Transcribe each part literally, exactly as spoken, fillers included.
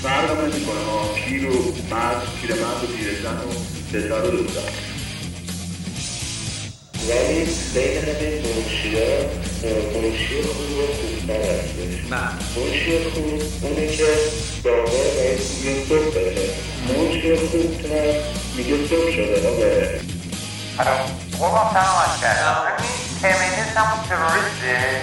فرق هم نمی‌کنه ها، پیر و مرد، پیرمرد و پیرزن و پسر و دختر. ولی بین همین منشی‌ها منشی خوب و خوبتر هستش. منشی خوب اونه که داغه و میگه صبح بره، منشی خوبتر میگه صبح شده ها بره. قوام سلامت کردم. همین فمینیست همون تروریسته؟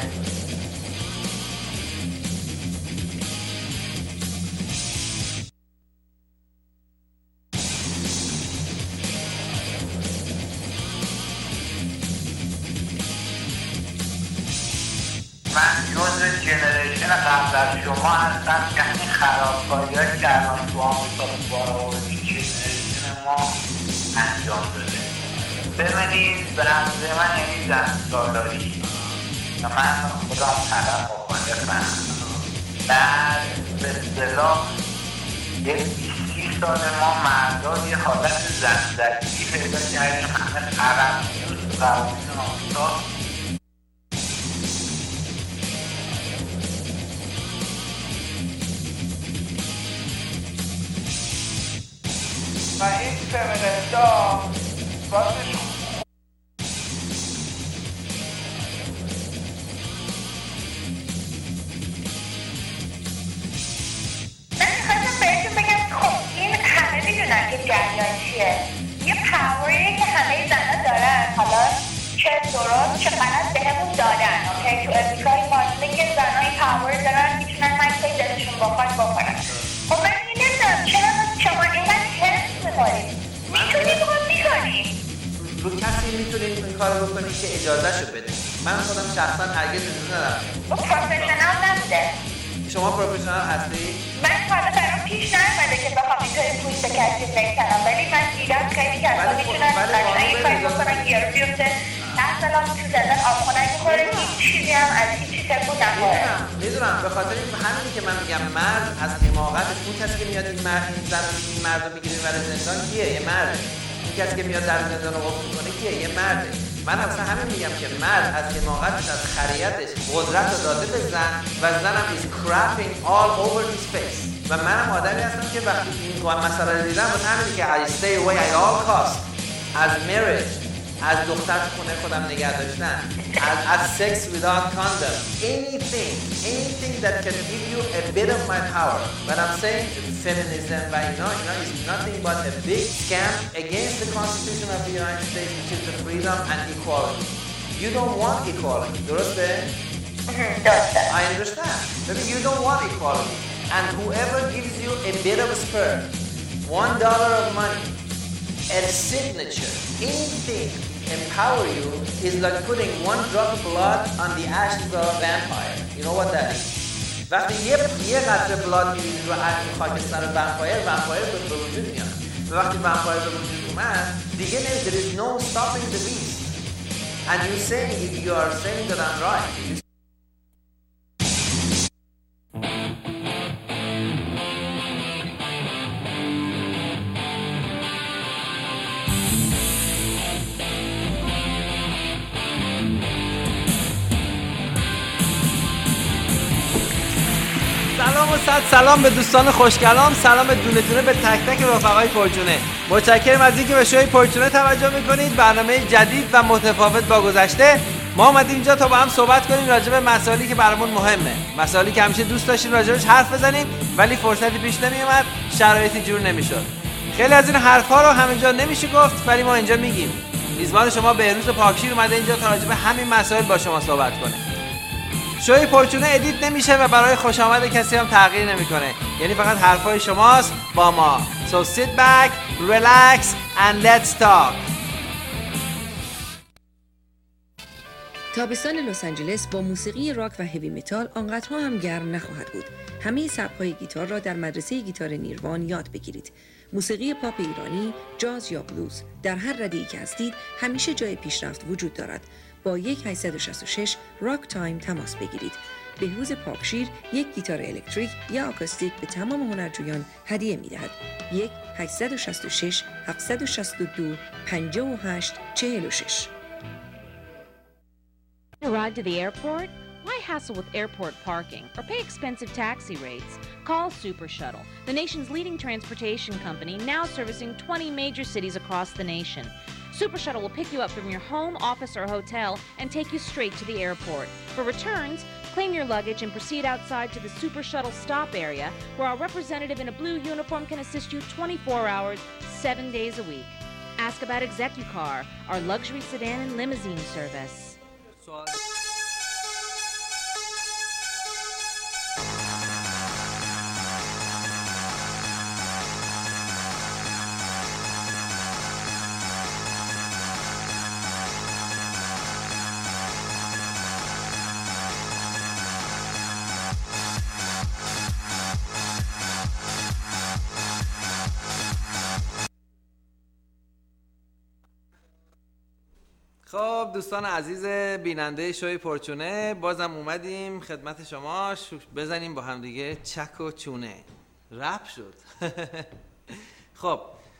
من جز جنریشن قبل از شما هستم که همین خرابکاری هایی که الان تو آمریکا بارآوردی جنریشن ما انجام داده. ببینید به رمزه من یعنی زن سالاری و من خودم طرف مخالفم. بعد به اصطلاح یک بیستی سال ما مردان یه حالت زنزدگی پیدا کردیم، همه طرف نیست قوانین آمریکا. و این فمینیستا راستش که جریان چیه؟ یه پاوریه که همه زنها دارن، حالا چه درست چه غلط بهمون دادن. اوکی، تو امریکای مارسلی که زنها این پاور دارن میتونن هرچی دلشون بخواد بکنن. خب من این نمیدونم چرا شما اینقدر حرص میخورید؟ میتونی باید میکنی رو کسی میتونی این کار بکنی که اجازه شو بده. من خودم شخصا هرگز اجازه ندارم. او پروفشنال نبوده. شما پروفشنال هستی؟ من حالا برام پیش نرمده که بخوام اینطوری پوست کسی بکنم، ولی من دیدم خیلی کسا میتونن قشنگ این کاری بکنن که یارو بیفته مثلا تو زندان آبخونک بخوره، هیچ چیزی هم از هیچ چیز تکون نخوره. میدونم به خاطر همینی که من میگم مرد از حماقتش، اون کسی که میاد این مرد این زن این مرد رو میگیره برای زندان کیه؟ یه مرده. این کسی که میاد در زندان رو قفل میکنه کیه؟ یه مرده. من اصلا همین میگم که مرد از حماقتش از خریتش قدرت رو داده به زن و زنم is crapping all over his face. و منم آدمی هستم که وقتی این مسئله رو دیدم واسه همینی که I stay away at all cost از marriage، از دختر خونه خودم نگه داشتن، از, از sex without condom, anything, anything that can give you a bit of my power. But I'm saying feminism و اینا اینا is nothing but a big scam against the Constitution of the United States, which is the freedom and equality. You don't want equality, درسته؟ I understand. Maybe you don't want equality. And whoever gives you a bit of sperm, one dollar of money, a signature, anything empower you is like putting one drop of blood on the ashes of a vampire. You know what that is? وقتی یه یه قطره بلاد می‌ریزی رو خاکستر ومپایر، ومپایر به وجود میاد. و وقتی ومپایر به وجود اومد، دیگه نه there is no stopping the beast. And you say you are saying that I'm right. سلام و صد سلام به دوستان خوشگلام، سلام دونه دونه به تک تک رفقای پرجونه. متشکرم از اینکه به شوی پرجونه توجه میکنید. برنامه جدید و متفاوت با گذشته. ما اومدیم اینجا تا با هم صحبت کنیم راجع به مسائلی که برامون مهمه، مسائلی که همیشه دوست داشتیم راجعش حرف بزنیم ولی فرصتی پیش نمیومد، شرایطی جور نمیشد. خیلی از این حرفا رو همینجا نمیشه گفت ولی ما اینجا میگیم. میزبان شما بهروز پاکشیر اومده اینجا تا راجع به همین مسائل با شما صحبت کنه. شوی پرچونه ادیت نمیشه و برای خوش آمد کسی هم تغییر نمیکنه، یعنی فقط حرفای شماست با ما. So sit back, relax and let's talk. تابستان لس آنجلس با موسیقی راک و هیوی متال آنقدرها هم گرم نخواهد بود. همه سبک‌های گیتار را در مدرسه گیتار نیروان یاد بگیرید. موسیقی پاپ ایرانی، جاز یا بلوز، در هر رده‌ای که هستید همیشه جای پیشرفت وجود دارد. با یک هشت شش شش راک تایم تماس بگیرید. بهروز پاکشیر یک گیتار الکتریک یا آکوستیک به تمام هنرجویان هدیه می‌دهد. یک هشت شش شش هفت شش دو پنج هشت چهار شش. Arrived to the airport? Why hassle with airport parking or pay expensive taxi rates? Call Super Shuttle, the nation's leading transportation company, now servicing twenty major cities across the nation. Super Shuttle will pick you up from your home, office, or hotel and take you straight to the airport. For returns, claim your luggage and proceed outside to the Super Shuttle stop area, where our representative in a blue uniform can assist you twenty-four hours, seven days a week. Ask about ExecuCar, our luxury sedan and limousine service. خب دوستان عزیز بیننده شوی پرچونه، بازم اومدیم خدمت شما بزنیم با هم دیگه چک و چونه. رپ شد. خب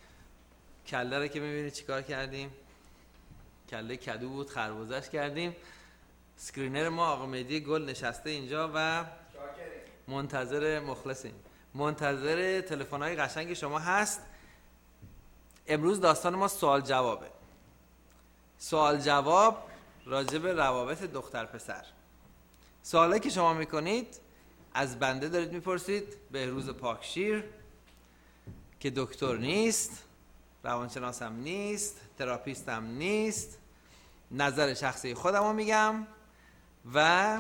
کله رو که میبینید چیکار کردیم؟ کله کدو بود، خربزش کردیم. اسکرینر ما آقا مهدی گل نشسته اینجا و منتظر مخلصیم، منتظر تلفن‌های قشنگ شما هست. امروز داستان ما سوال جوابه. سوال جواب راجع به روابط دختر پسر. سوالی که شما میکنید از بنده دارید میپرسید، بهروز پاکشیر که دکتر نیست، روانشناسم نیست، تراپیستم نیست، نظر شخصی خودم رو میگم و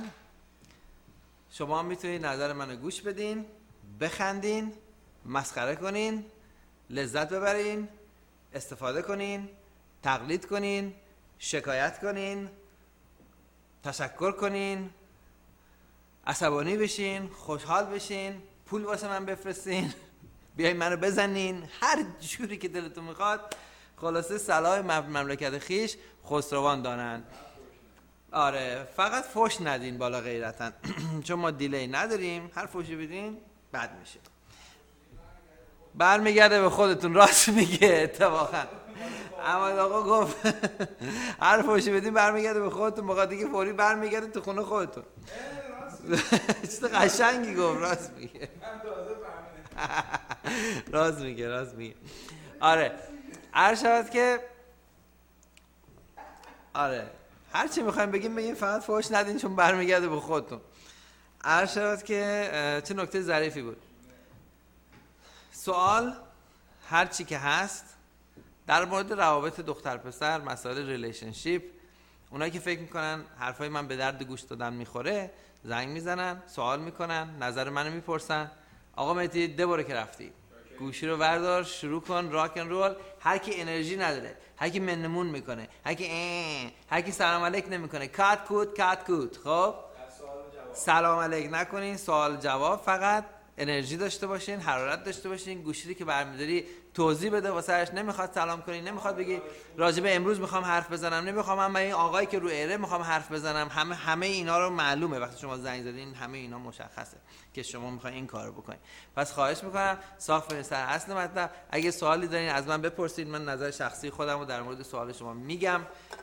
شما میتونید نظر منو گوش بدین، بخندین، مسخره کنین، لذت ببرین، استفاده کنین، تقلید کنین، شکایت کنین، تشکر کنین، عصبانی بشین، خوشحال بشین، پول واسه من بفرستین، بیاین منو بزنین، هر جوری که دلتون میخواد. خلاصه صلاح مملکت خیش خسروان دانن. آره فقط فوش ندین بالا غیرتن چون ما دیلی نداریم، هر فوشی بدین بد میشه. برمیگرده به خودتون، راست میگه اتفاقا. احمد آقا گفت هر فوشی بدین برمیگرده به خودتون، موقع دیگه فوری برمیگرده تو خونه خودتون. چیز قشنگی گفت، راست میگه. راست میگه راست میگه آره هر شود که آره هر چی میخوایم بگیم بگیم، فقط فوش ندین چون برمیگرده به خودتون. هر شود که چه نکته ظریفی بود. سوال هر چی که هست در مورد روابط دختر پسر، مسائل ریلیشنشیپ، اونایی که فکر میکنن حرفای من به درد گوش دادن میخوره زنگ میزنن، سوال میکنن، نظر منو میپرسن. آقا مهدی ده باره که رفتی، گوشی رو بردار، شروع کن راک ان رول. هر کی انرژی نداره، هر کی منمون میکنه، هر کی هر کی سلام علیک نمیکنه، کات کوت کات کوت. خب سلام علیک نکنین، سوال جواب فقط. انرژی داشته باشین، حرارت داشته باشین. گوشی که برمی‌داری توضیح بده واسهش. نمیخواد سلام کنی، نمیخواد بگی راجع به امروز میخوام حرف بزنم، نمیخوام من این آقایی که رو ایره میخوام حرف بزنم. همه همه اینا رو معلومه وقتی شما زنگ زدین، همه اینا مشخصه که شما میخواین این کارو بکنین. پس خواهش میکنم صاف برین سر اصل مطلب. اگه سوالی دارین از من بپرسید، من نظر شخصی خودم رو در مورد سوال شما میگم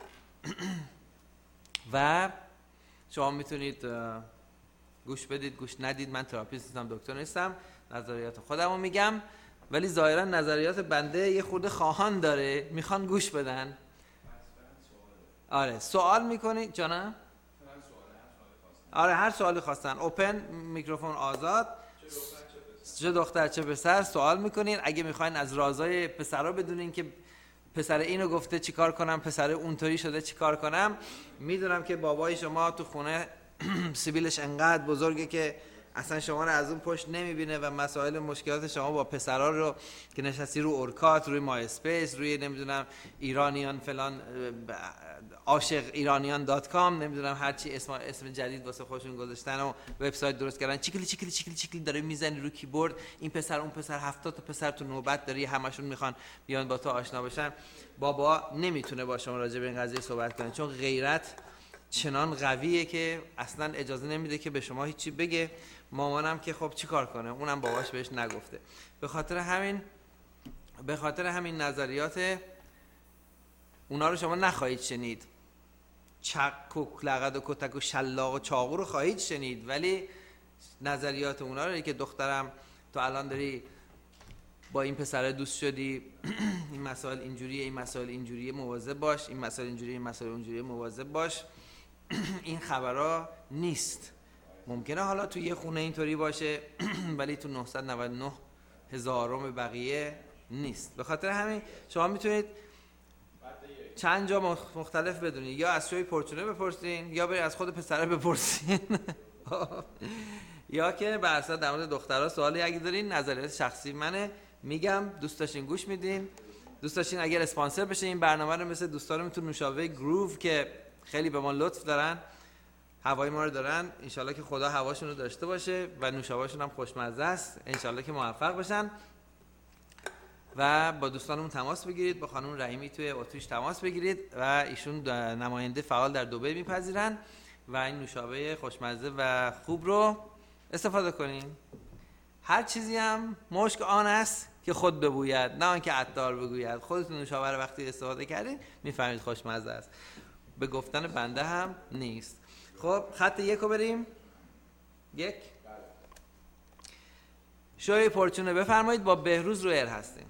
و شما میتونید گوش بدید، گوش ندید. من تراپیست نیستم، دکتر نیستم، نظریات خودم رو میگم. ولی ظاهرا نظریات بنده یه خورده خواهان داره، میخوان گوش بدن. آره سوال میکنید جانم؟ آره هر سوالی خواستن، اوپن، میکروفون آزاد، چه دختر چه پسر سوال میکنین. اگه میخواین از رازای پسرا بدونین که پسر اینو گفته چیکار کنم، پسر اونطوری شده چیکار کنم. میدونم که بابای شما تو خونه سیبیلش انقدر بزرگه که اصلا شما رو از اون پشت نمیبینه و مسائل مشکلات شما با پسرا رو که نشستی رو اورکات، روی مای اسپیس، روی نمیدونم ایرانیان فلان عاشق ایرانیان دات کام، نمیدونم هر چی اسم اسم جدید واسه خودشون گذاشتن و وبسایت درست کردن، چیکلی چیکلی چیکلی چیکلی داره میزنی رو کیبورد، این پسر اون پسر، هفتاد تا پسر تو نوبت داری، همشون میخوان بیان با تو آشنا بشن. بابا نمیتونه با شما راجع به این قضیه صحبت کنه چون غیرت چنان قویه که اصلا اجازه نمیده که به شما هیچی بگه. مامانم که خب چی کار کنه، اونم باباش بهش نگفته. به خاطر همین به خاطر همین نظریات اونا رو شما نخواهید شنید. چک و لغد و کتک و شلاق و چاقو رو خواهید شنید ولی نظریات اونا رو که دخترم تو الان داری با این پسر دوست شدی، این مسائل اینجوریه، این مسائل اینجوریه، مواظب باش، این مسائل اینجوریه، این مسائل اونجوریه، مواظب باش. این خبرها نیست. ممکنه حالا تو یه خونه اینطوری باشه ولی تو نهصد و نود و نه هزارم بقیه نیست. به خاطر همین شما میتونید چند جا مختلف بدونید، یا از شوی پورچونه بپرسین یا برید از خود پسره بپرسین یا که بر اساس در مورد دخترها سوالی اگه دارین، نظریات شخصی منه، میگم دوست داشتین گوش میدین، دوست داشتین اگر اسپانسر بشه این برنامه رو مثل دوستانم تو نوشابه گروو که خیلی به ما لطف دارن، هوای ما رو دارن، انشالله که خدا هواشون رو داشته باشه و نوشابهشون هم خوشمزه است، انشالله که موفق بشن و با دوستانمون تماس بگیرید، با خانم رحیمی توی اتریش تماس بگیرید و ایشون نماینده فعال در دبی میپذیرن و این نوشابه خوشمزه و خوب رو استفاده کنین. هر چیزی هم مشک آن است که خود ببوید، نه آنکه عطار بگوید. خودتون نوشابه رو وقتی استفاده کردین میفهمید خوشمزه است، به گفتن بنده هم نیست. خب خط یک رو بریم. یک شوی پورچونه بفرمایید، با بهروز رو ایر هستیم.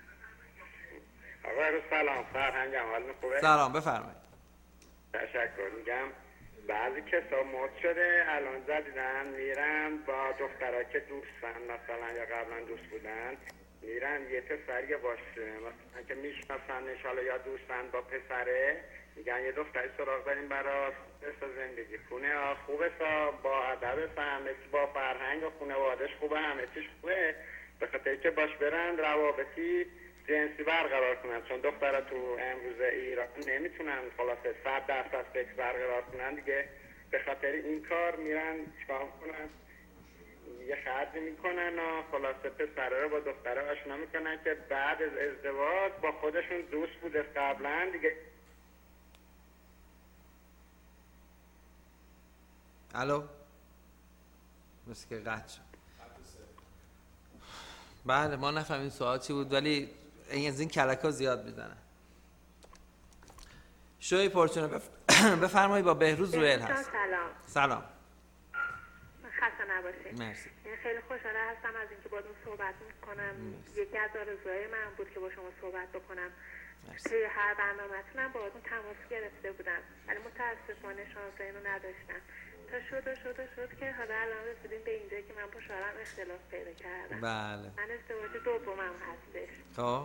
آقا سلام، فرهنگم حال خوبه؟ سلام بفرمایید. تشکر. میگم بعضی کسا مد شده الان زدیدن میرن با دخترها که دوستن مثلا یا قبلا دوست بودن، میرن یه پسر یه باشه مثلا که میشناسن انشالله یا دوستن با پسره، میگن یه دختری سراغ داریم برای زندگی خونه ها خوبه سا با ادب همه با فرهنگ و خانواده‌اش خوبه، همه چیش خوبه، به خاطر که باش برن روابطی جنسی برقرار کنن، چون دخترها تو امروز ایران نمیتونن خلاصه صد درصد سکس برقرار کنن دیگه، به خاطر این کار میرن چیکار کنن یه خرجی میکنن و خلاصه پسره رو با دختره آشنا میکنن که بعد از ازدواج با خودشون دوست بوده قبلا دیگه. الو مثل که قطع شد. بله ما نفهمیم سوال چی بود ولی این از این کلکا زیاد میزنن. شوی پورچونه بف... بفرمایید، با بهروز رویل هست. سلام. سلام. خسته نباشید. مرسی. خیلی خوشحال هستم از اینکه باهاتون صحبت میکنم. یکی از آرزوهای من بود که با شما صحبت بکنم. توی هر برنامه‌تونم باهاتون تماس گرفته بودم ولی متاسفانه شانس اینو نداشتم. تا شد و شد و شد که حالا الان رسیدیم به اینجا که من با شوهرم اختلاف پیدا کردم. بله. من ازدواج دومم هستش. خب.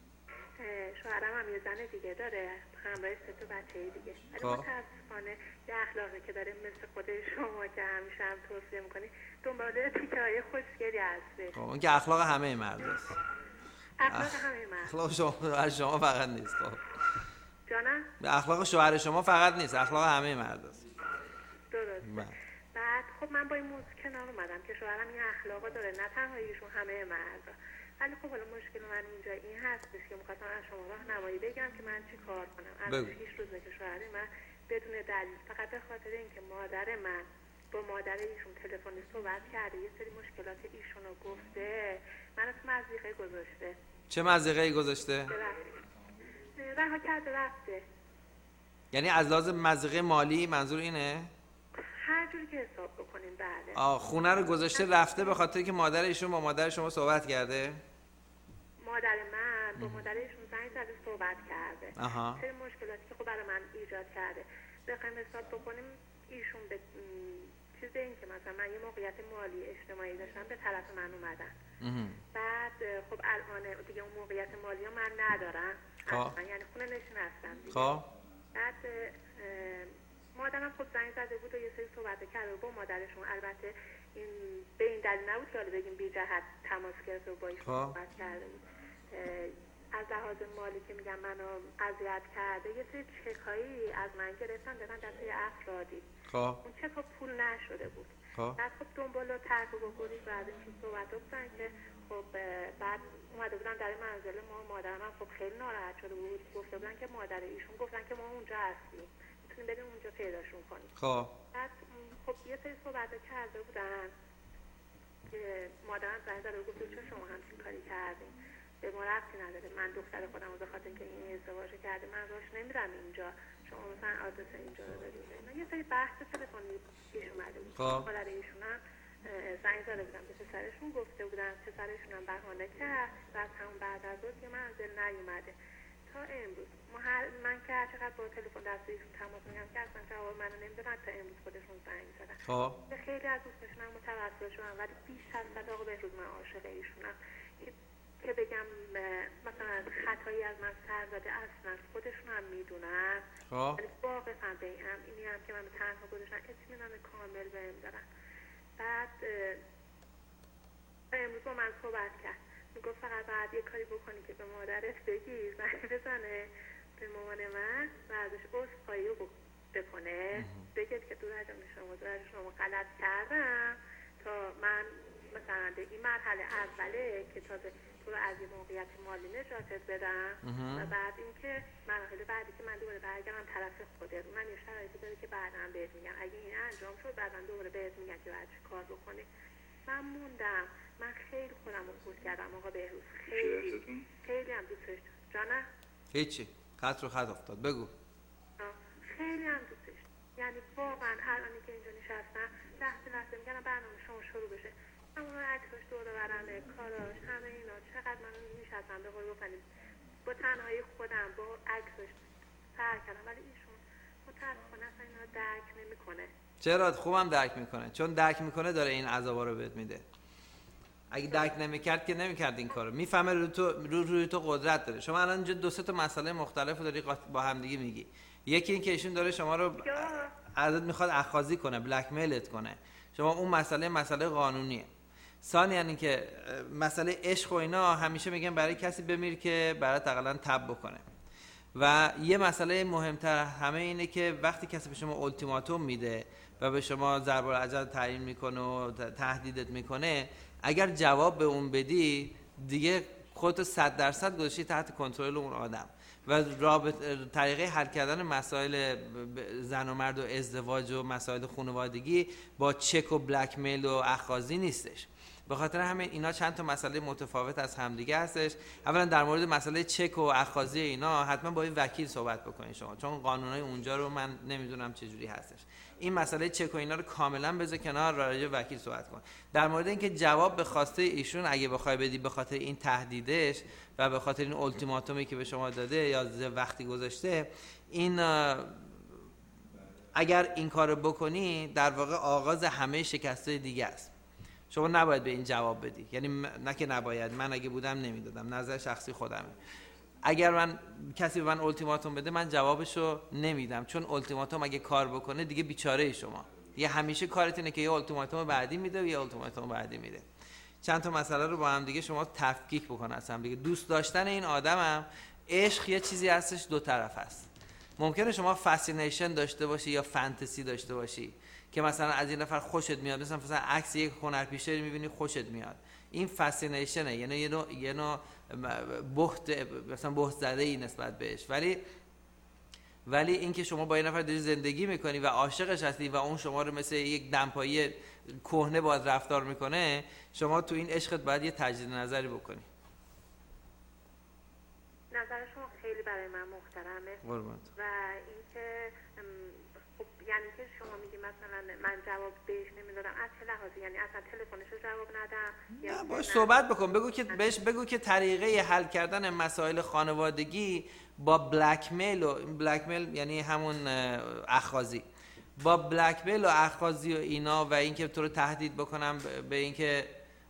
شوهرم هم یه زن دیگه داره، همراه سه تا بچه دیگه. ولی متاسفانه یه اخلاقی که داره مثل خود شما که همیشه هم توصیه میکنی دنبال تیکه‌های خوشگلی هستش. خب اون که اخلاق همه مرد است. اخلاق همه مرد. اخلاق شما شما فقط نیست. خب. جانم؟ اخلاق شوهر شما فقط نیست، اخلاق همه مرد است. درسته. بعد خب من با این موضوع کنار اومدم که شوهرم این اخلاقا داره، نه تنها ایشون همه مردا. ولی خب حالا مشکل من اینجا این هستش که می‌خواستم از شما راهنمایی بگم که من چی کار کنم. از هیچ روزه که شوهر من بدون دلیل فقط به خاطر اینکه مادر من با مادر ایشون تلفنی صحبت کرده، یه سری مشکلات ایشون رو گفته، منو تو مضیقه گذاشته. چه مضیقه‌ای گذاشته؟ رها کرده رفته. یعنی از لحاظ مضیقه مالی منظور اینه؟ هر جوری که حساب بکنیم بله. آه خونه رو گذاشته رفته به خاطر که مادر ایشون با مادر شما صحبت کرده؟ مادر من با مادر ایشون زنگ زده صحبت کرده. آها. سری مشکلاتی که خب برای من ایجاد کرده. بخوایم حساب بکنیم ایشون به چیز این که مثلا من یه موقعیت مالی اجتماعی داشتم به طرف من اومدن. بعد خب الان دیگه اون موقعیت مالی رو من ندارم. اصلا یعنی خونه نشین هستم دیگه. خب. بعد مادرم خب زنگ زده بود و یه سری صحبت کرده با مادرشون، البته این به این دلیل نبود که حالا بگیم بی جهت تماس گرفته و با ایشون صحبت کرده بود. از لحاظ مالی که میگم منو اذیت کرده، یه سری چکایی از من گرفتن دادن دسته افرادی. خب اون چکا پول نشده بود. خب بعد خب دنبال ترک و بکنید بعد این صحبت بودن که خب بعد اومده بودن در منزل ما، مادرم هم خب خیلی ناراحت شده بود، گفته بودن که مادر ایشون گفتن که ما اونجا هستیم میتونیم بریم اونجا پیداشون کنیم. خب بعد خب یه سری صحبت کرده بودن که مادرم زنگ زده گفت چه شما همچین کاری کردین، به ما ربطی نداره، من دختر خودم رو به خاطر اینکه این ازدواج کرده من راش نمیرم اینجا، شما مثلا آدرس اینجا رو بدید. یه سری بحث تلفنی پیش اومده بود. خب مادر ایشون هم زنگ زده بودم به پسرشون، گفته بودن پسرشون هم بهانه کرد و از همون بعد از اون که منزل نیومده تا امروز. ما هر من که هر چقدر با تلفن دستیشون تماس میگم که اصلا جواب منو نمیدادن تا امروز خودشون زنگ زدن. خب خیلی از دوستاشون هم متوسل شدم ولی بیش از صد آقا بهروز من عاشق ایشونم که بگم مثلا خطایی از من سر زده اصلا خودشون هم میدونن. خب ولی واقعا به این هم اینی هم که من تنها گذاشتن اطمینان کامل بهم دارن. بعد امروز با من صحبت کرد، میگفت فقط باید یه کاری بکنی که به مادرت بگی زنگ بزنه به مامان من و ازش عذرخواهی رو بکنه، بگید که دور از شما دور از شما غلط کردم تا من مثلا به این مرحله اوله که تازه تو رو از یه موقعیت مالی نجاتت بدم و بعد اینکه مراحل بعدی که من دوباره برگردم طرف خودت، من یه شرایطی داره که بعداً بهت میگم اگه این انجام شد بعداً دوباره بهت میگم که باید چی کار بکنی. من موندم، من خیلی خودم رو خود کردم آقا بهروز، خیلی خیلی هم دوستش جانم. هیچی خط رو خط افتاد بگو. خیلی هم دوستش، یعنی واقعا هر آنی که اینجا نشستم لحظه لحظه میگن برنامه شما شروع بشه، همون عکساش دور و برنده کاراش همه اینا چقدر من نشستم به قول بکنیم با تنهایی خودم با عکساش سر کردم، ولی ایشون متاسفانه اصلا اینا درک نمیکنه. چرا؟ خوبم درک میکنه، چون درک میکنه داره این عذابا رو بهت میده. اگه درک نمیکرد که نمیکرد این کارو. میفهمه روی تو رو روی تو قدرت داره. شما الان اینجا دو سه تا مسئله مختلف رو داری با هم دیگه میگی. یکی این که ایشون داره شما رو ازت میخواد اخاذی کنه، بلک میلت کنه. شما اون مسئله مسئله قانونیه. ثانیاً یعنی که مسئله عشق و اینا همیشه میگن برای کسی بمیر که برات حداقل تب بکنه. و یه مسئله مهمتر همه اینه که وقتی کسی به شما اولتیماتوم میده و به شما ضرب الاجل تعیین میکنه و تهدیدت میکنه، اگر جواب به اون بدی دیگه خودتو صد درصد گذاشتی تحت کنترل اون آدم و رابطه طریقه حل کردن مسائل زن و مرد و ازدواج و مسائل خانوادگی با چک و بلک میل و اخاذی نیستش. به خاطر همین اینا چند تا مسئله متفاوت از همدیگه هستش. اولا در مورد مسئله چک و اخاذی اینا حتما با این وکیل صحبت بکنید شما، چون قانونای اونجا رو من نمیدونم چه جوری هستش. این مسئله چک و اینا رو کاملا بذار کنار، راجع به وکیل صحبت کن. در مورد اینکه جواب به خواسته ایشون اگه بخوای بدی به خاطر این تهدیدش و به خاطر این اولتیماتومی که به شما داده یا وقتی گذاشته، این اگر این کارو بکنی در واقع آغاز همه شکست‌های دیگه است. شما نباید به این جواب بدی، یعنی نه که نباید، من اگه بودم نمیدادم، نظر شخصی خودمه. اگر من کسی به من اولتیماتوم بده من جوابشو نمیدم، چون اولتیماتوم اگه کار بکنه دیگه بیچاره ای شما. یه همیشه کارت اینه که یه اولتیماتوم بعدی میده و یه اولتیماتوم بعدی میده. چند تا مسئله رو با هم دیگه شما تفکیک بکن از هم دیگه. دوست داشتن این آدمم، عشق یه چیزی هستش دو طرف هست. ممکنه شما فاسینیشن داشته باشی یا فانتزی داشته باشی که مثلا از این نفر خوشت میاد، مثلا مثلا عکس یک هنرپیشه میبینی خوشت میاد، این فاسینیشنه، یعنی یه نوع یه نوع بهت مثلا بهت زده ای نسبت بهش. ولی ولی اینکه شما با یه نفر داری زندگی میکنی و عاشقش هستی و اون شما رو مثل یک دمپایی کهنه باید رفتار میکنه، شما تو این عشقت باید یه تجدید نظری بکنی. نظر شما خیلی برای من محترمه قربانت. و اینکه یعنی که شما میگی مثلا من جواب بهش نمیدادم از چه لحاظی؟ یعنی اصلا تلفنش رو جواب ندم یا باش صحبت بکن، بگو که بهش بگو که طریقه حل کردن مسائل خانوادگی با بلک میل، و بلک میل یعنی همون اخاذی، با بلک میل و اخاذی و اینا و اینکه تو رو تهدید بکنم به اینکه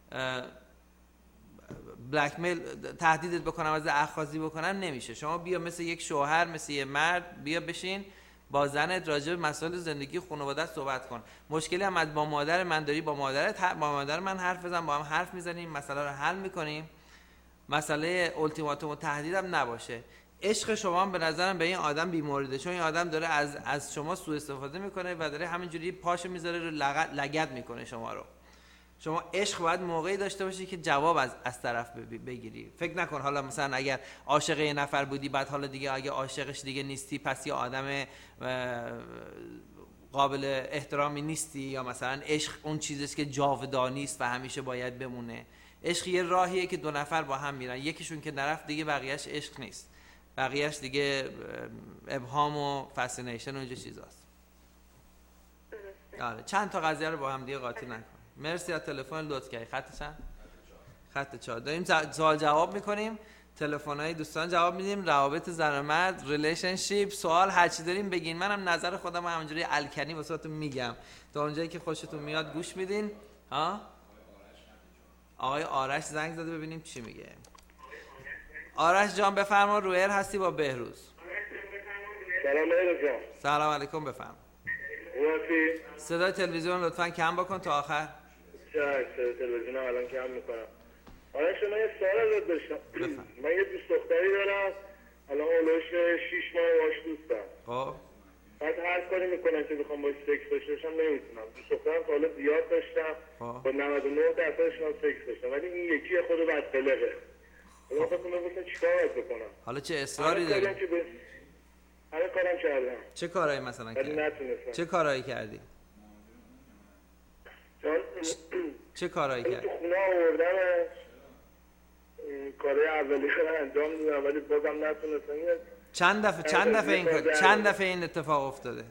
بلک میل تهدیدت بکنم از اخاذی بکنم نمیشه. شما بیا مثل یک شوهر، مثل یک مرد بیا بشین با زنت راجع به مسائل زندگی خانواده صحبت کن. مشکلی هم از با مادر من داری، با مادرت با مادر من حرف بزن، با هم حرف میزنیم، مسئله رو حل میکنیم. مسئله اولتیماتوم و تهدید هم نباشه. عشق شما هم به نظرم به این آدم بیموریده، چون این آدم داره از از شما سوء استفاده میکنه و داره همینجوری پاشو میذاره رو لگد میکنه شما رو. شما عشق باید موقعی داشته باشی که جواب از از طرف بگیری. فکر نکن حالا مثلا اگر عاشق یه نفر بودی بعد حالا دیگه اگه عاشقش دیگه نیستی پس یه آدم قابل احترامی نیستی، یا مثلا عشق اون چیزیست که جاودانی است و همیشه باید بمونه. عشق یه راهیه که دو نفر با هم میرن، یکیشون که نرفت دیگه بقیه‌اش عشق نیست، بقیه‌اش دیگه ابهام و فاسینیشن و اینجور چیزاست. آره چند تا قضیه رو با هم دیگه قاطی نکن. مرسی از تلفن لطف کردی. خط چند؟ خط چهار. داریم سوال جواب میکنیم، تلفن‌های دوستان جواب میدیم، روابط زن و مرد، ریلیشنشیپ، سوال هر چی داریم بگین. منم نظر خودم همینجوری الکنی واسهتون میگم تا اونجایی که خوشتون میاد گوش میدین. ها آقای آرش زنگ زده ببینیم چی میگه. آرش جان بفرما، رویر هستی با بهروز. سلام علیکم. سلام علیکم بفرما. صدای تلویزیون لطفاً کم بکن تا آخر. چشم صدای تلویزیون الان کم میکنم. آره شما یه سوال ازت داشتم. من یه دوست دختری دارم الان اولوش شیش ماه باش دوستم. خب بعد هر کاری میکنم که بخوام باش سکس داشته باشم نمیتونم. دوست دخترم تا حالا زیاد داشتم با نود و نه درصدش من سکس داشتم ولی این یکی خود بد قلقه. من خواستم ببینم چیکار باید بکنم. حالا چه اصراری داری؟ هر کارم کردم. چه کارایی مثلا کردی؟ نتونستم. چه کارایی کردی؟ چه کارایی کردی؟ تو خونه آوردم کارهای اولیه رو انجام دادم ولی بازم نتونستم. چند دفعه چند دفعه این کار چند دفعه این اتفاق افتاده؟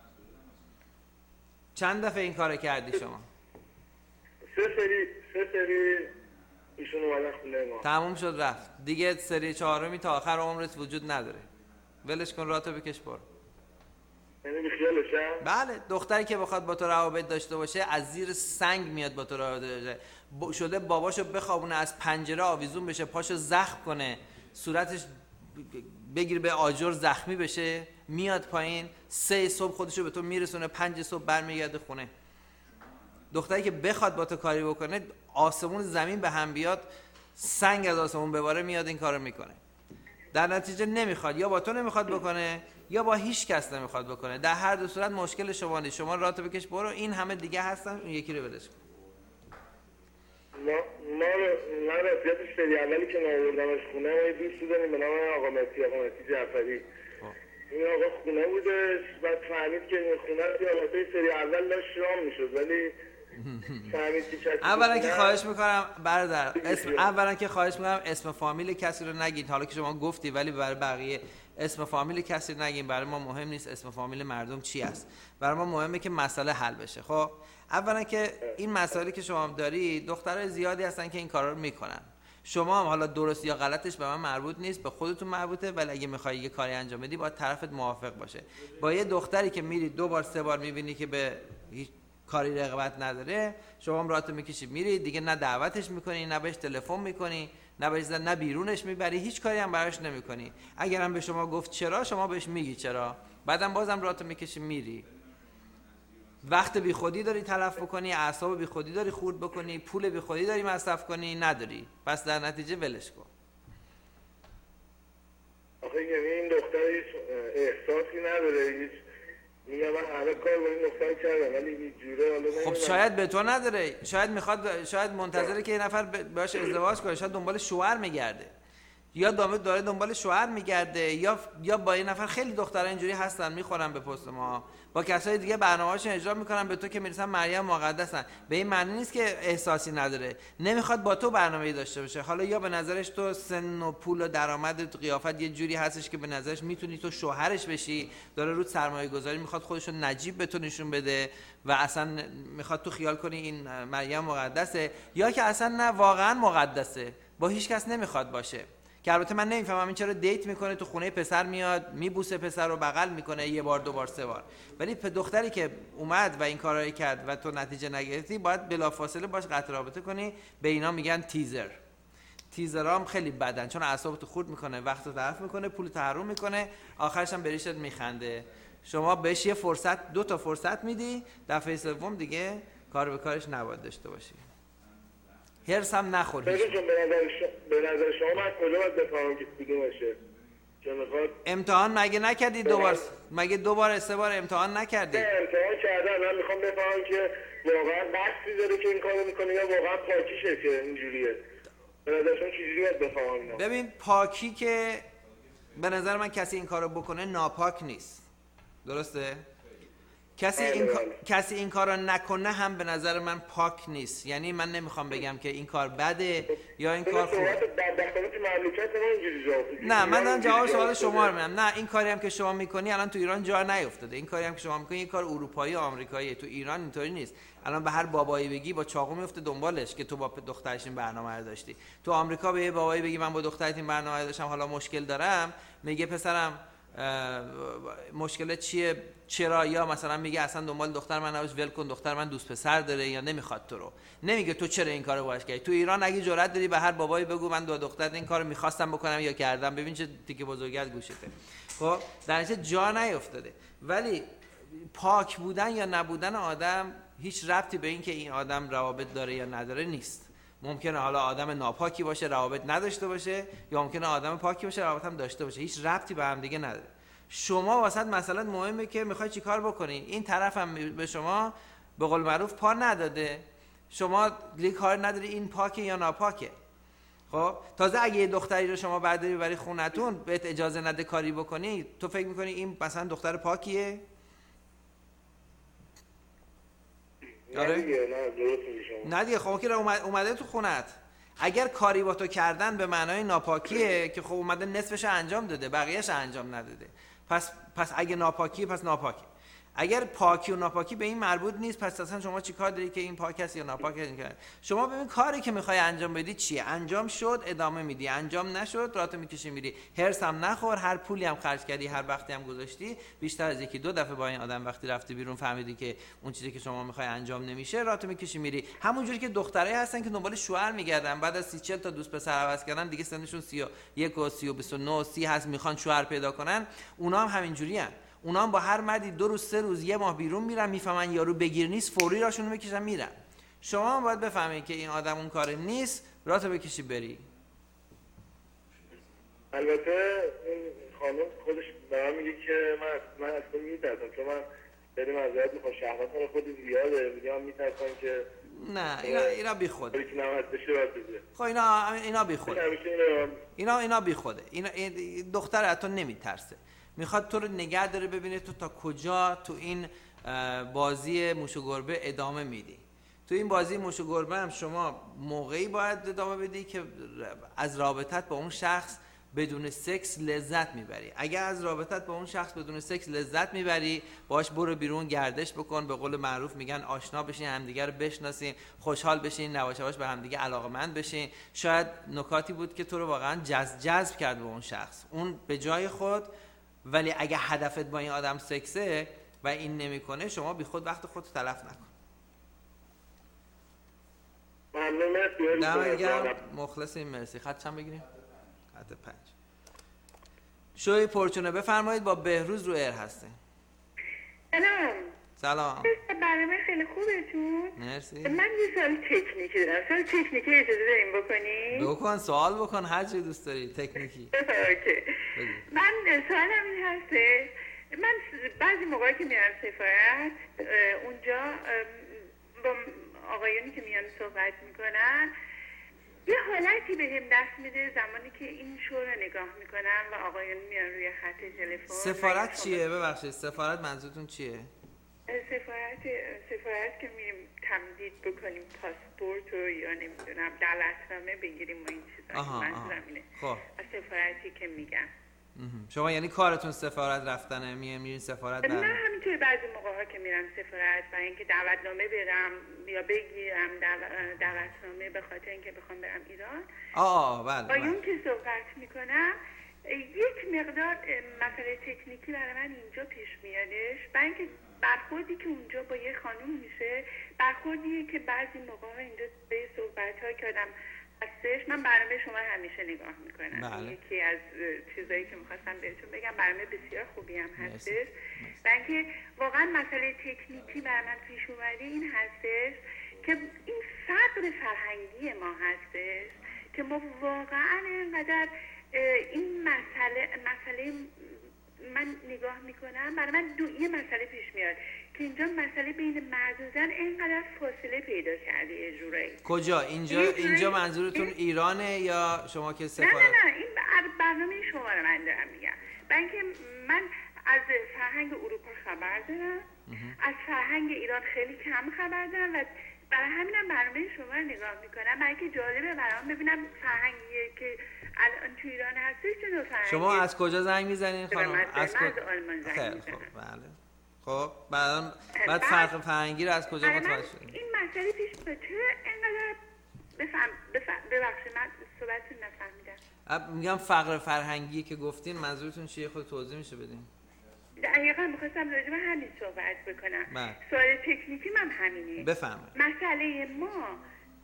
چند دفعه این کارو کردی شما؟ سه سری سه سری ایشون اومدن خونه ما. تموم شد رفت. دیگه سری چهارمی تا آخر عمرت وجود نداره. ولش کن، راتو بکش برو. یعنی بیخیالشم؟ بله، دختری که بخواد با تو روابط داشته باشه از زیر سنگ میاد با تو روابط داشته با شده باباشو بخوابونه از پنجره آویزون بشه، پاشو زخم کنه، صورتش بگیر به آجر زخمی بشه، میاد پایین، سه صبح خودشو به تو میرسونه، پنج صبح برمیگرده خونه. دختری که بخواد با تو کاری بکنه آسمون زمین به هم بیاد، سنگ از آسمون بباره میاد این کارو میکنه. در نتیجه نمیخواد، یا با تو نمیخواد بکنه یا با هیچ کس نمیخواد بکنه. در هر دو صورت مشکل شما نیست. شما راتو بکش برو، این همه دیگه هستن، اون یکی رو ولش کن. ما ما ما رفیقش سری اولی که ما آوردمش خونه ما یه دوستی داریم به نام آقا مهدی آقا مهدی جعفری. این آقا خونه بودش بعد فهمید که این خونه رو حالتای سری اول داشت رام میشد ولی اولا که خواهش میکنم برادر اسم اولا که خواهش میکنم اسم فامیل کسی رو نگید. حالا که شما گفتی ولی برای بقیه اسم فامیل کسی رو نگین. برای ما مهم نیست اسم فامیل مردم چی است، برای ما مهمه که مسئله حل بشه. خب اولا که این مسائلی که شما داری دخترای زیادی هستن که این کارا رو میکنن. شما هم حالا درست یا غلطش به من مربوط نیست، به خودتون مربوطه، ولی اگه میخوای یه کاری انجام بدی باید طرفت موافق باشه. با یه دختری که میری دو بار سه بار میبینی که به کاری رغبت نداره، شما هم راتو میکشی میری دیگه، نه دعوتش میکنی، نه بهش تلفن میکنی، نه بهش نه بیرونش میبری، هیچ کاری هم براش نمیکنی. اگرم به شما گفت چرا، شما بهش میگی چرا، بعدم بازم راتو میکشی میری. وقت بی خودی داری تلف بکنی، اعصاب بی خودی داری خورد بکنی، پول بی خودی داری مصرف کنی، نداری. پس در نتیجه ولش کن. آخه این دختر هیچ احساسی نداره، هیچ میگم من همه کار با این دختر کردم ولی هیچ جوره حالا نمیدونم. خب شاید به تو نداره، شاید میخواد، شاید منتظره که یه نفر باهاش ازدواج کنه، شاید دنبال شوهر میگرده، یا دامه داره دنبال شوهر میگرده، یا یا با یه نفر. خیلی دخترها اینجوری هستن، میخورن به پست ما، با کسای دیگه برنامه‌هاشون اجرا میکنن، به تو که میرسن مریم مقدسن. به این معنی نیست که احساسی نداره، نمیخواد با تو برنامه‌ای داشته باشه. حالا یا به نظرش تو سن و پول و درآمد و قیافت یه جوری هستش که به نظرش میتونی تو شوهرش بشی، داره رو سرمایه گذاری میخواد خودشو نجیب به تو نشون بده و اصلا میخواد تو خیال کنی این مریم مقدسه، یا که اصلا نه واقعا مقدسه، با هیچ کس نمیخواد باشه. که البته من نمیفهمم این چرا دیت میکنه، تو خونه پسر میاد میبوسه پسر رو، بغل میکنه یه بار دو بار سه بار. ولی دختری که اومد و این کارایی کرد و تو نتیجه نگرفتی، باید بلافاصله باش قطع رابطه کنی. به اینا میگن تیزر. تیزرها هم خیلی بدن، چون اعصابتو خورد میکنه، وقتو تلف میکنه، پول تحریم میکنه، آخرش هم بریشت میخنده. شما بهش یه فرصت، دو تا فرصت میدی، دفعه سوم دیگه کار به کارش نباید داشته باشی. هرس هم نخور. به نظر شما من کجا باید بفهمم که کدومشه؟ امتحان مگه نکردی دوبار؟ مگه دو بار سه بار امتحان نکردی؟ نه امتحان کردم. من میخوام بفهمم که واقعا قصدی داره که این کارو میکنه یا واقعا پاکیشه که اینجوریه. به نظر شما چجوری باید بفهمم اینا؟ ببین پاکی که به نظر من کسی این کارو بکنه ناپاک نیست. درسته؟ کسی این کار کسی این کارو نکنه هم به نظر من پاک نیست. یعنی من نمیخوام بگم که این کار بده یا این کار خوبه. نه من دارم جواب سوال شما رو میدم. نه این کاری هم که شما میکنی الان تو ایران جا نیافتاده. این کاری هم که شما میکنی یه کار اروپایی و آمریکاییه. تو ایران اینطوری نیست. الان به هر بابایی بگی با چاقو میفته دنبالش که تو با دخترش این برنامه رو داشتی. تو آمریکا به یه بابایی بگی من با دخترت این برنامه رو داشتم حالا مشکل دارم، میگه پسرم مشکل چیه؟ چرا؟ یا مثلا میگه اصلا دنبال دختر من نباش، ول کن، دختر من دوست پسر داره یا نمیخواد تو رو. نمیگه تو چرا این کارو باهاش کردی. تو ایران اگه جرأت داری به هر بابایی بگو من دو دختر این کارو میخواستم بکنم یا کردم، ببین چه تیکه بزرگت گوشته. خب در نتیجه جا نیافتاده. ولی پاک بودن یا نبودن آدم هیچ ربطی به این که این آدم روابط داره یا نداره نیست. ممکنه حالا آدم ناپاکی باشه روابط نداشته باشه، یا ممکنه آدم پاکی باشه روابط هم داشته باشه. هیچ ربطی به هم دیگه نداره. شما واسط مثلا مهمه که میخوای چی کار بکنی. این طرف هم به شما به قول معروف پا نداده، شما دیگه کار نداری این پاکه یا ناپاکه. خب تازه اگه یه دختری رو شما برداری ببری خونتون بهت اجازه نده کاری بکنی، تو فکر میکنی این مثلا دختر پاکیه؟ آره دیگه. نه درست میگی شما. نه دیگه. خب که اومده تو خونت، اگر کاری با تو کردن به معنای ناپاکیه که خب اومده نصفش انجام داده بقیه‌اش انجام نداده، پس پس اگه ناپاکیه پس ناپاکه. اگر پاکی و ناپاکی به این مربوط نیست، پس اصلا شما چی کار داری که این پاک است یا ناپاک است؟ شما ببین کاری که میخوای انجام بدی چیه. انجام شد ادامه میدی، انجام نشد راتو میکشی میری. هرس هم نخور، هر پولی هم خرج کردی، هر وقتی هم گذاشتی، بیشتر از یکی دو دفعه با این آدم وقتی رفتی بیرون فهمیدی که اون چیزی که شما میخوای انجام نمیشه، راتو میکشی میری. همونجوری که دخترایی هستن که دنبال شوهر میگردن، بعد از سی چهل تا دوست پسر عوض کردن دیگه سنشون سی و یک و سی و بیست و نه و سی هست، میخوان شوهر پیدا کنن. اونا هم همینجوریان. اونا هم با هر مردی دو روز سه روز یه ماه بیرون میرن، میفهمن یارو بگیر نیست، فوری راشونو میکشن میرن. شما هم باید بفهمید که این آدم اون کار نیست، راتو بکشی بری. البته این خانم خودش به من میگه که من من اصلا میترسم، چون من خیلی معذرت میخوام شهوت رو خود زیاده، میگه من میترسم که نه اینا اینا بی خوده. خب اینا اینا بی خوده. اینا اینا بی خوده. اینا دختر از تو نمیترسه. میخواد تو رو نگه داره ببینه تو تا کجا تو این بازی موش و گربه ادامه میدی. تو این بازی موش و گربه هم شما موقعی باید ادامه بدی که از رابطت با اون شخص بدون سکس لذت میبری. اگر از رابطت با اون شخص بدون سکس لذت میبری، باش برو بیرون گردش بکن، به قول معروف میگن آشنا بشین، همدیگه رو بشناسین، خوشحال بشین، یواش یواش به همدیگه علاقه‌مند بشین. شاید نکاتی بود که تو رو واقعا جذب جذب کرد به اون شخص، اون به جای خود. ولی اگه هدفت با این آدم سکسه و این نمیکنه، شما بی خود وقت خودت تلف نکن. ممنون. دمت گرم. مخلصیم. مرسی. خط چند بگیریم؟ خط پنج. شوی پرچونه بفرمایید. با بهروز رو ایر هسته. سلام. سلام. برنامه خیلی خوبتون. مرسی. من یه سوال تکنیکی دارم. سوال تکنیکی اجازه داریم بکنی؟ بکن، سوال بکن، هر چی دوست داری. تکنیکی. اوکی. من سوالم این هسته، من بعضی موقعی که میرم سفارت اونجا با آقایونی که میان صحبت میکنن یه حالتی به هم دست میده زمانی که این شو رو نگاه میکنم و آقایون میان روی خط تلفن. سفارت چیه؟ ببخشید سفارت منظورتون چیه؟ سفارت سفارت که میریم تمدید بکنیم پاسپورت رو یا نمیدونم دعوتنامه بگیریم و این چیزا. منظورم اینه. خب سفارتی که میگم. شما یعنی کارتون سفارت رفتنه؟ میه میرین سفارت؟ نه همینطور بعضی موقع‌ها که میرم سفارت و اینکه دعوتنامه بدم یا بگیرم دعوتنامه به خاطر اینکه بخوام برم ایران. آه بله. با اون که صحبت میکنم یک مقدار مسئله تکنیکی برای من اینجا پیش میادش، و اینکه برخوردی که اونجا با یه خانم میشه برخوردیه که بعضی موقع‌ها اینجا به صحبت‌ها که آدم هستش. من برنامه شما همیشه نگاه میکنم. بله. یکی از چیزایی که میخواستم بهتون بگم برنامه بسیار خوبی هم هستش و اینکه واقعا مسئله تکنیکی برای من پیش اومده این هستش که این فقر فرهنگی ما هستش که ما واقعا اینقدر این مسئله مسئله من نگاه میکنم برای من دو یه مسئله پیش میاد که اینجا مسئله بین مرد و زن اینقدر فاصله پیدا کرده یه جورایی. کجا؟ اینجا اینجا منظورتون ایرانه یا شما که سفارت؟ نه نه نه این برنامه شما رو من دارم میگم. و اینکه من از فرهنگ اروپا خبر دارم، از فرهنگ ایران خیلی کم خبر دارم و برای همینم برنامه شما رو نگاه میکنم، برای که جالبه برام ببینم فرهنگیه که الان تو ایران هستش چه نوع فرهنگی. شما از کجا زنگ میزنین خانم؟ از کجا؟ از آلمان زنگ خیلی میزنم. خب بله. خب بعد بعد فرق فرهنگی رو از کجا متوجه شدین؟ این مسئله پیش میاد چرا اینقدر بفهم بفهم ببخشید من صحبتتون نفهمیدم. میگم فقر فرهنگی که گفتین منظورتون چیه؟ خود توضیح میشه بدین؟ دقیقاً می‌خواستم راجع به همین صحبت بکنم. بله. سوال تکنیکی من همینه. بفرمایید. مسئله ما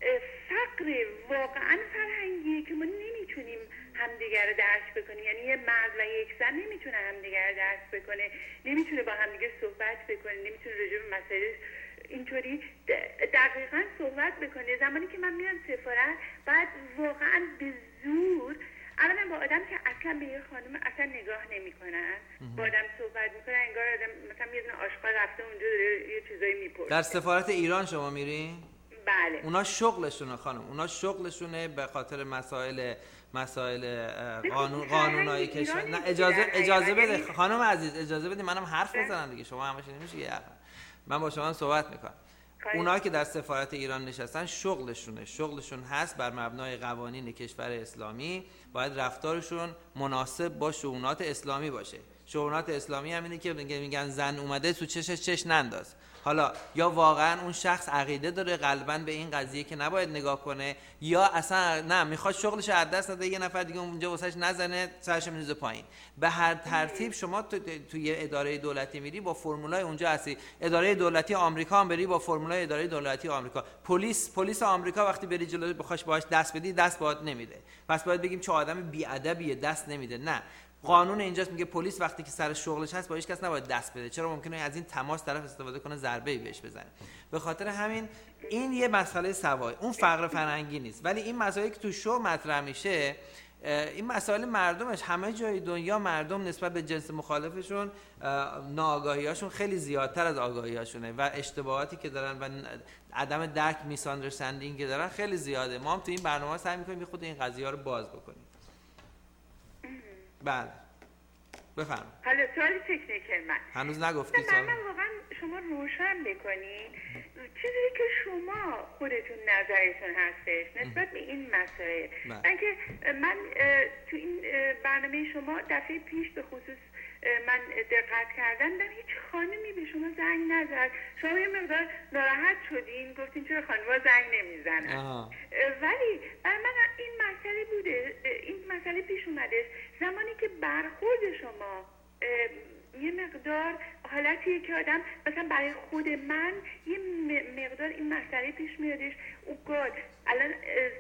فقر واقعاً فرهنگیه که ما نمیتونیم همدیگر رو درک بکنیم، یعنی یه مرد و یک زن نمیتونه همدیگر رو درک بکنه، نمیتونه با همدیگه صحبت بکنه، نمیتونه راجع به مسائل اینطوری دقیقاً صحبت بکنه. زمانی که من میرم سفارت بعد واقعاً به زور اولا با آدم که اصلا به یه خانم اصلا نگاه نمیکنن، با آدم صحبت میکنن انگار آدم مثلا یه دونه آشغال رفته اونجا داره یه چیزایی میپرسه. در سفارت ایران شما میرین؟ بله. اونا شغلشونه خانم، اونا شغلشونه به خاطر مسائل مسائل قانون قانونایی که نه اجازه اجازه بده خانم عزیز، اجازه بدید منم حرف بزنم دیگه، شما همش نمیشه یه حرف. من با شما صحبت میکنم. اونایی که در سفارت ایران نشستن شغلشونه، شغلشون هست بر مبنای قوانین کشور اسلامی باید رفتارشون مناسب با شؤونات اسلامی باشه. شؤونات اسلامی هم اینه که میگن زن اومده تو چشش چش ننداز. حالا یا واقعا اون شخص عقیده داره قلباً به این قضیه که نباید نگاه کنه، یا اصلا نه میخواد شغلش رو از دست نده یه نفر دیگه اونجا واسش نزنه سرش میریزه پایین. به هر ترتیب شما تو توی اداره دولتی میری با فرمولای اونجا هستی، اداره دولتی آمریکا هم بری با فرمولای اداره دولتی آمریکا. پلیس پلیس آمریکا وقتی بری جلوی بخواش باهاش دست بدی دست باهات نمیده، پس باید بگیم چه آدم بی‌ادبیه دست نمیده. نه، قانون اینجاست میگه پلیس وقتی که سر شغلش هست با هیچ کس نباید دست بده، چرا ممکنه از این تماس طرف استفاده کنه ضربه‌ای بهش بزنه. به خاطر همین این یه مسئله سوای، اون فقر فرهنگی نیست. ولی این مسائلی که تو شو مطرح میشه این مسائل مردمش، همه جای دنیا مردم نسبت به جنس مخالفشون ناآگاهیاشون خیلی زیادتر از آگاهیاشونه و اشتباهاتی که دارن و عدم درک میس آندرستندینگ که دارن خیلی زیاده. ما هم تو این برنامه سعی می‌کنیم خود این قضیه‌ها رو باز بکنیم. بله بفهم. حالا سوال تکنیکل من هنوز نگفتی سوال. من واقعا شما روشن بکنین چیزی که شما خودتون نظرتون هستش نسبت به این مسائل. من که من تو این برنامه شما دفعه پیش به خصوص من دقت کردم دیدم هیچ خانمی به شما زنگ نزد، شما یه مقدار ناراحت شدین گفتین چرا خانم‌ها زنگ نمیزنن. ولی برای من این مسئله بوده، این مسئله پیش اومده زمانی که برخورد شما یه مقدار حالتیه که آدم مثلا برای خود من یه مقدار این مسئله پیش میادش او گاد الان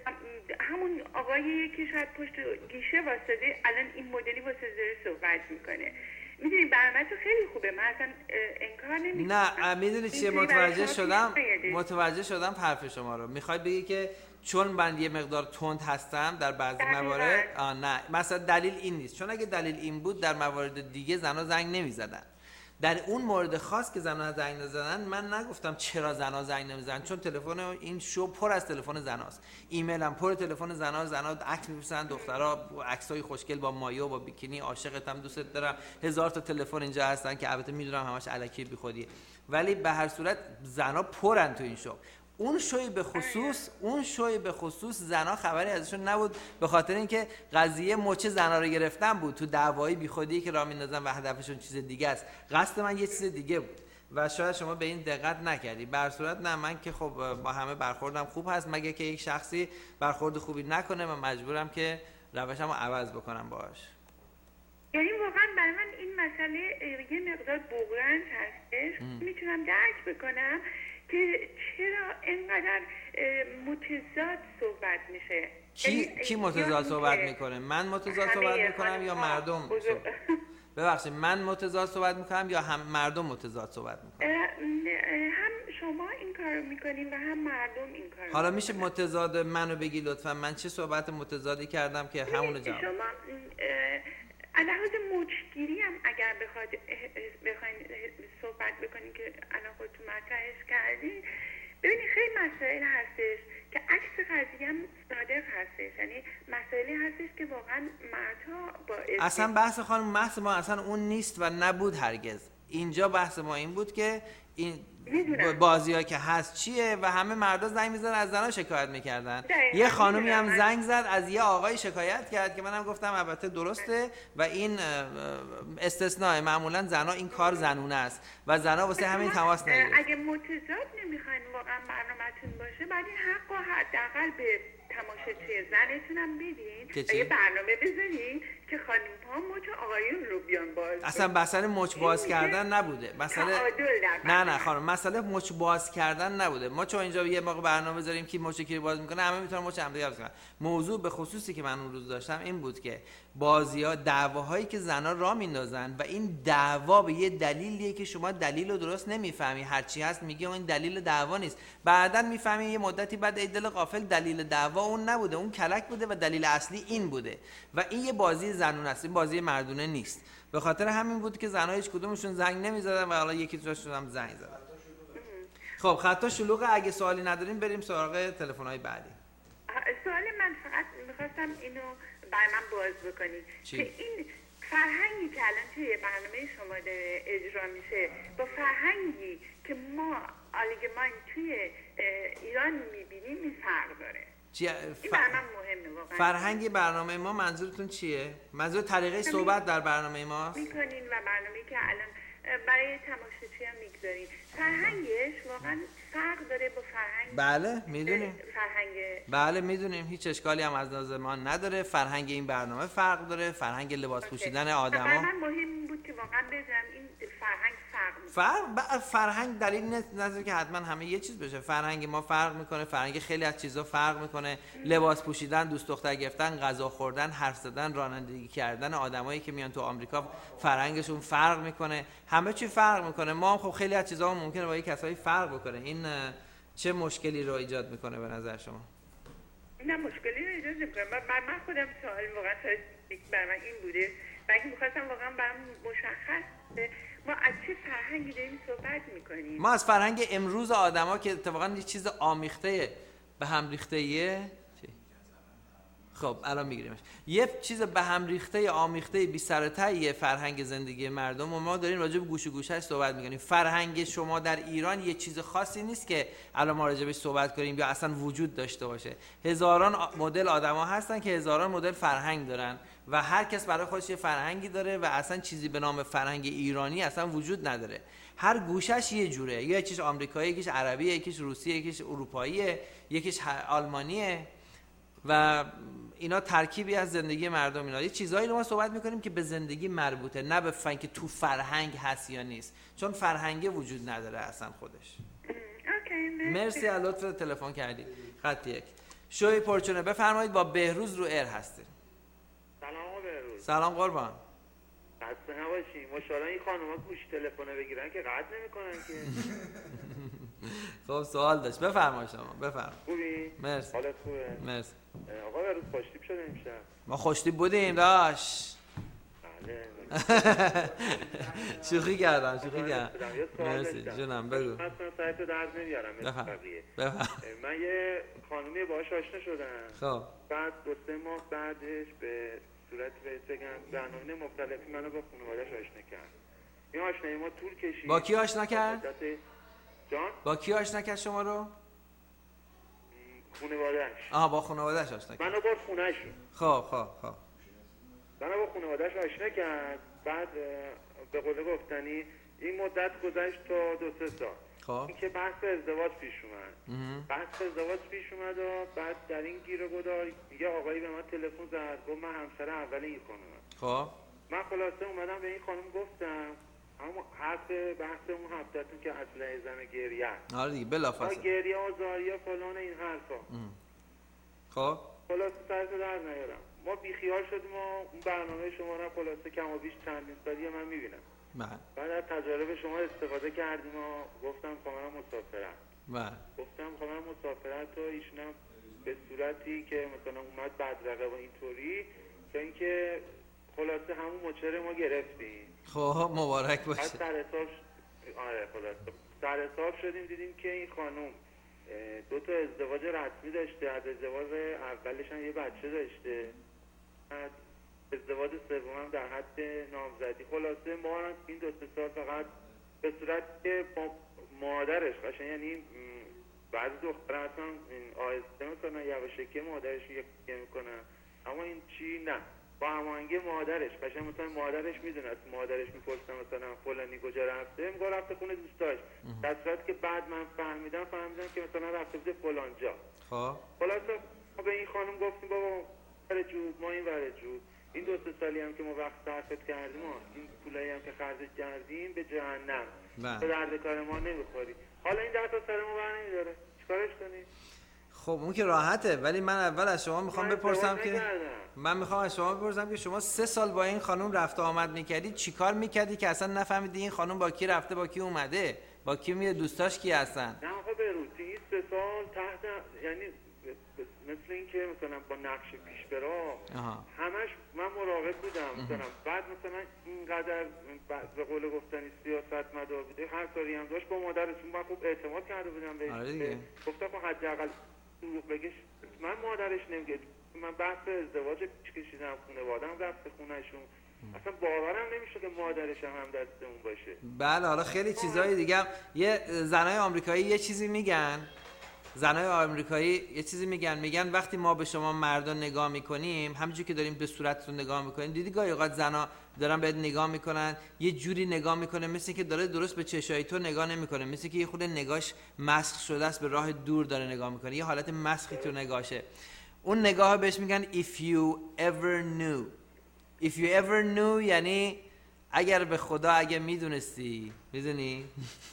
همون آقایی که شاید پشت گیشه واسطه الان این مدلی واسه داره صحبت میکنه. میدونی برنامه تو خیلی خوبه، من اصلا انکار نمیکنم. نه میدونی چیه، متوجه شدم متوجه شدم حرف شما رو. میخواید بگی که چون من یه مقدار تند هستم در بعضی موارد آ نه مثلا دلیل این نیست، چون اگه دلیل این بود در موارد دیگه زنا زنگ نمیزدن. در اون مورد خاص که زنا زنگ نزدن من نگفتم چرا زنا زنگ نمیزنن، چون تلفن این شو پر از تلفن زناست، ایمیل هم پر تلفن زنا، زنا عکس میفرستن، دخترها عکسای خوشگل با مایو با بیکینی، عاشقتم دوست دارم، هزار تا تلفن اینجا هستن که البته میدونم همش الکی بیخودیه، ولی به هر صورت زنا پرن تو این شو. اون شوی به خصوص اون شوی به خصوص زنا خبری ازشون نبود، به خاطر اینکه قضیه مچ زنا رو گرفتن بود تو دعوایی بیخودی که راه میندازن و هدفشون چیز دیگه است. قصد من یه چیز دیگه بود و شاید شما به این دقت نکردی. به هر صورت نه، من که خب با همه برخوردم خوب هست، مگه که یک شخصی برخورد خوبی نکنه و مجبورم که روشمو عوض بکنم باهاش. یعنی واقعا برای من این مسئله یه مقدار بغرنج هستش، میتونم درک بکنم که چرا اینقدر متضاد صحبت میشه. کی کی متضاد صحبت میکنه؟ من متضاد صحبت میکنم یا مردم؟ ببخشید من متضاد صحبت میکنم یا هم مردم متضاد صحبت میکنن؟ هم شما این کارو میکنین و هم مردم این کارو. حالا میشه متضاد منو بگی لطفا؟ من چه صحبت متضادی کردم که همونو جواب؟ شما لحاظ موجگیری هم اگر بخواد بخواین صحبت بکنین که الان خودتون مطرحش کردین، ببینید خیلی مسائل هستش که عکس قضیه هم صادق هستش، یعنی مسائلی هستش که واقعا مردها با اصلا بحث خانم بحث ما اصلا اون نیست و نبود هرگز. اینجا بحث ما این بود که این بازی ها که هست چیه و همه مردا زنگ میزدن از زنها شکایت میکردن. یه خانومی هم زنگ زد از یه آقای شکایت کرد که منم گفتم البته درسته و این استثناء، معمولا زنها این کار زنونه است و زنها واسه همین تماس نمیگیرن. اگه متضاد نمیخواین واقعا برنامه‌تون باشه بعد این حق و حداقل به تماشاچی زنتون هم بدین و یه برنامه بذارین که خانم ها مچ آقایون رو بیان باز. اصلا مسئله مچ باز کردن نبوده. مسئله نه نه خانم مسئله مچ باز کردن نبوده. ما چون اینجا یه موقع برنامه بذاریم که مچ کی باز میکنه همه میتونن مچ هم دیگه باز کنن. موضوع به خصوصی که من اون روز داشتم این بود که بازی‌ها دعواهایی که زنا راه میندازن و این دعوا به یه دلیلیه که شما دلیل رو درست نمیفهمی، هر چی هست میگی این دلیل دعوا نیست، بعداً میفهمی یه مدتی بعد ای دل غافل دلیل دعوا اون نبوده، اون کلک بوده و دلیل اصلی این بوده و این یه بازی زنونه است، این بازی مردونه نیست. به خاطر همین بود که زنها هیچ کدومشون زنگ نمیزدن و حالا یکی دوتاشون هم زنگ زدن. خب خطا شلوغه، اگه سوالی نداریم بریم سراغ تلفن‌های بعدی. سوال من فقط می‌خواستم اینو برای من باز بکنید که این فرهنگی که الان توی برنامه شما داره اجرا میشه با فرهنگی که ما آلیگمان توی ایران میبینیم این فرق داره. چی ف... این برای من مهمه واقعا. فرهنگ برنامه ما منظورتون چیه؟ منظور طریقه صحبت در برنامه ماست؟ میکنین و برنامه‌ای که الان برای تماشاچی هم میگذارین فرهنگش واقعا فرق داره با فرهنگ. بله میدونیم. فرهنگ بله میدونیم، هیچ اشکالی هم از نظر ما نداره. فرهنگ این برنامه فرق داره، فرهنگ لباس پوشیدن آدما. برای من مهم بود که واقعا بدونم این فرهنگ فرق میکنه. فرق فرهنگ دلیل نداره که حتما همه یه چیز بشه. فرهنگ ما فرق میکنه، فرهنگ خیلی از چیزا فرق میکنه. لباس پوشیدن، دوست دختر گرفتن، غذا خوردن، حرف زدن، رانندگی کردن آدمایی که میان تو آمریکا فرهنگشون فرق میکنه. همه چی فرق میکنه. ما هم خب خیلی از چیزا ممکنه با یک کسایی فرق بکنه. این چه مشکلی رو ایجاد میکنه به نظر شما؟ نه مشکلی رو ایجاد نمیکنه. من من خودم سوال واقعا برای من این بوده و اگه میخواستم واقعا برام مشخص ما از چه فرهنگی داریم صحبت میکنیم. ما از فرهنگ امروز آدما که اتفاقا یه چیز آمیخته به هم ریخته‌ایه. خب الان میگیریمش. یه چیز به هم ریخته آمیخته بی سر و ته فرهنگ زندگی مردم و ما داریم راجع به گوش و گوشش صحبت میکنیم. فرهنگ شما در ایران یه چیز خاصی نیست که الان ما راجع بهش صحبت کنیم یا اصلا وجود داشته باشه. هزاران مدل آدما هستن که هزاران مدل فرهنگ دارن و هر کس برای خودش یه فرهنگی داره و اصلا چیزی به نام فرهنگ ایرانی اصلا وجود نداره. هر گوشش یه جوره، یکیش آمریکایی، یکیش عربی، یکیش روسی، یکیش اروپاییه، یکیش آلمانیه و اینا ترکیبی از زندگی مردم. اینا یه چیزایی رو ما صحبت میکنیم که به زندگی مربوطه، نه به فن که تو فرهنگ هست یا نیست، چون فرهنگ وجود نداره اصلا خودش. مرسی از لطف تلفن کردید. خط یک شوی پرچونه بفرمایید. با بهروز رو ایر هستید. سلام بهروز. سلام قربان. خسته نباشی. ماشاءالله این خانوما گوش تلفن بگیرن که قطع نمیکنن که. خب سوال داشت بفرمایید شما بفرمایید. خوبی؟ مرسی. حالت خوبه؟ مرسی. آقا بهروز خوشتیپ شده امشب. ما خوشتیپ بودیم داش. بله. شوخی کردم شوخی کردم. مرسی جونم بگو. من سایتو درد نمیارم مثل بقیه. من یه خانومی باهاش آشنا شدم. خب. بعد دو سه ماه بعدش به صورت بهت بگم برنامه مختلفی منو با خانواده‌اش آشنا کرد. این آشنایی ما طول کشید. با کی آشنا کرد؟ جان؟ با کی آشنا کرد شما رو؟ خانواده‌اش. آها با خانواده‌اش آشنا کرد. منو برد خونه‌ش. خب خب خب. منو با خانواده‌اش آشنا کرد. بعد به قول گفتنی این مدت گذشت تا دو سه سال. خب. این که بحث ازدواج پیش اومد. بحث ازدواج پیش اومد و بعد در این گیر و گدار یه آقایی به من تلفن زد گفت من همسر اول این خانومم. خب. من خلاصه اومدم به این خانم گفتم اما حرف بحث اون هفته‌تون که اصله زن گریه. آره دیگه بلافاصله. گریه و زاریه فلان این حرفا. خب. خلاصه سرت در نیارم. ما بیخیال شدیم و اون برنامه شما رو خلاصه کم و بیش چندین سالی من میبینم. بله. بعد از تجارب شما استفاده کردیم و گفتم خواهرم مسافرت. بله. گفتم خواهرم مسافرت و ایشونم به صورتی که مثلا اومد بدرقه و اینطوری که اینکه خلاصه همون مچره ما گرفتیم. خب مبارک باشه. بعد سر حساب آره خلاصه سر حساب شدیم دیدیم که این خانم دو تا ازدواج رسمی داشته، از ازدواج اولش هم یه بچه داشته. سومم در حد نامزدی. خلاصه ما این دو سه سال فقط به صورت که مادرش قشنگ، یعنی بعضی دخترها اصلا آهسته مثلا یواشکی مادرش رو یکی میکنن، اما این چی نه، با هماهنگی مادرش قشنگ مثلا مادرش میدونه، مادرش میپرسه مثلا فلانی کجا رفته، میگه رفته خونه دوستاش، در صورتی که بعد من فهمیدم فهمیدم که مثلا رفته بوده فلان جا. خب خلاصه ما به این خانم گفتیم بابا ور جوب ما این ور جوب، این دو سه سالی هم که ما وقت صرف کردیم، این پولایی هم که خرج کردیم به جهنم، به درد کار ما نمیخوری. حالا این ده تا سر ما بر نمیداره، چیکارش کنیم؟ خب اون که راحته، ولی من اول از شما میخوام بپرسم که من میخوام از شما بپرسم که شما سه سال با این خانم رفت و آمد میکردی، چیکار میکردی که اصلا نفهمیدی این خانم با کی رفته با کی اومده، با کی میره، دوستاش کی هستن؟ نه آقا بروتی این سه سال تحت، یعنی مثل این که مثلا با نقش پیش برا همش من مراقب بودم مثلا، بعد مثلا اینقدر به قول گفتنی سیاست مدار بوده، هر کاری هم داشت با مادرشون من خوب اعتماد کرده بودم بهش. آره گفتم خب حداقل دروغ بگش، من مادرش نمیگه، من بحث ازدواج پیش کشیدم، خانواده‌ام رفت خونه‌شون، اصلا باورم نمیشه که مادرش هم هم دستمون باشه. بله حالا خیلی چیزای دیگه هم. یه زنای آمریکایی یه چیزی میگن، زنای آمریکایی یه چیزی میگن، میگن وقتی ما به شما مردا نگاه میکنیم، همونجوری که داریم به صورتتون نگاه میکنیم، دیدی گاهی اوقات زنا دارن بهت نگاه میکنن، یه جوری نگاه میکنه مثل که داره درست به چشای تو نگاه نمیکنه، مثل که یه خود نگاهش مسخ شده است، به راه دور داره نگاه میکنه، یه حالت مسخی تو نگاهشه. اون نگاه بهش میگن if you ever knew. if you ever knew یعنی اگر به خدا اگه میدونستی، میدونی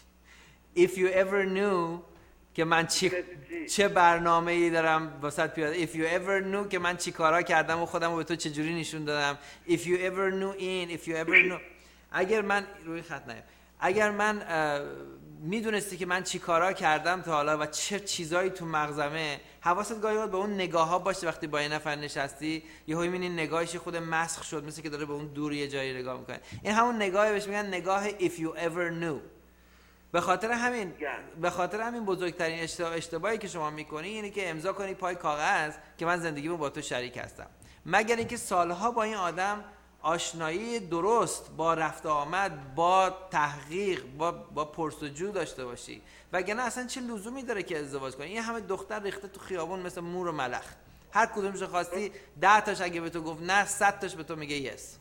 if you ever knew که من چی چه برنامه‌ای دارم واسط پیاده، if you ever knew که من چی کارا کردم و خودم رو به تو چه جوری نشون دادم، if you ever knew in if you ever knew اگر من روی خط نیم اگر من میدونستی که من چی کارا کردم تا حالا و چه چیزایی تو مغزمه، حواست گاهی به اون نگاه ها باشه. وقتی با این نفر نشستی یهو میبینی نگاهش خود مسخ شد، مثل که داره به اون دور یه جایی نگاه میکنه، این همون نگاهی بهش میگن نگاه if you ever knew. به خاطر همین به خاطر همین بزرگترین اشتباهی که شما میکنی اینه که امضا کنی پای کاغذ که من زندگیمو با تو شریک هستم، مگر اینکه سالها با این آدم آشنایی درست با رفت و آمد، با تحقیق، با با پرسجو داشته باشی، وگرنه اصلا چه لزومی داره که ازدواج کنی؟ این همه دختر ریخته تو خیابون مثل مور و ملخ، هر کدومش خواستی ده تاش اگه به تو گفت نه، صد تاش به تو میگه یس.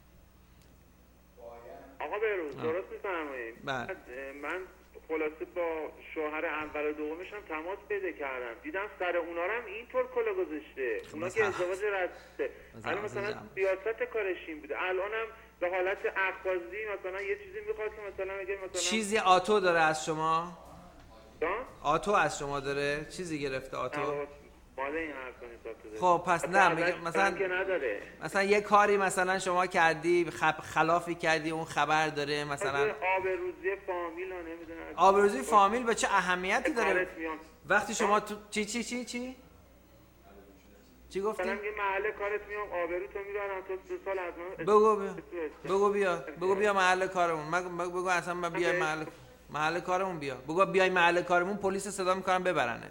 آقا بروز درست میفرمایید. من خلاصه با شوهر اول و دومش هم تماس پیدا کردم، دیدم سر اونا رو هم اینطور کلا گذاشته، اونا که ازدواج رسته، الان مثلا سیاست کارش این بوده، الانم به حالت اخبازی مثلا یه چیزی میخواد که مثلا میگه مثلا چیزی آتو داره از شما؟ دان؟ آتو از شما داره؟ چیزی گرفته آتو؟ ماده این حرف کنید. خب پس نه میگه مثلا مثلا یه کاری مثلا شما کردی، خب خلافی کردی، اون خبر داره مثلا آبروزی فامیل ها نمیدونه، آبروزی فامیل به چه اهمیتی داره وقتی شما تو چی چی چی چی چی گفتی؟ مثلا میگه محل کارت میام آبرو تو میبرم تو سه سال از من بگو بیا بگو بیا بگو بیا محل کارمون، بگو اصلا من بیای محل محل کارمون بیا، بگو بیای محل کارمون، پلیس صدا میکنن ببرنت،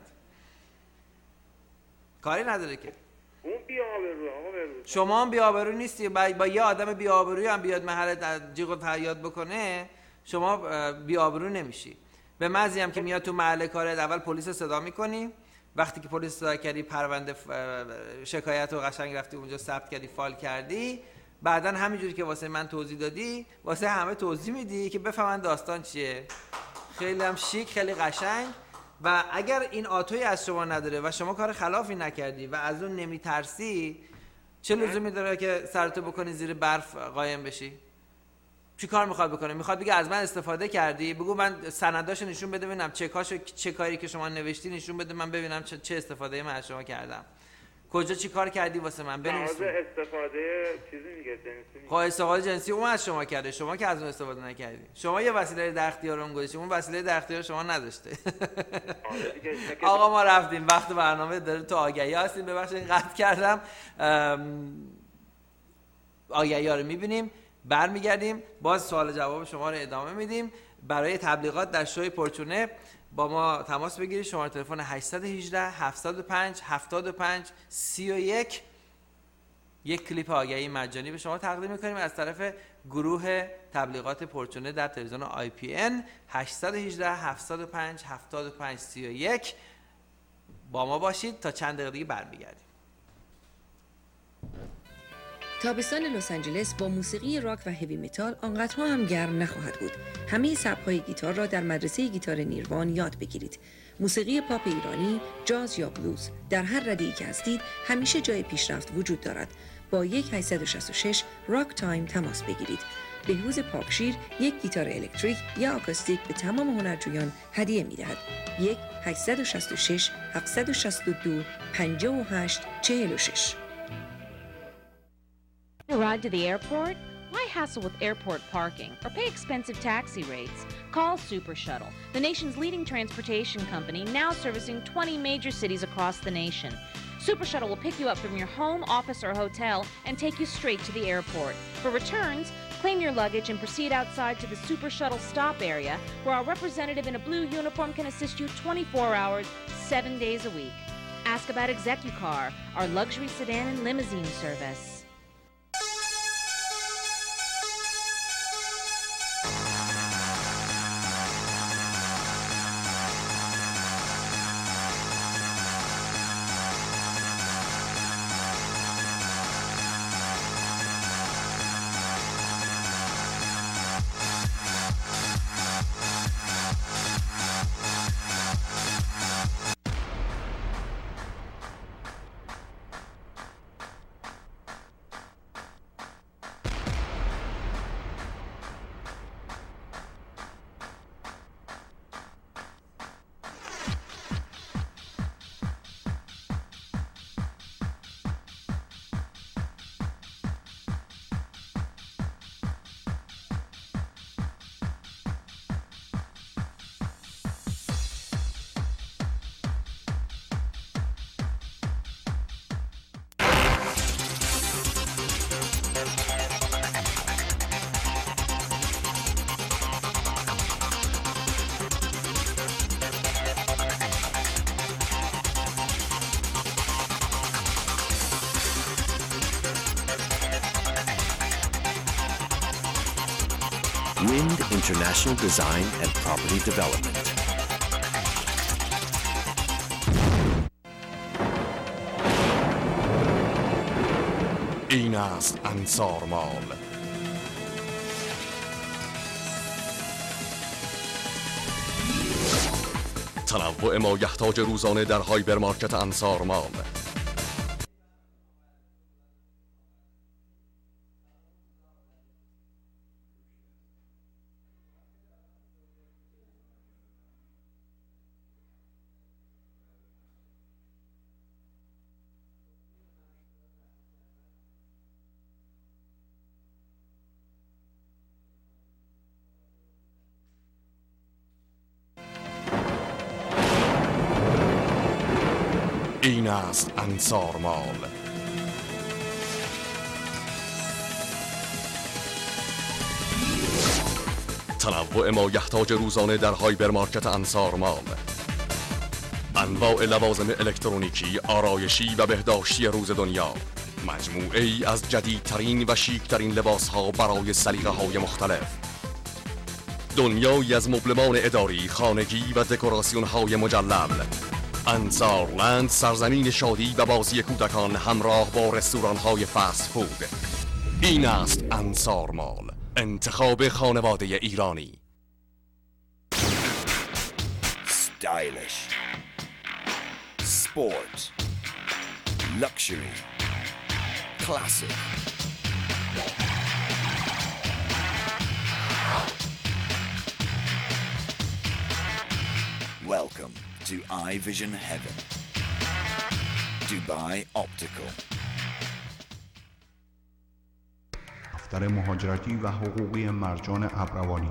کاری نداره که. اون بی آبرو آقا برو. شما هم بی آبرو نیستی، با, با یه آدم بی آبرویی هم بیاد محل جیغ و فریاد بکنه شما بی آبرو نمیشی. به محضی هم که میاد تو محل کارت اول پلیس صدا میکنی، وقتی که پلیس صدا کردی پرونده شکایت رو قشنگ رفتی اونجا ثبت کردی، فایل کردی، بعداً همینجوری که واسه من توضیح دادی واسه همه توضیح میدی که بفهمن داستان چیه. خیلی هم شیک، خیلی قشنگ. و اگر این آتوی از شما نداره و شما کار خلافی نکردی و از اون نمیترسی، چه لزومی داره که سرتو بکنی زیر برف قایم بشی؟ چی کار میخواد بکنه؟ میخواد بگه از من استفاده کردی؟ بگو من سنداشو نشون بده ببینم، چکاشو چه کاری که شما نوشتی نشون بده من ببینم چه, چه استفاده من از شما کردم، کجا چی کار کردی واسه من بنویس. استفاده چیزی میگه جنسی. خب استفاده جنسی اون از شما کرده، شما که از اون استفاده نکردی. شما یه وسیله در اختیار اون گذاشتی، اون وسیله در اختیار شما نداشته. آقا ما رفتیم، وقت برنامه داره تو آگهی هستیم، ببخشید قطع کردم. آگهی ها رو میبینیم، برمیگردیم باز سوال جواب شما رو ادامه میدیم. برای تبلیغات در شوی پورچونه با ما تماس بگیرید. شماره تلفن هشت یک هشت هفت صفر پنج هفتاد و پنج سی و یک. یک کلیپ آگهی مجانی به شما تقدیم می‌کنیم از طرف گروه تبلیغات پورچونه در تلویزیون آی پی ان. هشت یک هشت هفت صفر پنج هفت پنج سه یک. با ما باشید تا چند دقیقه دیگه برمیگردیم. تابستان لس آنجلس با موسیقی راک و هیوی متال آنقدرها هم گرم نخواهد بود. همه سبک‌های گیتار را در مدرسه گیتار نیروان یاد بگیرید. موسیقی پاپ ایرانی، جاز یا بلوز، در هر رده‌ای که هستید همیشه جای پیشرفت وجود دارد. با یک هشت شش شش راک تایم تماس بگیرید. بهروز پاکشیر یک گیتار الکتریک یا آکوستیک به تمام هنرجویان هدیه می‌دهد. یک هشت شش شش هفت شش دو پنج هشت چهار شش. A ride to the airport? Why hassle with airport parking or pay expensive taxi rates? Call Super Shuttle, the nation's leading transportation company, now servicing twenty major cities across the nation. Super Shuttle will pick you up from your home, office, or hotel and take you straight to the airport. For returns, claim your luggage and proceed outside to the Super Shuttle stop area, where our representative in a blue uniform can assist you twenty-four hours, seven days a week. Ask about ExecuCar, our luxury sedan and limousine service. Wind International Design and Property Development. این است انصار مال. تنوع ما یحتاج روزانه در هایپرمارکت انصار مال. این است انصار مال. تنوع ما یحتاج روزانه در هایپرمارکت انصار مال. انواع لوازم الکترونیکی، آرایشی و بهداشتی روز دنیا. مجموعه ای از جدیدترین و شیکترین لباس ها برای سلیقه های مختلف. دنیایی از مبلمان اداری، خانگی و دکوراسیون های مجلل. انصارلند، سرزمین شادی و بازی کودکان همراه با رستوران های فست فود. این است انصار مال، انتخاب خانواده ایرانی. Stylish, sport, luxury, classic. Welcome to iVision Heaven. Dubai Optical. دفتر مهاجرتی و حقوقی مرجان ابروانی.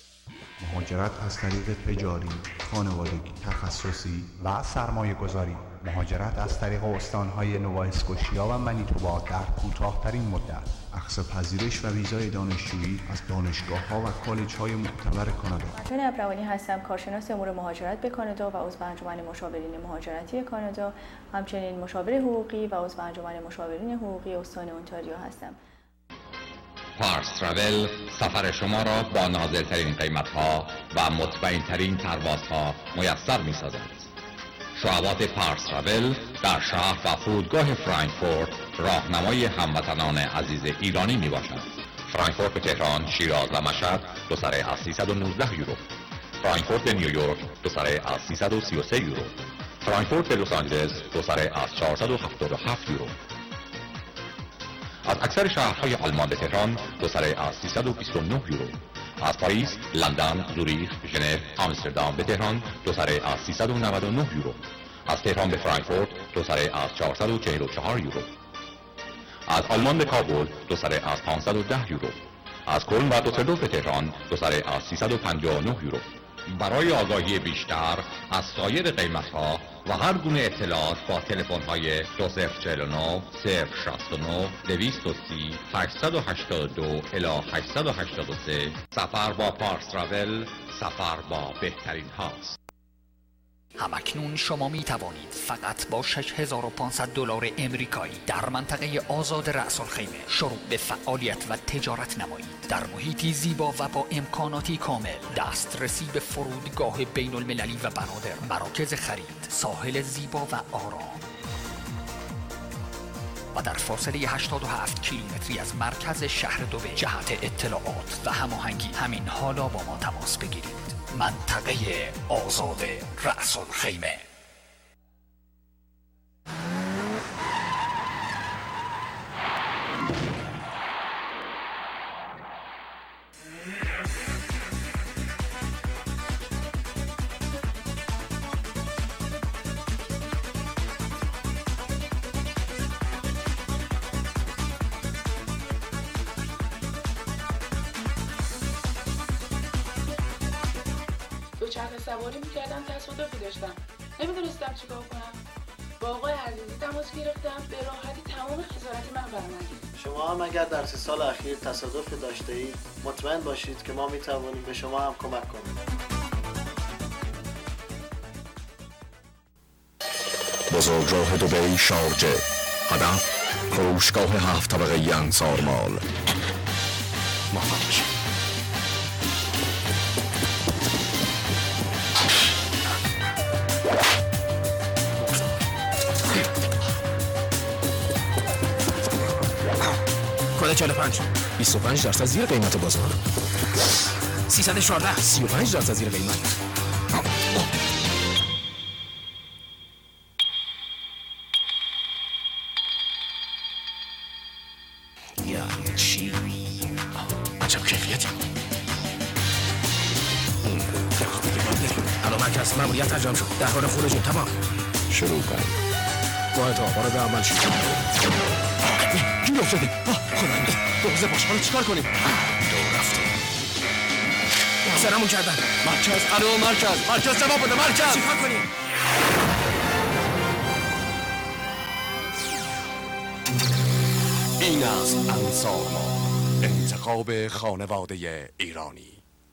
مهاجرت از طریق تجاری، خانوادگی، تخصصی و سرمایه گذاری. مهاجرت از طریق استانهای نووا اسکوشیا و منیتوبا در کوتاه‌ترین مدت، اخذ پذیرش و ویزای دانشجویی از دانشگاه‌ها و کالج‌های معتبر کانادا. چون ابروانی هستم، کارشناس امور مهاجرت به کانادا و عضو انجمن مشاورین مهاجرتی کانادا، همچنین مشاور حقوقی و عضو انجمن مشاورین حقوقی استان اونتاریو هستم. پارس تراول سفر شما را با نازلترین قیمت‌ها و مطمئن‌ترین پروازها میسر می‌سازد. شعبات پارس تراول در شهر و فرودگاه فرانکفورت راهنمای هموطنان عزیز ایرانی میباشد. فرانکفورت به تهران، شیراز و مشهد دو سره از سیصد و نوزده یورو. فرانکفورت به نیویورک دو سره از سیصد و سی و سه یورو. فرانکفورت به لس آنجلس دو سره از چهارصد و هفتاد و هفت یورو. از اکثر شهرهای آلمان به تهران دو سره از سیصد و بیست و نه یورو. از پاریس، لندن، زوریخ، ژنو، آمستردام به تهران دو سره از سیصد و نود و نه یورو. از تهران به فرانکفورت دو سره از چهارصد و چهل و چهار یورو. از آلمان به کابل دو سره از پانصد و ده یورو. از کلن و دوسلدورف به تهران دو سره از سیصد و پنجاه و نه یورو. برای آگاهی بیشتر از سایر قیمت‌ها و هر گونه اطلاعات با تلفن‌های دو صفر چهل و نه صفر شصت و نه دویست و سی هشتصد و هشتاد و دو الی هشتصد و هشتاد و سه. سفر با پارس تراول سفر با بهترین هاست. همکنون شما می توانید فقط با شش هزار و پانصد دلار امریکایی در منطقه آزاد رأس الخیمه شروع به فعالیت و تجارت نمایید. در محیطی زیبا و با امکاناتی کامل، دسترسی به فرودگاه بین المللی و بنادر، مراکز خرید، ساحل زیبا و آرام و در فاصله هشتاد و هفت کیلومتری از مرکز شهر دبی. جهت اطلاعات و هماهنگی همین حالا با ما تماس بگیرید. منطقه آزاد رأس الخیمه. دوچرخه سواری میکردم، تصادفی داشتم، نمیدونستم چیکار کنم. با آقای عزیزی تماس گرفتم، به راحتی تمام خسارت من برآمد. شما هم اگر در سه سال اخیر تصادف داشته اید، مطمئن باشید که ما میتوانیم به شما هم کمک کنیم. بزرگراه دبی شارجه. هدف فروشگاه هفت طبقه انصار مال. موفق باشید. کد چهل و پنج بیست و پنج درصد زیر قیمت بازار. سیصد و چهارده سی و پنج درصد زیر قیمت. یعنی چی؟ عجب کیفیتی. الان مرکز ماموریت انجام شد. در حال خروجیم. تمام. شروع کنیم. باید ها وارد عمل شد. گیر افتادیم. خداوند دوزه باش. حالا چیکار کنیم؟ دور رفتیم. محاصرمون کردن. مرکز. الو مرکز. مرکز جواب بده. مرکز. چیکار کنیم؟ این است انصار مال، انتخاب خانواده ایرانی.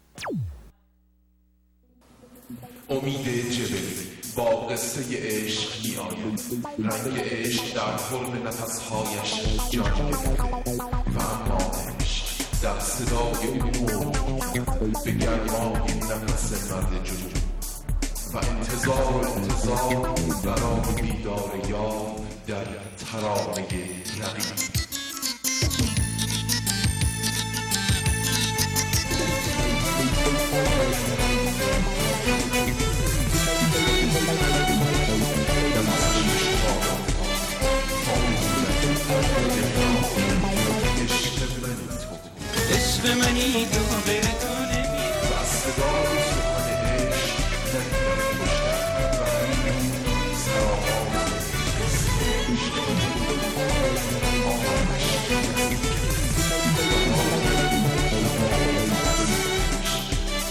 امید جبلی با قصه عشق می آید. رنگ عشق در حلم نفسهایش جان گرفته و اما عشق در صدای او به گرمای نفس مرد جنون و انتظار و انتظار برای دیدار یار در ترانه رقیب. عشق منی تو غیر تو نمی و صدای سخن عشق نمیدن بشتن و همین سراغ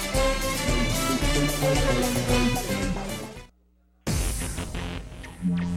عشق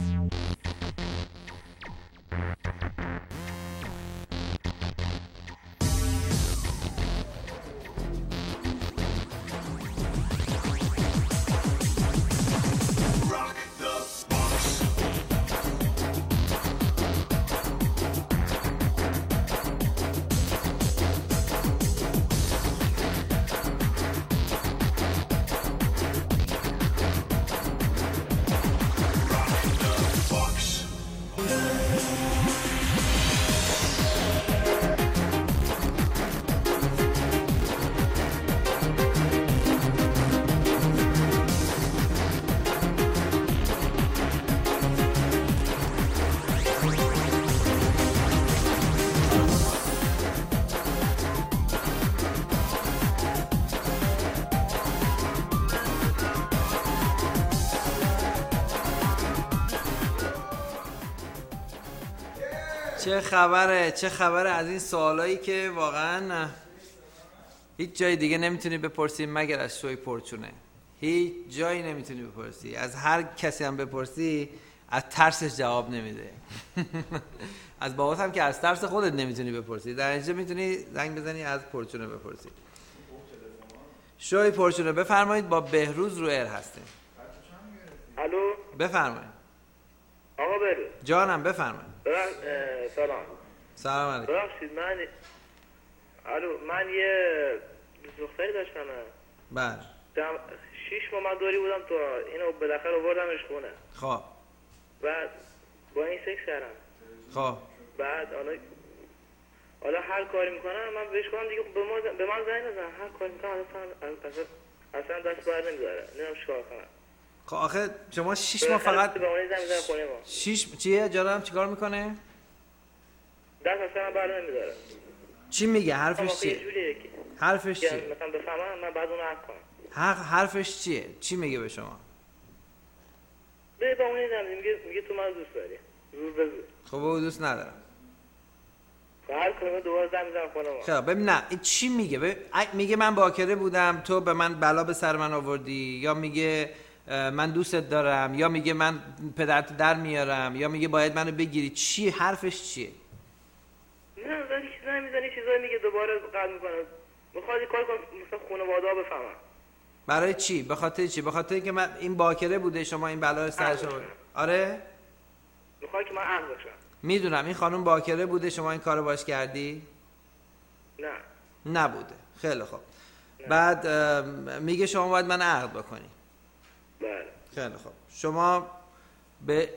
چه خبره؟ چه خبره از این سوالایی که واقعا هیچ جای دیگه نمیتونی بپرسی مگر از شوی پرچونه. هیچ جایی نمیتونی بپرسی. از هر کسی هم بپرسی از ترسش جواب نمیده. از بابات هم که از ترس خودت نمیتونی بپرسی. در اینجا میتونی زنگ بزنی از پرچونه بپرسی. شوی پرچونه بفرمایید، با بهروز رو ایر هستیم. الو بفرمایید. آقا بهروز جانم بفرمایید. سلام. سلام علیکم. ببخشید من الو من یه دختری داشتم. بله. دم شش ماه من دوری بودم تو اینو بالاخره آوردمش خونه. خب. بعد با این سکس کردم. خب. بعد حالا حالا هر کاری میکنم من بهش گفتم دیگه به من به من زنگ نزن، هر کاری میکنم اصلا اصلا اصلا دست بر نمیذاره. نمیدونم چیکار کنم. خب آخه شما شش ماه فقط به اون زنگ میزنه خونه ما. شش چیه جانم چیکار میکنه؟ دست اصلا بر نمیذاره. چی میگه؟ حرفش چیه؟ حرفش چیه؟ مثلا بفهمم من بعد اون عفو کنم. حق حرفش چیه؟ چی میگه به شما؟ به با اون زنگ میگه میگه تو من دوست داری. زور به زور. خب او دوست ندارم. هر کاری دوباره زنگ میزنه خونه ما. خب ببین نه این چی میگه؟ ببین میگه من باکره بودم تو به من بلا به سر من آوردی، یا میگه من دوستت دارم، یا میگه من پدرت در میارم، یا میگه باید منو بگیری. چی حرفش چیه؟ نه ولی چیزایی میزنه چیزایی میگه دوباره قد میکنه. میخواد کار کنه مثلا خانواده ها بفهمن. برای چی؟ به خاطر چی؟ به خاطر اینکه من این باکره بوده شما این بلا رو سرش آورد. آره؟ میخواد که من عقل بشم. میدونم این خانم باکره بوده شما این کارو باش کردی؟ نه. نبوده. خیلی خوب. بعد میگه شما باید من عقد بکنی. بله. خیلی خوب. شما به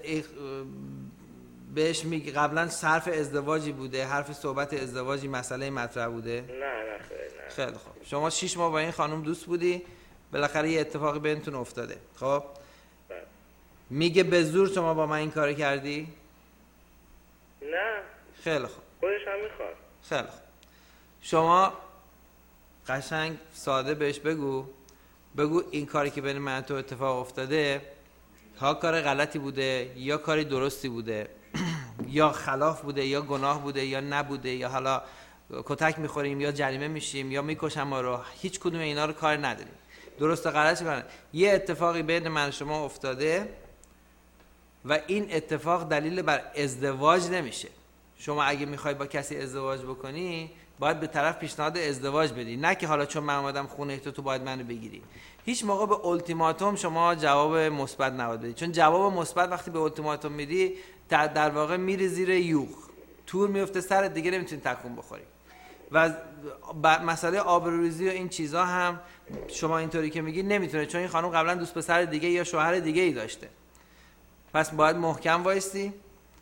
بهش میگی قبلا حرف ازدواجی بوده، حرف صحبت ازدواجی مسئله مطرح بوده؟ نه نه خیلی نه. خیلی خوب. شما شش ماه با این خانم دوست بودی، بالاخره یه اتفاقی بینتون افتاده. خب بله. میگه به زور شما با من این کارو کردی؟ نه. خیلی خوب. خودش هم میخواد. خیلی خوب. شما قشنگ ساده بهش بگو بگو این کاری که بین من تو اتفاق افتاده ها کار غلطی بوده یا کاری درستی بوده یا خلاف بوده یا گناه بوده یا نبوده، یا حالا کتک میخوریم یا جریمه میشیم یا میکشم ما رو، هیچ کدوم اینا رو کار نداریم. درست و غلطی کنن. یه اتفاقی بین من و شما افتاده و این اتفاق دلیل بر ازدواج نمیشه. شما اگه میخوای با کسی ازدواج بکنی باید به طرف پیشنهاد ازدواج بدی، نه که حالا چون من اومدم خونه تو تو باید منو بگیری. هیچ موقع به التیماتوم شما جواب مثبت نباید بدی، چون جواب مثبت وقتی به التیماتوم میدی در واقع میری زیر یوغ، تور میفته سرت، دیگه نمیتونی تکون بخوری. و مسئله آبروریزی و این چیزا هم شما اینطوری که میگی نمیتونه، چون این خانم قبلا دوست پسر دیگه یا شوهر دیگه ای داشته. پس باید محکم وایستی،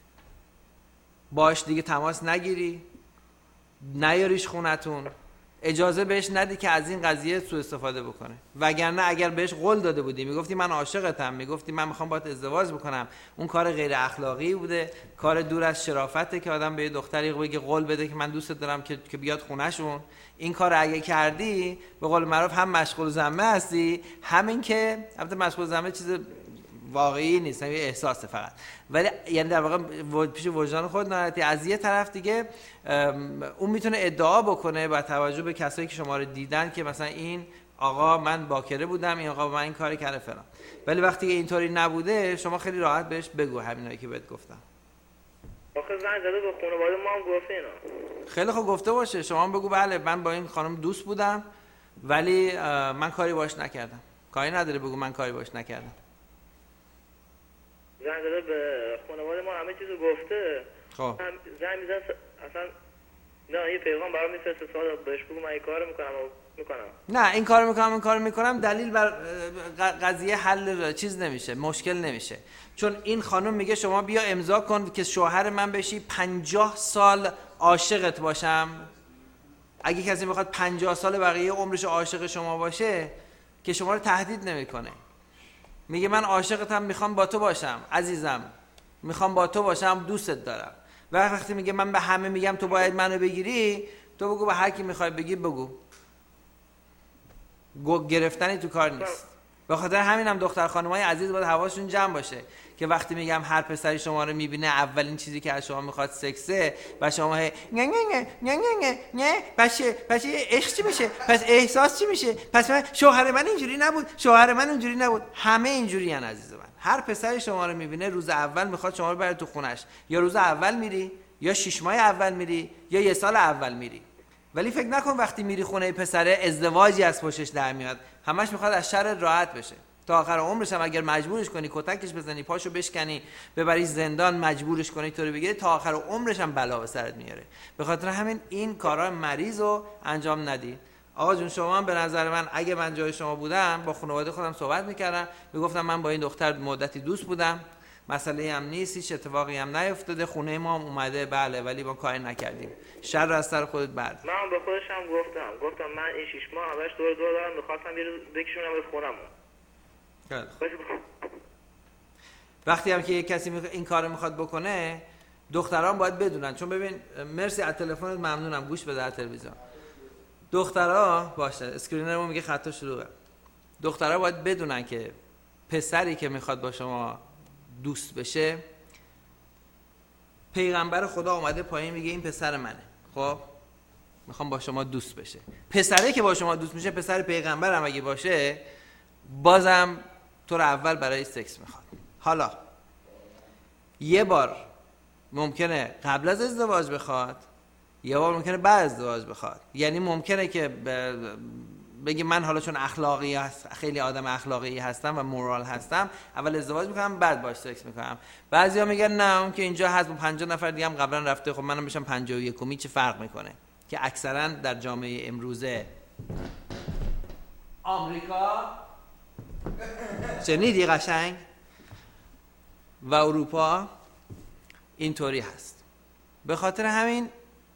باش دیگه تماس نگیری، نیاریش خونتون، اجازه بهش ندی که از این قضیه سوء استفاده بکنه. وگرنه اگر بهش قول داده بودی، میگفتی من عاشقتم، میگفتی من میخوام باهات ازدواج بکنم، اون کار غیر اخلاقی بوده، کار دور از شرافته که آدم به یه دختری بگه قول بده که من دوستت دارم که که بیاد خونهشون. این کار اگه کردی به قول معروف هم مشغول ذمه هستی، همین که البته مشغول ذمه چیز واقعی نیست، یه احساسه فقط، ولی یعنی در واقع پیش وجدان خود ناراحتی. از یه طرف دیگه اون میتونه ادعا بکنه با توجه به کسایی که شما رو دیدن که مثلا این آقا من باکره بودم، این آقا با من این کاری کرده فلان، ولی وقتی که اینطوری نبوده شما خیلی راحت بهش بگو همینایی که بهت گفتم. آخه زنگ زده به خانواده ما هم گفته اینا. خیلی خوب گفته باشه، شما هم بگو بله من با این خانم دوست بودم ولی من کاری باش نکردم. کاری نداره بگو من کاری باش نکردم. زنگ زده به خانواده ما همه چیزو گفته. خب زنگ میزنه اصلا نه یه پیغام برام میفرسته سوال بهش بگو من این کارو میکنم و میکنم. نه این کارو میکنم این کارو میکنم دلیل بر قضیه حل چیز نمیشه، مشکل نمیشه. چون این خانم میگه شما بیا امضا کن که شوهر من بشی، پنجاه سال عاشقت باشم. اگه کسی میخواد پنجاه سال بقیه عمرش عاشق شما باشه که شما رو تهدید نمیکنه، میگه من عاشقتم، میخوام با تو باشم عزیزم، میخوام با تو باشم، دوستت دارم. و وقتی میگه من به همه میگم تو باید منو بگیری، تو بگو به هر کی میخوای بگی بگو. گرفتنی تو کار نیست. به خاطر همین هم دختر خانمای عزیز باید حواسشون جمع باشه که وقتی میگم هر پسری شما رو میبینه اولین چیزی که از شما میخواد سکسه و شما نه نه نه نه نه نه پس پس عشق چی میشه؟ پس احساس چی میشه؟ پس من شوهر من اینجوری نبود، شوهر من اونجوری نبود. همه اینجوری ان عزیز من. هر پسری شما رو میبینه روز اول میخواد شما رو بره تو خونش. یا روز اول میری، یا شش ماه اول میری، یا یه سال اول میری. ولی فکر نکن وقتی میری خونه پسره ازدواجی از پشتش در میاد. همش میخواد از شر راحت بشه. تا آخر عمرش هم اگر مجبورش کنی کتکش بزنی، پاشو بشکنی، ببری زندان، مجبورش کنی تو رو بگیره، تا آخر عمرش هم بلا به سرت میاره. به خاطر همین این کارا مریض رو انجام ندید. آقا جون شما هم به نظر من اگه من جای شما بودم با خانواده خودم صحبت میکردم، میگفتم من با این دختر مدتی دوست بودم، مسئله هم نیست، هیچ اتفاقی هم نیفتاده، خونه ما هم اومده، بله، ولی ما کاری نکردیم، شر از سر خودت برد. من به خودشم گفتم گفتم من این شش ماه همش دور دور دارم، می‌خواستم یه روز بکشونم به خونمون. وقتی هم که یک کسی این کارو میخواد بکنه، دختران باید بدونن، چون ببین، مرسی از تلفنت ممنونم، گوش بده از تلویزیون. دخترها باشه، اسکرینرمون میگه خطا شروعه. دخترها باید بدونن که پسری که میخواد با شما دوست بشه، پیغمبر خدا اومده پایین میگه این پسر منه، خب میخوام با شما دوست بشه. پسری که با شما دوست میشه، پسر پیغمبر هم اگه باشه، بازم تو رو اول برای سکس میخواد. حالا یه بار ممکنه قبل از ازدواج بخواد، یه بار ممکنه بعد از ازدواج بخواد. یعنی ممکنه که بگی من حالا چون اخلاقی هست، خیلی آدم اخلاقی هستم و مورال هستم، اول ازدواج میکنم بعد باش سکس میکنم. بعضیا میگن نه اون که اینجا هست با پنجاه نفر دیگه هم قبلا رفته، خب منم بشم پنجاه و یکمی، چه فرق میکنه؟ که اکثرا در جامعه امروزه آمریکا شنیدی قشنگ و اروپا اینطوری هست. به خاطر همین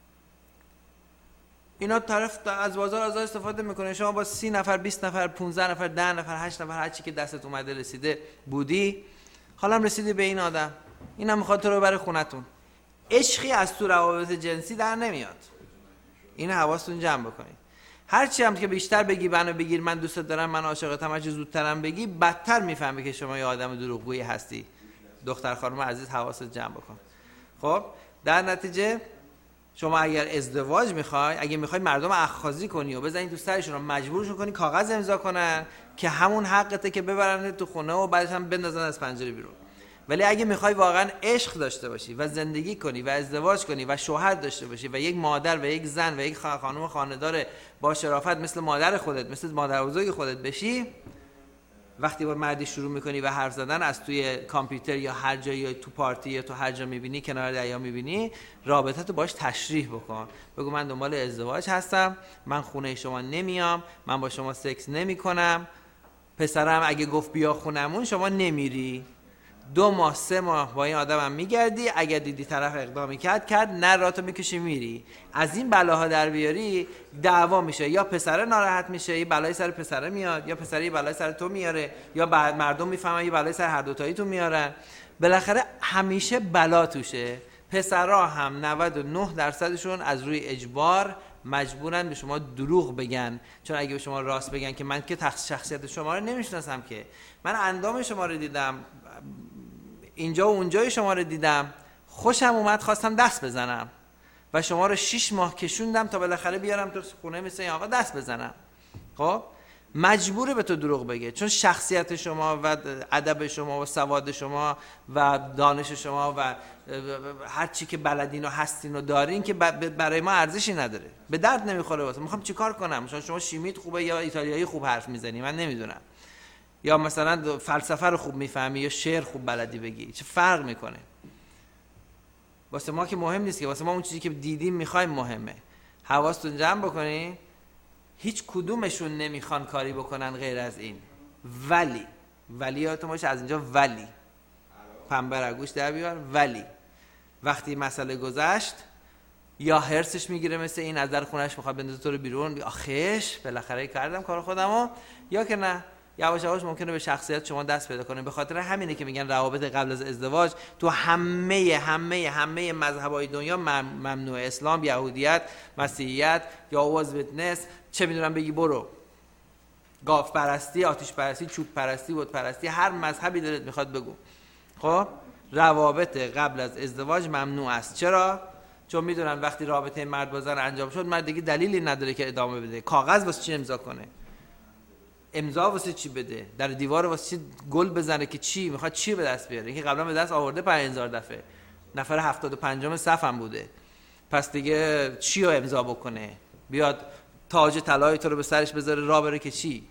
اینا طرف از بازار آزاد استفاده میکنه. شما با سی نفر، بیست نفر، پونزده نفر، ده نفر، هشت نفر، هر چی که دستت اومده رسیده بودی، حالا هم رسیدی به این آدم، اینم میخواد تو رو بره خونتون. عشقی از تو روابط جنسی در نمیاد. این حواستون جمع بکنید. هر چی هم که بیشتر بگی منو بگیر، من دوست دارم، من عاشقتم، هر چی زودترم بگی، بدتر میفهمی که شما یه آدم دروغگویی هستی. دختر خانم عزیز حواست جمع بکن. خب در نتیجه شما اگر ازدواج میخوای، اگه میخوای مردم اخاذی کنی و بزنی تو سرشون، مجبورشون کنی کاغذ امضا کنن که همون حقته که ببرن تو خونه و بعدش هم بندازن از پنجره بیرون. ولی اگه میخوای واقعا عشق داشته باشی و زندگی کنی و ازدواج کنی و شوهر داشته باشی و یک مادر و یک زن و یک خانم خانه‌دار با شرافت مثل مادر خودت، مثل مادر بزرگ خودت بشی، وقتی با مردی شروع میکنی و حرف زدن از توی کامپیوتر یا هر جایی یا تو پارتی یا تو هر جا میبینی، کنار دریا میبینی، رابطه تو باش تشریح بکن. بگو من دنبال ازدواج هستم، من خونه شما نمیام، من با شما سکس نمیکنم، پسرم اگه گفت بیا خونمون شما نمیری، دو ماه سه ماه با این آدمم میگردی، اگر دیدی طرف اقدامی کرد کرد، نه راتو میکشی میری. از این بلاها در بیاری دعوا میشه، یا پسره ناراحت میشه، یه بلای سر پسره میاد، یا پسره یه بلای سر تو میاره، یا بعد مردم میفهمن یه بلای سر هر دو تایی تو میارن. بالاخره همیشه بلا توشه. پسرا هم نود و نه درصدشون از روی اجبار مجبورن به شما دروغ بگن، چون اگه به شما راست بگن که من که شخصیت شما رو نمیشناسم، که من اندام شما رو دیدم، اینجا و اونجای شما رو دیدم، خوشم اومد خواستم دست بزنم و شما رو شش ماه کشوندم تا بالاخره بیارم تو خونه مثل این آقا دست بزنم. خب مجبوره به تو دروغ بگه، چون شخصیت شما و ادب شما و سواد شما و دانش شما و هر چی که بلدین و هستین و دارین که برای ما ارزشی نداره، به درد نمیخوره واسه. میخوام چیکار کنم؟ مثلا شما شیمیت خوبه یا ایتالیایی خوب حرف میزنی، من نمیدونم، یا مثلا فلسفه رو خوب میفهمی یا شعر خوب بلدی بگی، چه فرق میکنه؟ واسه ما که مهم نیست، که واسه ما اون چیزی که دیدیم میخوایم مهمه. حواستون جمع بکنین، هیچ کدومشون نمیخوان کاری بکنن غیر از این. ولی ولی یادتون باشه از اینجا ولی پنبه را گوش در بیار، ولی وقتی مسئله گذشت یا هرسش میگیره مثل این، از در خونهش میخواد بندازه تو رو بیرون، آخش بالاخره کردم کار خودمو، یا که نه یواش یواش ممکنه به شخصیت شما دست پیدا کنه. به خاطر همینه که میگن روابط قبل از ازدواج تو همه همه همه مذهب‌های دنیا ممنوع. اسلام، یهودیت، مسیحیت، یا واز ویتنس، چه میدونم بگی برو. گاو پرستی، آتش پرستی، چوب پرستی، بت پرستی، هر مذهبی دلت میخواد بگو. خب روابط قبل از ازدواج ممنوع است. چرا؟ چون میدونن وقتی رابطه مرد با زن انجام شد، مرد دیگه دلیلی نداره که ادامه بده. کاغذ واسه چی امضا کنه؟ امضا واسه چی بده؟ در دیوار واسه چی گل بزنه که چی میخواد چی به دست بیاره؟ اینکه قبلا به دست آورده پنج هزار دفعه، نفر هفتاد و پنجم صفم بوده، پس دیگه چی رو امضا بکنه؟ بیاد تاج طلای تو رو به سرش بذاره راه بره که چی؟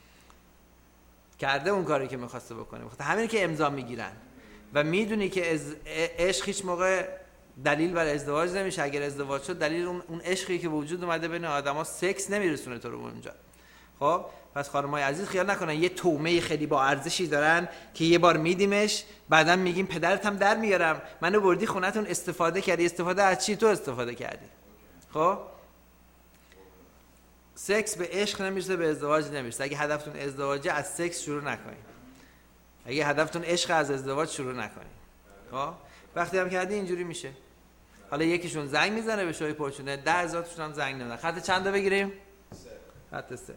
کرده اون کاری که میخواسته بکنه. بخاطر همین که امضا میگیرن و میدونی که از عشق هیچ موقع دلیل برای ازدواج نمیشه. اگر ازدواج شد دلیل اون اون عشقی که وجود اومده بین آدما، سکس نمیرسونه تو رو اونجا. خب پس خانمای عزیز خیال نکنن یه تومه خیلی با ارزشی دارن که یه بار میدیمش، بعدم میگیم پدرت هم در میارم، منو بردی خونتون استفاده کردی. استفاده از چی؟ تو استفاده کردی. خب سکس به عشق نمیرسه، به ازدواج نمیرسه. اگه هدفتون ازدواجه از سکس شروع نکنید. اگه هدفتون عشق از ازدواج شروع نکنید. خب وقتی هم کردی اینجوری میشه. حالا یکیشون زنگ میزنه به شوی پرچونه، ده هزار توشون هم زنگ نمیزنه. خط چند تا بگیریم؟ سه. خط سه.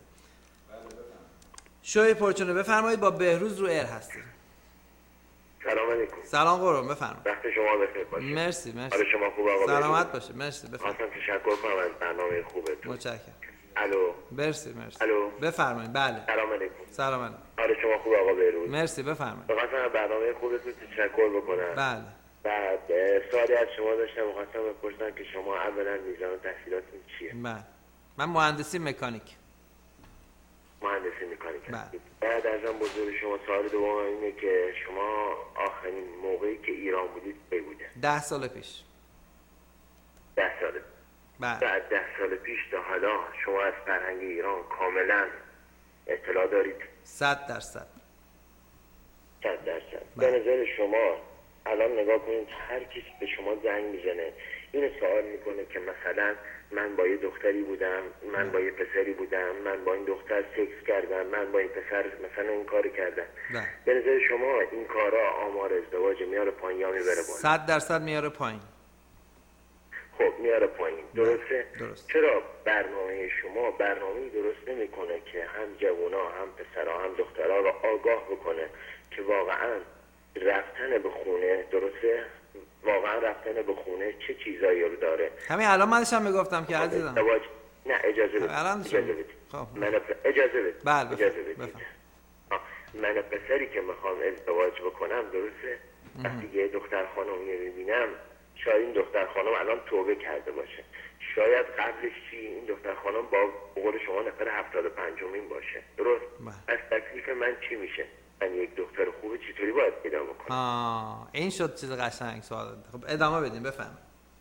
شوی پرچونه بفرمایید، با بهروز رو ایر هستیم. سلام علیکم. سلام قربان، بفرمایید. وقت شما بخیر باشه. مرسی مرسی. حال شما خوبه آقا؟ سلامت باشه. مرسی بفرمایید. خواستم تشکر کنم از برنامه خوبتون. متشکرم. الو. مرسی مرسی. الو. بفرمایید. بله. سلام علیکم. سلام علیکم. حال شما خوبه آقا بهروز؟ مرسی بفرمایید. خواستم از برنامه خوبتون تشکر بکنم. بله. بعد سوالی از شما داشتم، خواستم بپرسم که شما اولا میزان تحصیلاتون چیه؟ بله. من مهندسی مکانیک. مهندسی مکانیک. بله. بعد ازم بزرگ شما سوال دوم اینه که شما آخرین موقعی که ایران بودید کی بوده؟ ده سال پیش. ده سال. بله. بعد ده سال پیش تا حالا شما از فرهنگ ایران کاملا اطلاع دارید؟ صد درصد. صد درصد. به نظر شما الان نگاه کنید، هر کسی به شما زنگ میزنه اینو سوال میکنه که مثلا من با یه دختری بودم، من با یه پسری بودم، من با این دختر سکس کردم، من با این پسر مثلا این کار کردم. به نظر شما این کارا آمار ازدواج میاره پایین یا میبره بالا؟ صد درصد میاره پایین. خب میاره پایین، درسته؟ درست. چرا برنامه شما برنامه‌ای درست نمیکنه که هم جوونا هم پسرها هم دخترها رو آگاه بکنه که واقعا رفتن به خونه، درسته؟ واقعا رفتن به خونه چه چیزایی رو داره؟ همین الان من داشتم میگفتم که عزیزم. ازدواج نه اجازه بدید. الان اجازه بدید. خب من پ... اجازه بدید. بله اجازه بدید. من پسری که میخوام ازدواج بکنم، درسته؟ وقتی یه دختر خانمی میبینم، شاید این دختر خانم الان توبه کرده باشه، شاید قبلش چی این دختر خانم با قول شما نفر هفتاد و پنجمین باشه، درست؟ از تکلیف من چی میشه؟ من یک دختر خوبه چطوری باید پیدا بکنم؟ آه این شد چیز قشنگ سوال. خب ادامه بدیم بفهم.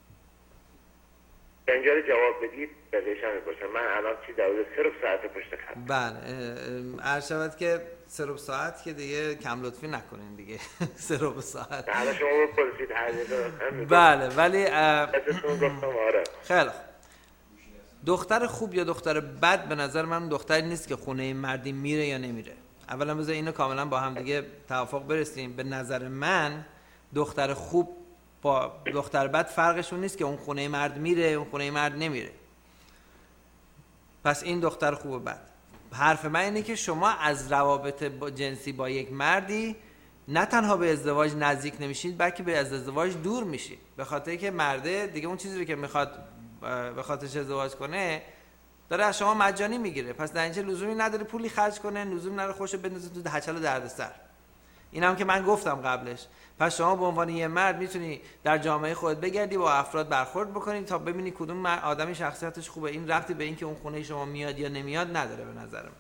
اینجا رو جواب بدید بهش هم میپرسم. من الان چی در حدود سه ربع ساعت پشت خط. بله عرض شود که سه ربع ساعت که دیگه کم لطفی نکنین دیگه. سه ربع ساعت. حالا شما بپرسید هر بله ولی آره. خیلی خوب. دختر خوب یا دختر بد به نظر من دختری نیست که خونه مردی میره یا نمیره. اولا بذار اینو کاملا با هم دیگه توافق برسیم. به نظر من دختر خوب با دختر بد فرقشون نیست که اون خونه مرد میره اون خونه مرد نمیره. پس این دختر خوب و بد. حرف من اینه که شما از روابط با جنسی با یک مردی نه تنها به ازدواج نزدیک نمیشید بلکه به از ازدواج دور میشید، به خاطر که مرده دیگه اون چیزی رو که میخواد به خاطرش ازدواج کنه داره از شما مجانی میگیره. پس در اینجا لزومی نداره پولی خرج کنه، لزومی نداره خوشو بندازه تو هچل دردسر. این هم که من گفتم قبلش. پس شما به عنوان یه مرد میتونی در جامعه خودت بگردی با افراد برخورد بکنی تا ببینی کدوم آدمی شخصیتش خوبه. این ربطی به این که اون خونه شما میاد یا نمیاد نداره به نظر من.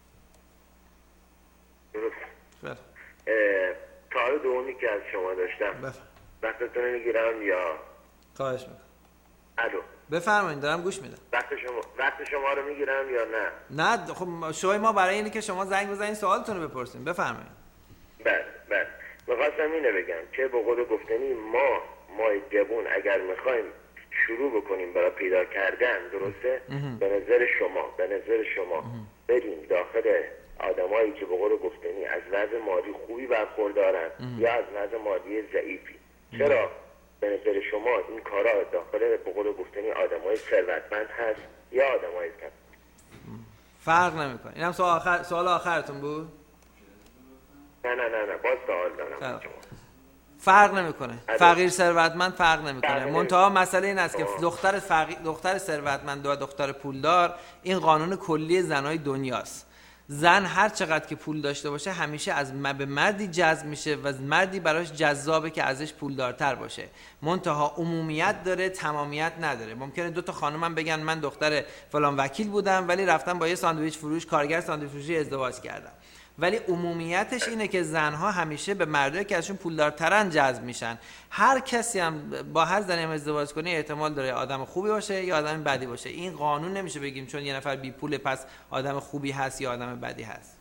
درست. کار دومی که از شما داشتم وقتتون میگیرم یا خواهش میکنم. الو بفرمایید دارم گوش میدم. وقت شما وقت شما رو میگیرم یا نه؟ نه خب شوی ما برای اینه که شما زنگ بزنین سوالتون رو بپرسین. بفرمایید. بله بله می‌خواستم اینو بگم که به قول گفتنی ما ما جوون اگر میخوایم شروع بکنیم برای پیدا کردن، درسته؟ به نظر شما به نظر شما بریم داخل آدمایی که به قول گفتنی از وضع مالی خوبی برخوردارن یا از وضع مالی ضعیفی. چرا به نظر شما این کارا داخل به قول گفتنی آدمای ثروتمند هست یا آدمای فقیر؟ فرق نمیکنه. اینم سوال آخر سوال آخرتون بود؟ نه نه نه نه باز سوال دارم. فرق نمیکنه. فقیر ثروتمند فرق نمیکنه. منتها مسئله این است که دختر فقیر دختر ثروتمند و دختر پولدار این قانون کلی زنای دنیاست. زن هر چقدر که پول داشته باشه همیشه از به مردی جذب میشه و مردی براش جذابه که ازش پولدارتر باشه. منتها عمومیت داره، تمامیت نداره. ممکنه دو تا خانومم بگن من دختر فلان وکیل بودم ولی رفتم با یه ساندویچ فروش کارگر ساندویچ فروشی ازدواج کردم. ولی عمومیتش اینه که زنها همیشه به مردایی که ازشون پولدارترن جذب میشن. هر کسی هم با هر زنی هم ازدواج کنه احتمال داره آدم خوبی باشه یا آدم بدی باشه. این قانون نمیشه بگیم چون یه نفر بی پول پس آدم خوبی هست یا آدم بدی هست.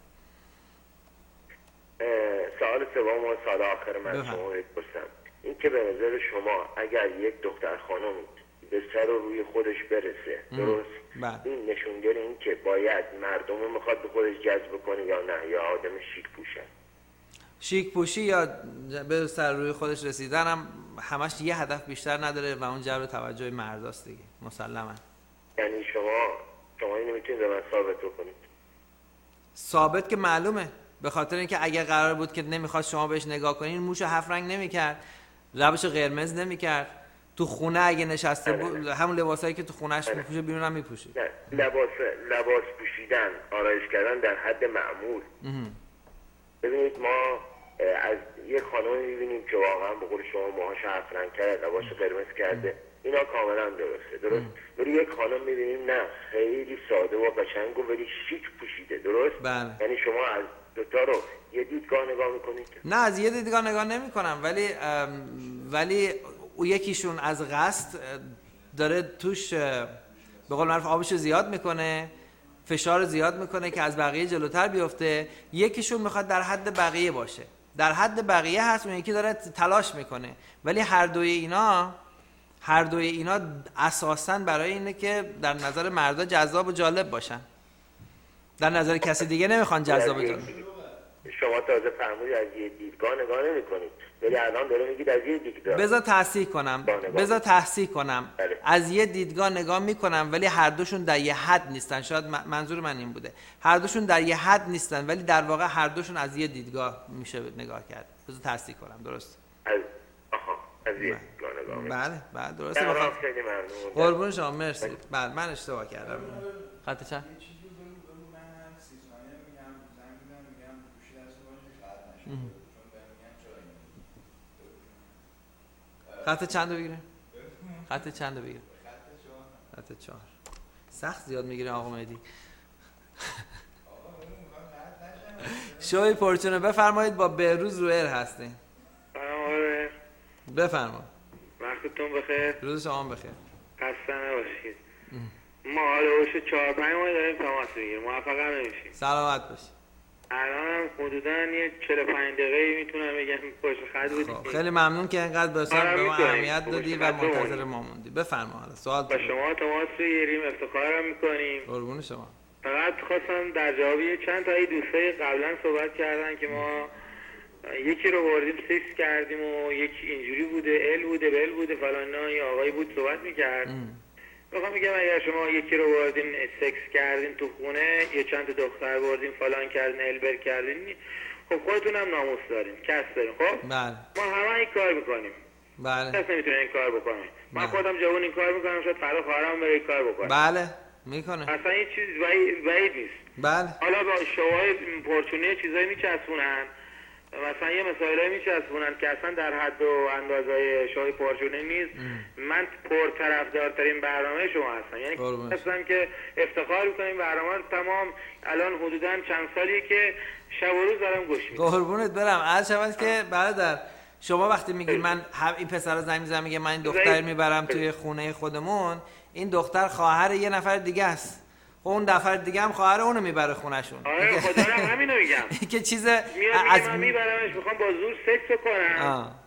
سوال سوم و سوال آخر من شما بپرسم. این که به نظر شما اگر یک دختر خانم به سر و روی خودش برسه درست؟ بله. این نشونگر این که باید مردم رو میخواد به خودش جذب کنه یا نه یا آدم شیک پوشه؟ شیک پوشی یا به سر روی خودش رسیدن هم همش یه هدف بیشتر نداره و اون جلب توجه مرداست دیگه مسلما. یعنی شما شما اینو میتونید به من ثابت کنید؟ ثابت که معلومه، به خاطر اینکه اگه قرار بود که نمیخواد شما بهش نگاه کنین موشو هفت رنگ نمیکرد، لبشو قرمز نمیکرد، تو خونه اگه نشسته بود همون لباسایی که تو خونه‌اش میپوشه بیرون هم میپوشه. لباس لباس پوشیدن، آرایش کردن در حد معمول. ببینید ما از یک خانم میبینیم که واقعا به قول شما موهاش هفت رنگ کرده، لباسو قرمز کرده، اینا کاملا درسته. درست؟ ولی یک خانم میبینیم نه خیلی ساده و قشنگ و ولی شیک پوشیده. درست؟ بله. یعنی شما از دوتا رو یه دیدگاه نگاه میکنید؟ نه از یه دیدگاه نگاه نمیکنم، ولی ولی او یکیشون از قصد داره توش به قول معروف آبشو زیاد میکنه، فشار زیاد میکنه که از بقیه جلوتر بیفته. یکیشون میخواد در حد بقیه باشه، در حد بقیه هست، اون یکی داره تلاش میکنه. ولی هر دوی اینا هر دوی اینا اساساً برای اینه که در نظر مردا جذاب و جالب باشن، در نظر کسی دیگه نمیخوان جذاب و جالب. شما تازه فرمودید از یه دیدگاه نگاه نمیکنید، ولی الان داره میگید از یه دیدگاه. بذار تصحیح کنم بذار تصحیح کنم بله. از یه دیدگاه نگاه میکنم ولی هر دوشون در یه حد نیستن. شاید منظور من این بوده هر دوشون در یه حد نیستن ولی در واقع هر دوشون از یه دیدگاه میشه نگاه کرد. بذار تصحیح کنم. درست؟ از آها از یه دیدگاه نگاه. بله بله درسته. بخوام خیلی ممنون. قربون شما مرسی. بله من اشتباه کردم. خط چند؟ خط چند رو بگیریم؟ خط چند رو بگیریم؟ خط چهار. سخت زیاد میگیریم آقا مهدی. شوی پورچونه بفرمایید، با بهروز رو ایر هستین. بفرمایید. وقتتون بخیر. روز شما بخیر. خسته نباشید. ما حالا وش چهار پنج ماه داریم تماس میگیریم، موفق هم نمیشیم. سلامت باشید. الان حدوداً یه چهل و پنج دقیقه میتونم بگم پشت خط بودید. خیلی ممنون که اینقدر بسیار به ما اهمیت دادی و منتظر ما موندی. بفرما. حالا سوال با شما تماس بگیریم، افتخارم میکنیم. قربون شما. فقط خواستم در جواب چند تا دوستای قبلا صحبت کردن که ما یکی رو بردیم سکس کردیم و یکی اینجوری بوده، ال بوده، بل بوده، فلان یه آقایی بود صحبت میکرد. میخوام میگم اگر شما یکی رو بردین سکس کردین تو خونه، یه چند تا دختر بردین فلان کردین، البر کردین، خب خودتون هم ناموس دارین، کس دارین. خب بله ما همه این کار میکنیم. بله کس نمیتونه این کار بکنه. من خودم جوان این کار میکنم، شاید فردا خواهرام بره این کار بکنه. بله میکنه. اصلا این چیز بعید نیست. بله. حالا با شوهای پرچونه چیزایی میچسبونن، مثلا یه مسائلی میچسبونن که اصلا در حد و اندازه شوهای پرچونه نیست. من پرطرفدارترین برنامه شما هستم، یعنی هستم که افتخار میکنم برنامه تمام الان حدوداً چند سالیه که شب و روز دارم گوش میدم. قربونت برم. عرض شود که برادر شما وقتی میگی من این پسر رو زنگ میزنم میگه من این دختر میبرم توی خونه خودمون، این دختر خواهر یه نفر دیگه است. خب اون نفر دیگه هم خواهر اونو میبره خونه‌شون. آره خدا رو همینو میگم. که چیز از من میبرمش، میخوام با زور سکس کنم.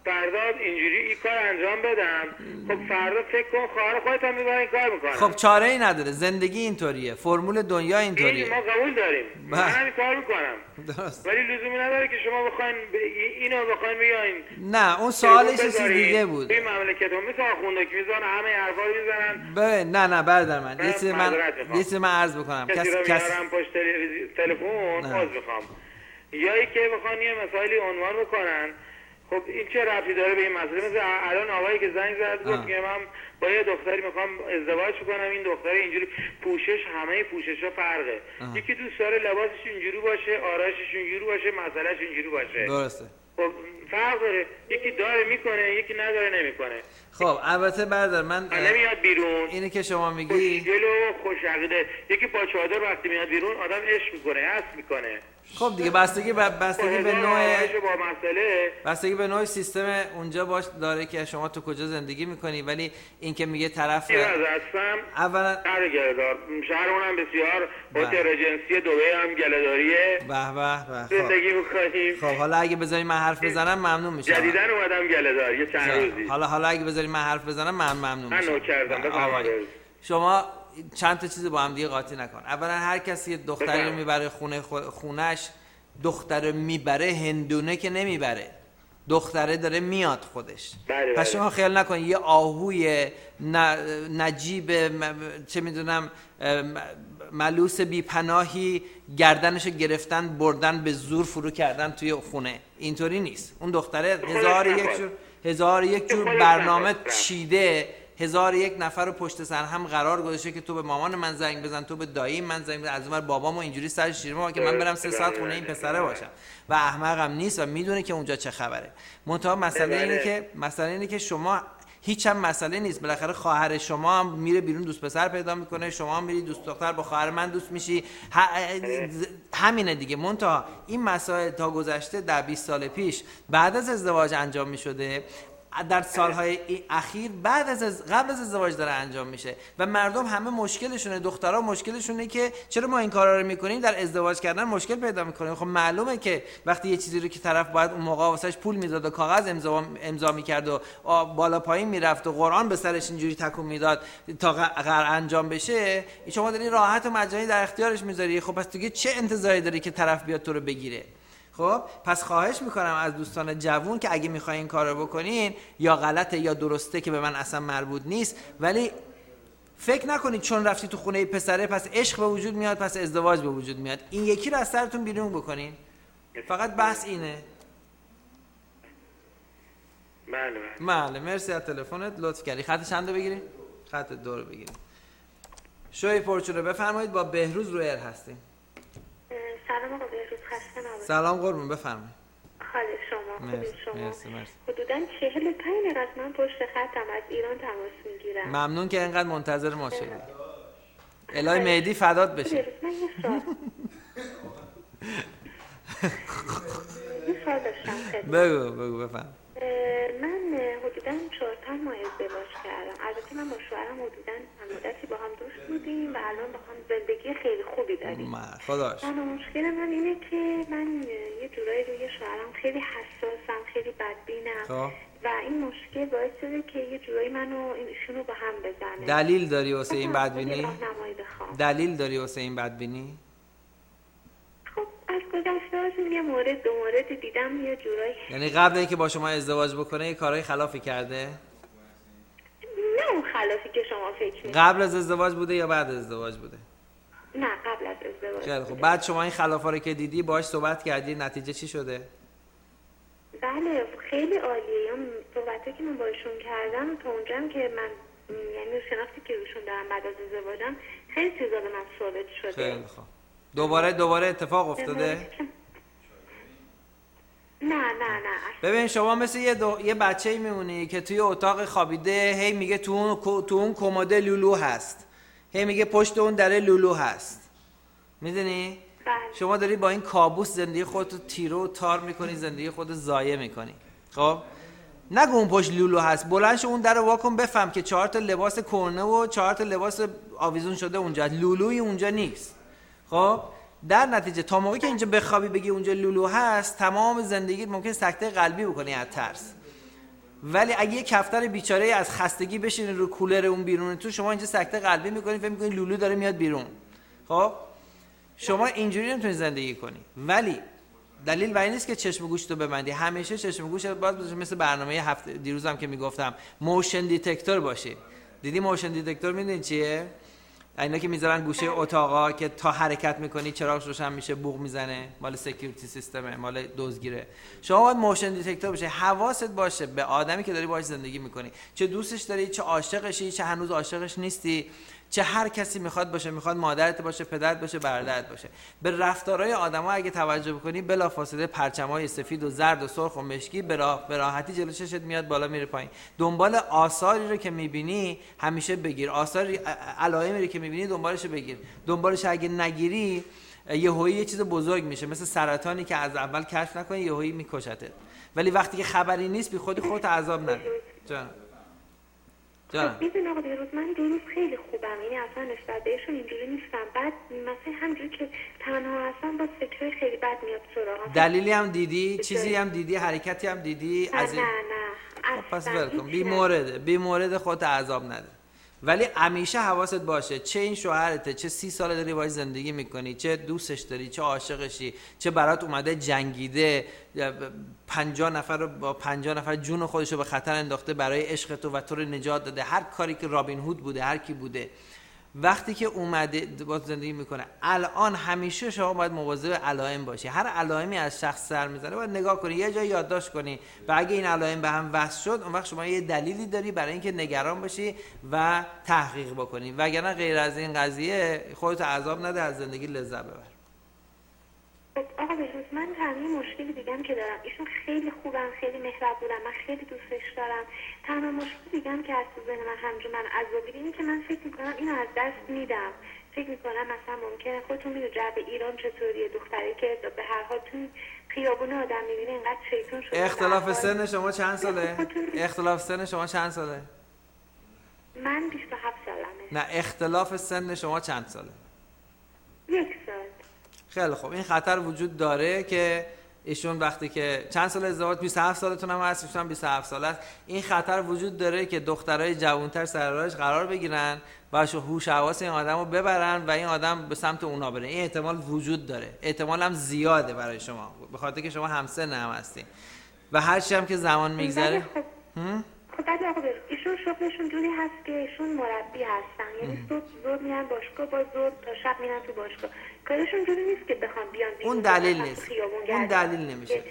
فردا اینجوری این کار انجام بدم، خب فردا فکر کن خواهر خودت هم میبره این کار میکنه. خب چاره ای نداره، زندگی اینطوریه، فرمول دنیا اینطوریه. ما قبول داریم، من همین کار میکنم. درست. ولی لزومی نداره که شما بخواین ب... اینو بخواین بیاین. نه اون سوالش چیز دیگه بود. این مملکت هم مثل آخونده که میزنن همه حرفا رو میزنن. ببین نه نه برادر من یه چیزی من یه چیزی من عرض بکنم. کسی رو میارم پشت تلفن باز میخوام. یا ای که بخوان یه مسائلی عنوان بکنن، خب این چه ربطی داره به این مسئله؟ مثل الان آقایی که زنگ زد گفت که من با یه دختری میخوام ازدواج کنم، این دختر اینجوری پوشش، همه پوشش‌ها فرقه. آه. یکی دوست داره لباسش اینجوری باشه، آرایشش اینجوری باشه، مسئلهش اینجوری باشه. درسته. خب فرق داره، یکی داره میکنه، یکی نداره نمیکنه. خب البته برادر من نمیاد بیرون. اینی که شما میگی خوشگل و خوشعقیده، یکی با چادر وقتی میاد بیرون آدم عشق میکنه، حس میکنه. خب دیگه بستگی ب... بستگی به نوع با مسئله بستگی به نوع سیستم اونجا باش داره که شما تو کجا زندگی میکنی. ولی این که میگه طرف هستم اولا شهر گله‌دار، شهرمون هم بسیار هتل رجنسی دبی هم گله‌داریه. به به به زندگی میکنیم. خب حالا اگه بذاری من حرف بزنم ممنون میشم. جدیدن اومدم گله‌دار یه چند روزی. حالا حالا اگه بذاری من حرف بزنم من ممنون میشم. من نوکردم. بفرمایید. شما چند تا چیز با هم دیگه قاطی نکن. اولا هر کسی دختری رو میبره خونه خونش، دختره میبره هندونه که نمیبره، دختره داره میاد خودش. بله پس شما خیال نکن یه آهوی نجیب چه میدونم ملوس بیپناهی گردنشو گرفتن بردن به زور فرو کردن توی خونه، اینطوری نیست. اون دختره هزار یک جور هزار یک جور برنامه چیده، هزار یک نفر رو پشت سر هم قرار گذاشته که تو به مامان من زنگ بزن، تو به دایی من زنگ بزن، از اونور بابامو اینجوری سر شیر ما که من برم سه ساعت خونه این پسره باشم. و احمقم نیست و میدونه که اونجا چه خبره. منتها مسئله اینه که مسئله اینه که شما هیچ هم مسئله نیست، بالاخره خواهر شما هم میره بیرون دوست پسر پیدا میکنه، شما هم میری دوست دختر با خواهر من دوست میشی، همینه دیگه. منتها این مسائل تا گذشته در بیست سال پیش بعد از ازدواج انجام میشده، در سالهای اخیر بعد از قبل از ازدواج داره انجام میشه و مردم همه مشکلشونه، دخترها مشکلشونه که چرا ما این کارا رو میکنیم، در ازدواج کردن مشکل پیدا میکنیم. خب معلومه که وقتی یه چیزی رو که طرف باید اون موقع واسش پول میداد و کاغذ امضا امضا میکرد و بالا پایین میرفت و قرآن به سرش اینجوری تکون میداد تا قرار انجام بشه، شما داری راحت و مجانی در اختیارش میذاری. خب پس دیگه چه انتظاری داری که طرف بیاد تو رو بگیره؟ خب پس خواهش میکنم از دوستان جوون که اگه میخواین این کار رو بکنین، یا غلطه یا درسته که به من اصلا مربوط نیست، ولی فکر نکنید چون رفتی تو خونه پسره پس عشق به وجود میاد، پس ازدواج به وجود میاد. این یکی رو از سرتون بیرون بکنین. فقط بحث اینه. بله بله مرسی از تلفنت، لطف کردی. خط چند رو بگیریم؟ خط دو رو بگیریم. شوی پرچونه بفرمایید، با بهروز رو ایر هستیم. سلام آقا بهروز، خسته نباشید. سلام قربون، بفرمایید. حال شما خوبی شما؟ مرسی مرسی. حدوداً چهل و پنج دقیقه از من پشت خطم از ایران تماس میگیرم. ممنون که اینقدر منتظر ما شدی. الهی مهدی فدات بشه. من یه سوال یه سوال داشتم خیلی. بگو بگو بفرم. من حدوداً چهار پنج ماه ازدواج کردم. البته من با شوهرم حدوداً مدتی با هم دوست بودیم و الان با هم زندگی خیلی خوبی داریم. خداش. من مشکل من اینه که من یه جورایی روی شوهرم خیلی حساسم، خیلی بدبینم و این مشکل باعث شده که یه جورایی منو ایشونو با هم بزنه. دلیل داری واسه این بدبینی؟ دلیل داری واسه این بدبینی؟ خب از گذشته‌هاشون یه مورد دو مورد دیدم یه جورایی. یعنی قبل اینکه با شما ازدواج بکنه یه کارهای خلافی کرده؟ نه اون خلافی که شما فکر می‌کنید. قبل از ازدواج بوده یا بعد از ازدواج بوده؟ نه قبل از ازدواج. خیلی خب. بعد شما این خلافا رو که دیدی باهاش صحبت کردی، نتیجه چی شده؟ بله خیلی عالیه. اون صحبتی که من با ایشون کردم تا اونجام که من یعنی شناختی که ایشون دارم بعد از ازدواجم خیلی چیزا به من ثابت شده. خیلی خوب. دوباره دوباره اتفاق افتاده؟ نه نه نه. ببین شما مثل یه دو... یه بچه‌ای میمونی که توی اتاق خوابیده، هی میگه تو اون تو اون کمد لولو هست، هی میگه پشت اون در لولو هست، میدونی؟ بله. شما داری با این کابوس زندگی خودتو تیرو و تار میکنی، زندگی خودت ضایع میکنی. خب نگو اون پشت لولو هست، بلند شو اون در رو واکن، بفهم که چهار تا لباس کهنه و چهار تا لباس آویزون شده اونجا، لولوی اونجا نیست. خب در نتیجه تا موقعی که اینجا بخوابی بگی اونجا لولو هست، تمام زندگیت ممکن سکته قلبی بکنی از ترس. ولی اگه یه کفتر بیچاره از خستگی بشینه رو کولر اون بیرون تو، شما اینجا سکته قلبی میکنید، فکر میکنید لولو داره میاد بیرون. خب شما اینجوری نمیتونید زندگی کنی. ولی دلیل بر این نیست که چشم و گوشت رو ببندی. همیشه چشم و گوشت باز مثل برنامه هفته دیروزم که میگفتم موشن دیتکتور باشه. دیدی موشن دیتکتور میدونید چیه؟ اینا که میذارن گوشه اتاقا که تا حرکت میکنی چراغش روشن میشه، بوق میزنه، مال سکیوریتی سیستمه، مال دزدگیره. شما باید موشن دیتکتور باشه، حواست باشه به آدمی که داری باهاش زندگی میکنی، چه دوستش داری، چه عاشقشی، چه هنوز عاشقش نیستی، چه هر کسی میخواد باشه، میخواد مادرت باشه، پدرت باشه، برادرت باشه. به رفتارهای آدما اگه توجه بکنی بلافاصله پرچمای سفید و زرد و سرخ و مشکی به راحتی جلوی چشت میاد بالا میره پایین. دنبال آثاری رو که میبینی همیشه بگیر، آثاری علائمی رو که میبینی دنبالش بگیر. دنبالش اگه نگیری یهویی یه چیز بزرگ میشه، مثل سرطانی که از اول کشف نکنی یهویی میکشته. ولی وقتی که خبری نیست بی خودی خودت عذاب نده. جان خب میدونی آقا دیروز من دیروز خیلی خوبم، یعنی اصلا نسبت بهشون اینجوری نیستم. بعد مثلا همجوری که تنها هستم با فکرهای خیلی بد میاد سراغم. دلیلی هم دیدی؟ چیزی هم دیدی؟ حرکتی هم دیدی؟ نه از این... نه نه پس ولکن، بی مورده بی مورد خودت عذاب نده. ولی همیشه حواست باشه چه این شوهرته، چه سی ساله داری باهاش زندگی میکنی، چه دوستش داری، چه عاشقشی، چه برات اومده جنگیده، پنجاه نفر رو با پنجاه نفر جون خودش رو به خطر انداخته برای عشق تو و تو رو نجات داده، هر کاری که رابین هود بوده، هر کی بوده، وقتی که اومده با زندگی میکنه. الان همیشه شما باید مواظب علائم باشی. هر علائمی از شخص سر میزنه باید نگاه کنی، یه جای یادداشت کنی و اگه این علائم به هم وصل شد اون وقت شما یه دلیلی داری برای اینکه نگران باشی و تحقیق بکنی، وگرنه غیر از این قضیه خودت عذاب نده، از زندگی لذت ببر. آقا بهروز من تنها مشکلی دیگم که دارم، ایشون خیلی خوبن، خیلی مهربونن، من خیلی دوستش دارم. تنها مشکلی دیگم که از تو ذهن من همجور من عذابی اینه که من فکر میکنم اینو از دست میدم. فکر میکنم مثلا ممکنه، خودتون میدونید جو ایران چطوریه، دختری که به هر حال تو خیابون آدم میبینه اینقدر شیطون شده. اختلاف سن شما چند ساله؟ اختلاف سن شما چند ساله؟ من بیست و هفت سالمه. نه اختلاف سن شما چند ساله؟ یک سال. خیلی خوب، این خطر وجود داره که ایشون وقتی که چند سال ازدواج، بیست و هفت سالتون هم هست، ایشون هم بیست و هفت ساله است، این خطر وجود داره که دخترای جوانتر سر راهش قرار بگیرن و هوش حواس این آدمو ببرن و این آدم به سمت اونا بره. این احتمال وجود داره، احتمال هم زیاده برای شما به خاطر که شما همسن هم هستین و هر چی هم که زمان میگذره. خب بعد آقا بر ایشون شغلشون جوری هست که ایشون مربی هستن، یعنی صبح زود میرن باشگاه، با زود تا شب میرن تو باشگاه. کارشون جوری نیست که بخوام بیان اون دلیل نیست، اون دلیل نمیشه،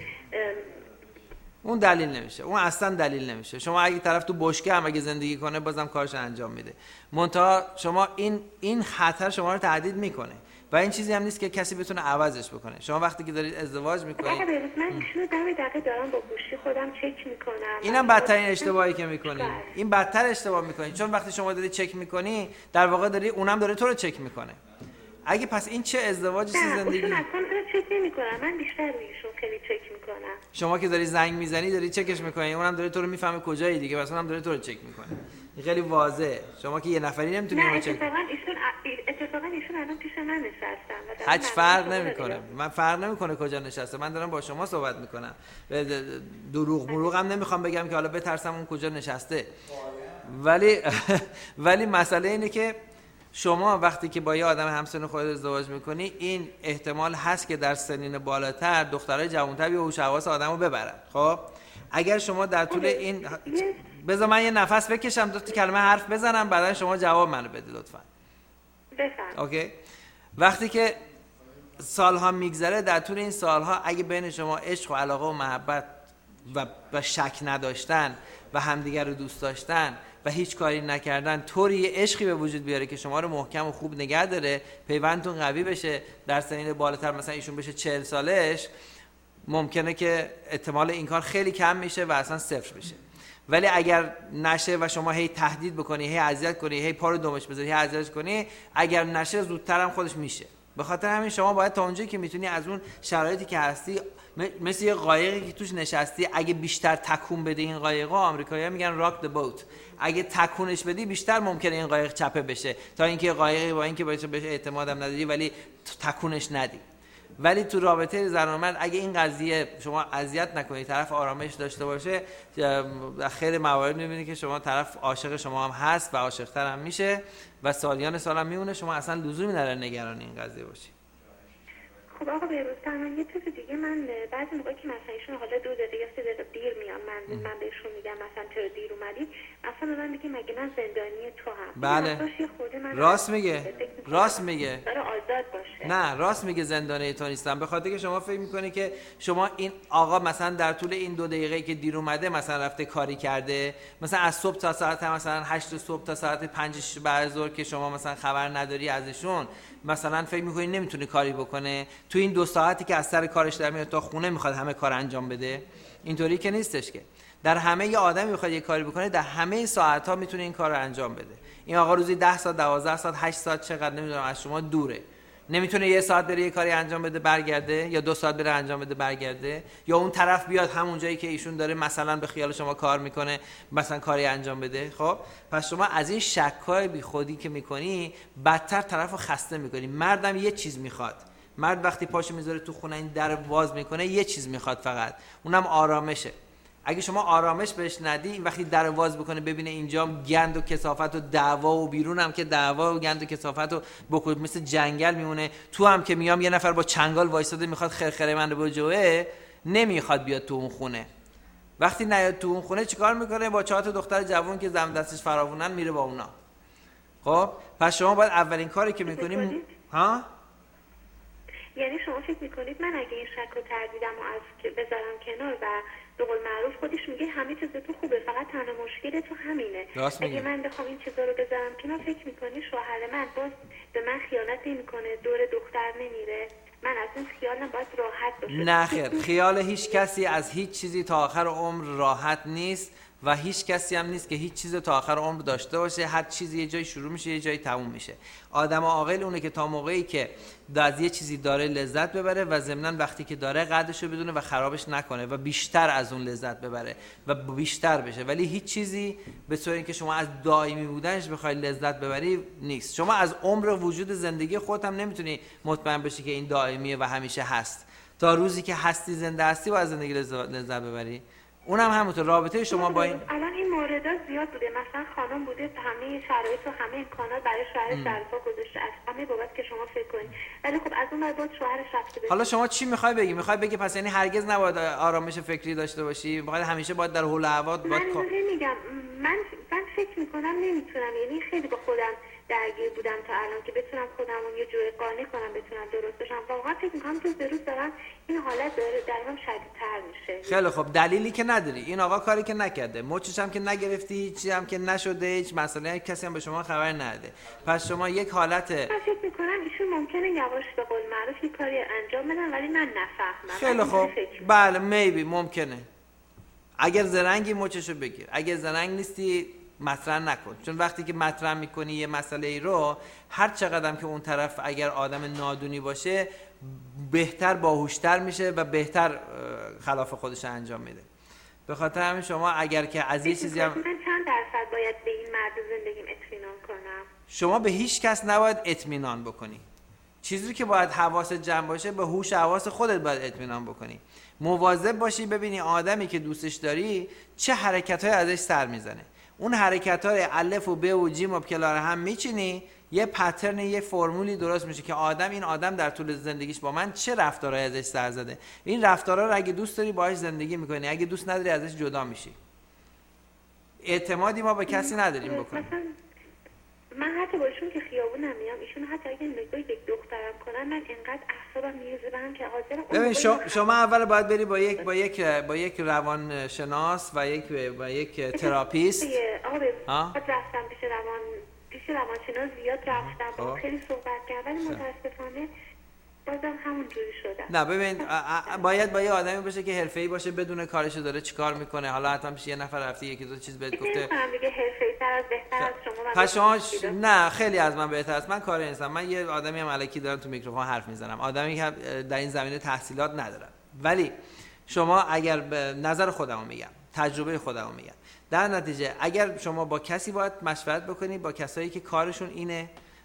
اون دلیل نمیشه، اون اصلا دلیل نمیشه. شما اگه طرف تو باشگاه هم اگه زندگی کنه بازم کارش انجام میده، منتها شما این این خطر شما رو تهدید میکنه و این چیزی هم نیست که کسی بتونه عوضش بکنه. شما وقتی که دارید ازدواج میکنید، آقا بروز من ایشونو دم دقیقه دارم با گوشی خودم چک میکنم. اینم بدترین اشتباهی که میکنی، این بدتر اشتباه میکنی، چون وقتی شما داری چک میکنی در واقع داری اونم داره تو رو چک میکنه. اگه پس این چه ازدواجی سی زندگی؟ نه اصلا چک نمیکنم، من بیشتر روی ایشون خیلی چک میکنم. شما که داری زنگ میزنی داری چکش میکنی، اونم داره تو رو میفهمه کجایی دیگه، مثلا هم داره تو رو چک میکنه. این خیلی واضحه. شما که یه نفری نمیتونی اونو چک. نه اتفاقا ایشون اتفاقا ایشون الان پیش من نشستن. هیچ فرق نمیکنه. من فرق نمیکنه کجا نشسته. من دارم با شما صحبت میکنم. دروغ مروغ هم نمیخوام بگم که حالا بترسم اون کجا نشسته. ولی ولی مسئله اینه که شما وقتی که با یه آدم همسن خودت ازدواج میکنی این احتمال هست که در سنین بالاتر دخترای جوان‌تر به هوش حواس آدمو ببرن. خب اگر شما در طول این بذار من یه نفس بکشم دو تا کلمه حرف بزنم بعدا شما جواب منو بده لطفاً. بفرمایید. اوکی. وقتی که سالها میگذره در طول این سالها اگه بین شما عشق و علاقه و محبت و, و شک نداشتن و همدیگر رو دوست داشتن و هیچ کاری نکردن طوری یه عشقی به وجود بیاره که شما رو محکم و خوب نگه داره، پیوندتون قوی بشه، در سنین بالاتر مثلا ایشون بشه چهل سالش، ممکنه که احتمال این کار خیلی کم میشه و اصلا صفر بشه. ولی اگر نشه و شما هی تهدید بکنی، هی اذیت کنی، هی پا رو دمش بذاری، هی اذیتش کنی، اگر نشه زودتر هم خودش میشه. به خاطر همین شما باید تا اونجایی که میتونی از اون شرایطی که هستی، مثل یه قایقی که توش نشستی، اگه بیشتر تکون بده این قایقو، آمریکایی‌ها میگن راک د بوت، اگه تکونش بدی بیشتر ممکنه این قایق چپه بشه تا اینکه قایقی با اینکه بهش اعتمادم نداری ولی تکونش ندی. ولی تو رابطه زن و مرد اگه این قضیه شما اذیت نکنید، طرف آرامش داشته باشه، در خیلی موارد می‌بینید که شما طرف عاشق شما هم هست و عاشق‌تر هم میشه و سالیان سال هم میمونه، شما اصلا لزومی نداره نگران این قضیه باشید. خب آقا بهروز تمام یه چیز دیگه، من بعضی موقع که مثلا ایشون حالا دو دقیقه یا سه دقیقه دیر میان، من من بهشون میگم مثلا چرا دیر اومدی، اصلا من میگه مگه من زندانی تو هم؟ بله راست میگه، راست میگه برای آزاد باشه. نه راست میگه زندانی تو نیستم، به خاطر که شما فکر میکنی که شما این آقا مثلا در طول این دو دقیقه که دیر اومده مثلا رفته کاری کرده، مثلا از صبح تا ساعت مثلا هشت صبح تا ساعت پنج بعد ظهر که شما مثلا خبر نداری ازشون، مثلا فکر میکنی نمیتونه کاری بکنه، تو این دو ساعتی که از سر کارش در میاد تا خونه میخواد همه کار انجام بده؟ اینطوری که نیستش که. در همه یه آدمی بخواد یه کاری بکنه در همه ساعت‌ها میتونه این کار رو انجام بده. این آقا روزی ده ساعت، دوازده ساعت، هشت ساعت چقدر نمیدونم از شما دوره، نمیتونه یه ساعت بره یه کاری انجام بده برگرده، یا دو ساعت بره انجام بده برگرده، یا اون طرف بیاد همون جایی که ایشون داره مثلا به خیال شما کار میکنه مثلا کاری انجام بده. خب پس شما از این شک‌های بیخودی که میکنی بدتر طرفو خسته میکنی. مردم یه چیز میخواد، مرد وقتی پاشو میذاره تو خونه این در باز میکنه یه چیز میخواد فقط، اونم آرامشه. اگه شما آرامش بهش ندی، وقتی در واز بکنه ببینه اینجا گند و کثافت و دعوا و بیرون هم که دعوا و گند و کثافت و بکن مثل جنگل میمونه، تو هم که میام یه نفر با چنگال وایساده میخواد خرخره من رو بجوه، نمیخواد بیاد تو اون خونه. وقتی نیاد تو اون خونه چیکار میکنه؟ با چهار تا دختر جوان که زم دستش فراوونن میره با اونا. خب پس شما باید اولین کاری که میکنیم ها، یعنی شما فکر میکنید من اگه این شک و تردیدم رو از بذارم کنار و به قول معروف خودش میگه همه چیز تو خوبه، فقط تنها مشکل تو همینه، اگه من بخوام این چیزا رو بذارم کنار، فکر میکنی شوهر من باز به من خیانت نمیکنه، دور دختر نمیره؟ من از این خیالم باید راحت باشه. نه خیر، خیال هیچ کسی از هیچ چیزی تا آخر عمر راحت نیست و هیچ کسی هم نیست که هیچ چیز تا آخر عمر داشته باشه. هر چیزی یه جایی شروع میشه یه جایی تموم میشه. آدم عاقل اونه که تا موقعی که از یه چیزی داره لذت ببره و ضمناً وقتی که داره قدرشو بدونه و خرابش نکنه و بیشتر از اون لذت ببره و بیشتر بشه. ولی هیچ چیزی به طور اینکه شما از دائمی بودنش بخوای لذت ببری نیست. شما از عمر وجود زندگی خودت هم نمیتونی مطمئن بشی که این دائمیه و همیشه هست. تا روزی که هستی زنده هستی و از زندگی لذت ببری. اونم همونطور. رابطه شما با این الان این موردا زیاد بوده، مثلا خانم بوده همه شرایط و همه امکانات برای شوهرش در پا گذاشته، از همه بابت که شما فکر کنید، ولی خب از اون بعد شوهرش رفته. حالا شما چی میخوای بگی؟ میخوای بگی پس یعنی هرگز نباید آرامش فکری داشته باشی؟ باید همیشه باید در حول و حواد باید من میگم من من فکر میکنم نمیتونم، یعنی خیلی با خودم درگیر بودم تا الان که بتونم خودم رو یه جوری قانع کنم بتونم درست بشم. واقعا فکر میکنم تو به روز دارم این حالت داره درام شدیدتر میشه. خیلی خب، دلیلی که نداری. این آقا کاری که نکرده، مچش هم که نگرفتی، هیچی هم که نشده، هیچ مسئله کسی هم به شما خبر نده. پس شما یک حالت من فکر میکنم ایشون ممکنه یواش به قول معروف یه کاری انجام بدن ولی من نفهمم. خیلی خب بله میبی ممکنه. اگر زرنگی مچشو بگیر، اگر زرنگ نیستی مطرح نکن، چون وقتی که مطرح میکنی یه مسئله ای رو، هر چقدر که اون طرف اگر آدم نادونی باشه بهتر باهوشتر میشه و بهتر خلاف خودش انجام میده. به خاطر همین شما اگر که از یه چیزی هم من چند درصد باید به این مرد زندگیم اطمینان کنم؟ شما به هیچ کس نباید اطمینان بکنی. چیزی که باید حواست جمع باشه، به هوش حواس خودت باید اطمینان بکنی. مواظب باشی ببینی آدمی که دوستش داری چه حرکت‌های ازش سر میزنه. اون حرکت‌های الف و ب و جیم و کنار هم میچینی، یه پترن، یه فرمولی درست میشه که آدم این آدم در طول زندگیش با من چه رفتارهایی ازش سر زده. این رفتارها رو اگه دوست داری باهاش زندگی میکنی، اگه دوست نداری ازش جدا میشی. اعتمادی ما به کسی نداریم بکنیم. من حتی با ایشون که خیابونم میام، ایشون حتی اگه نگاهی به دخترم کنن، من اینقدر اعصابم میریزه برام که حاضرم. ببین شما, شما اول باید بری با یک با یک با یک روانشناس و یک با یک تراپیست. آقا رفتم پیش روان پیش روانشناس زیاد رفتم، با خیلی صحبت کردم، ولی متاسفانه بازم همون جوری شده. نه ببین باید با یه آدمی باشه که حرفه‌ای باشه، بدون کارشو داره چیکار میکنه. حالا حتما پیش یه نفر رفتی یکی دو چیز بهت گفته، من دیگه حرفه‌ای تر از بهتر از شما. پس شما ش... نه خیلی از من بهتر است. من کاری نیستم. من یه آدمی هم الکی دارم تو میکروفون حرف میزنم، آدمی که در این زمینه تحصیلات ندارم. ولی شما اگر به نظر خودمو میگم، تجربه خودمو میگم، در نتیجه اگر شما با کسی باید مشورت بکنی، با کسایی که کارشون اینه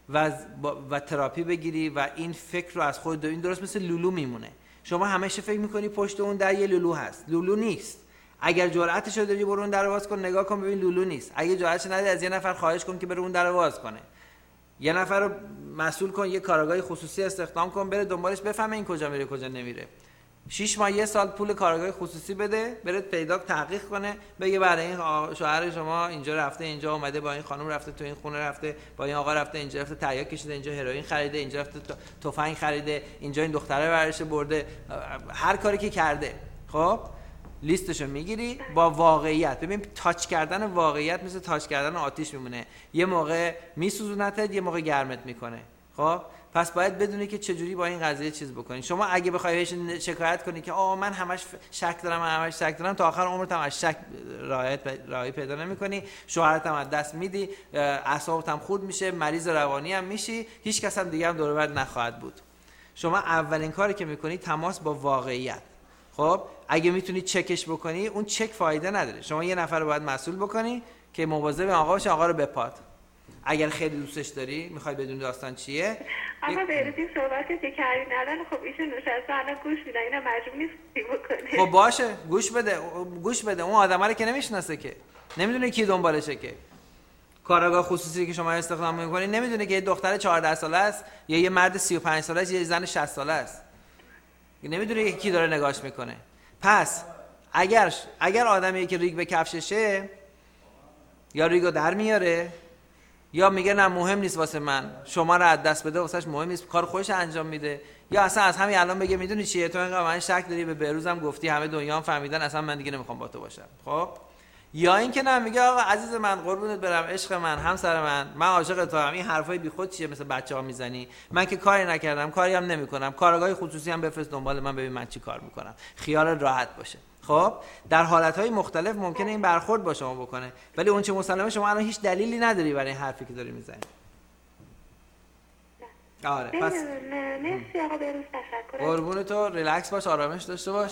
و و تراپی بگیری و این فکر رو از خود. این درست مثل لولو میمونه. شما همیشه فکر میکنی پشت اون در یه لولو هست، لولو نیست. اگر جرأتش رو داری برو اون در باز کن، نگاه کن ببین لولو نیست. اگه جرأتش نداری از یه نفر خواهش کن که بره اون در باز کنه. یه نفر رو مسئول کن، یه کارگاه خصوصی استخدام کن، بره دنبالش بفهمه این کجا میره کجا نمیره. شش ماه یه سال پول کارگاه خصوصی بده، بره پیدا تحقیق کنه، بگه برای این شوهر شما اینجا رفته، اینجا اومده، با این خانم رفته، تو این خونه رفته، با این آقا رفته، اینجا رفته تریاک کشیده، اینجا هروئین خریده، اینجا رفته تفنگ خریده، اینجا این دختره ورش برده، هر کاری که کرده. خب لیستشو میگیری با واقعیت. ببین تاچ کردن واقعیت مثل تاچ کردن آتیش میمونه، یه موقع میسوزونتت، یه موقع گرمت میکنه. خب پس باید بدونی که چجوری با این قضیه چیز بکنی. شما اگه بخوای بهش شکایت کنی که آه من همش شک دارم، من همش شک دارم، تا آخر عمرت هم از شک راحت راهی پیدا نمی‌کنی، شوهرت هم از دست میدی، اعصابت هم خورد میشه، مریض روانی هم میشی، هیچ کس هم دیگه هم دور و بر نخواهد بود. شما اولین کاری که میکنی تماس با واقعیت. خب اگه میتونی چکش بکنی، اون چک فایده نداره. شما یه نفر رو باید مسئول بکنی که مواظب آقا باشه، آقا رو بپاد. اگر خیلی دوستش داری، میخوای بدون داستان چیه. اما به این صحبتی که کردی ندن، خب ایشون نشسته الان گوش میدن، اینا مجبور نیست بکنه. خب باشه گوش بده، گوش بده. اون آدمه رو که نمیشناسه که، نمیدونه کی دنبالشه که. کارگاه خصوصی که شما استخدام میکنی نمیدونه که یه دختر چهارده ساله است یا یه مرد سی و پنج ساله است یا یه زن شصت ساله است. نمیدونه کی داره نگاش میکنه. پس اگر اگر آدمی که ریگ به کفششه یا ریگو در میاره یا میگه نه مهم نیست واسه من، شما رو از دست بده واسش مهم نیست، کار خودش انجام میده، یا اصلا از همین الان بگه میدونی چیه، تو اینقدر من شک داری، به بهروزم گفتی، همه دنیا هم فهمیدن، اصلا من دیگه نمیخوام با تو باشم. خب یا اینکه نه میگه آقا عزیز من، قربونت برم، عشق من، همسر من، من عاشق تو هم. این حرفای بیخود چیه مثل بچه‌ها میزنی؟ من که کاری نکردم، کاری هم نمیکنم، کارگاه خصوصی هم بفرست دنبال من ببین من چی کار میکنم، خیال راحت باشه. خب در حالتهای مختلف ممکنه این برخورد با شما بکنه، ولی اون چه مسلمه شما الان هیچ دلیلی نداری برای این حرفی که داری میزنی. آره پس مرسی آقا، بهروز تشکر. قربون تو، ریلکس باش، آرامش داشته باش.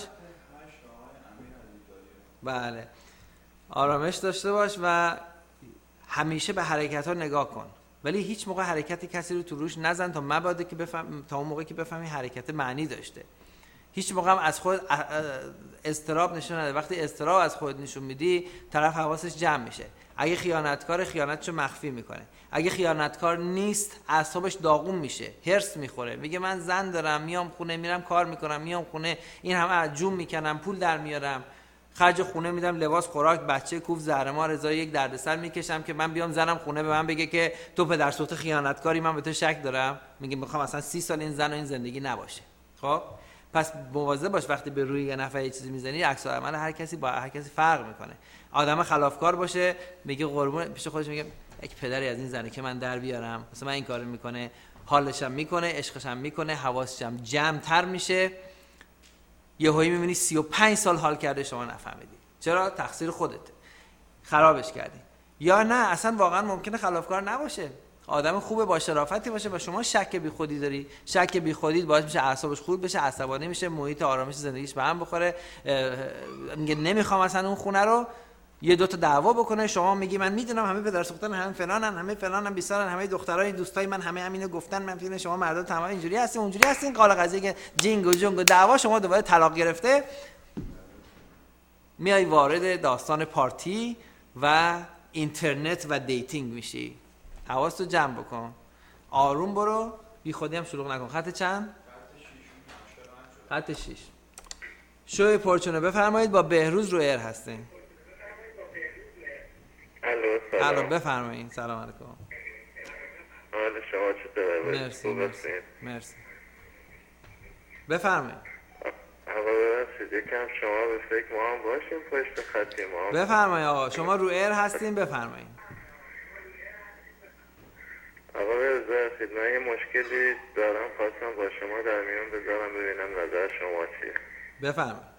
بله آرامش داشته باش و همیشه به حرکت ها نگاه کن، ولی هیچ موقع حرکت کسی رو تو روش نزن تا مبادا که بفهم، تا اون موقعی که بفهمی حرکت معنی داشته. هیچ موقع هم از خود استراب نشون نده. وقتی استراب از خود نشون میدی، طرف حواسش جمع میشه. اگه خیانتکار، خیانتشو مخفی میکنه. اگه خیانتکار نیست، اعصابش داغون میشه، هرس میخوره، میگه من زن دارم، میام خونه، میرم کار میکنم، میام خونه، این همه از جون میکنم، پول در میارم، خرج خونه میدم، لباس، خوراک، بچه، کوف، زهرمار، ازای یک دردسر میکشم که من بیام زنم خونه به من بگه که تو پدر سوخت خیانتکاری، من به تو شک دارم. میگه میخوام اصلا سی سال این زن و این زندگی نباشه. خب پس مواظب باش وقتی به روی یه نفر یه چیزی میزنی، عکس العمل هر کسی با هر کسی فرق میکنه. آدم خلافکار باشه میگه قربون، پیش خودش میگه یک پدری از این زنه که من در بیارم، مثلا من این کارو میکنه، حالشم میکنه، عشقشم میکنه، حواسشم جمع‌تر میشه. یهویی میبینی سی و پنج سال حال کرده شما نفهمیدی. چرا؟ تقصیر خودت، خرابش کردی. یا نه اصلا واقعا ممکنه خلافکار نباشه، آدم خوبه، با شرافتی باشه، با شما شک بی خودی داری، شک بی خودی باعث میشه اعصابش خورد بشه، عصبانی میشه، محیط آرامش زندگیش به هم بخوره، میگه نمیخوام اصلا اون خونه رو، یه دو تا دعوا بکنه. شما میگی من میدونم همه پدر سوختن، همه فلانن، همه فلانن، بیسارن، همه دخترای دوستای من همه همینو گفتن، من فکر شما مردا تمام اینجوری هستین اونجوری هستین، قال قضیه که جینگ و جونگ و دعوا، شما دوباره طلاق گرفته، میای وارد داستان پارتی و اینترنت و دیتینگ میشی. حواستو جمع بکن، آروم برو، بی خودی هم شلوغ نکن. خط چند؟ خط شیش. شوی پرچونه بفرمایید، با بهروز رو ایر هستیم. الو سلام. الو بفرمایید. سلام علیکم. حال شما چطوره؟ مرسی مرسی مرسی. بفرمایید. آقا ببخشید یکم شما به فکر ما هم باشیم پشت خطی ما. بفرمایید آقا، شما رو ایر هستیم، بفرمایید. آقا ببخشید من یه مشکلی دارم، خواستم با شما در میون بذارم ببینم نظر شما چیه. بفرمایید.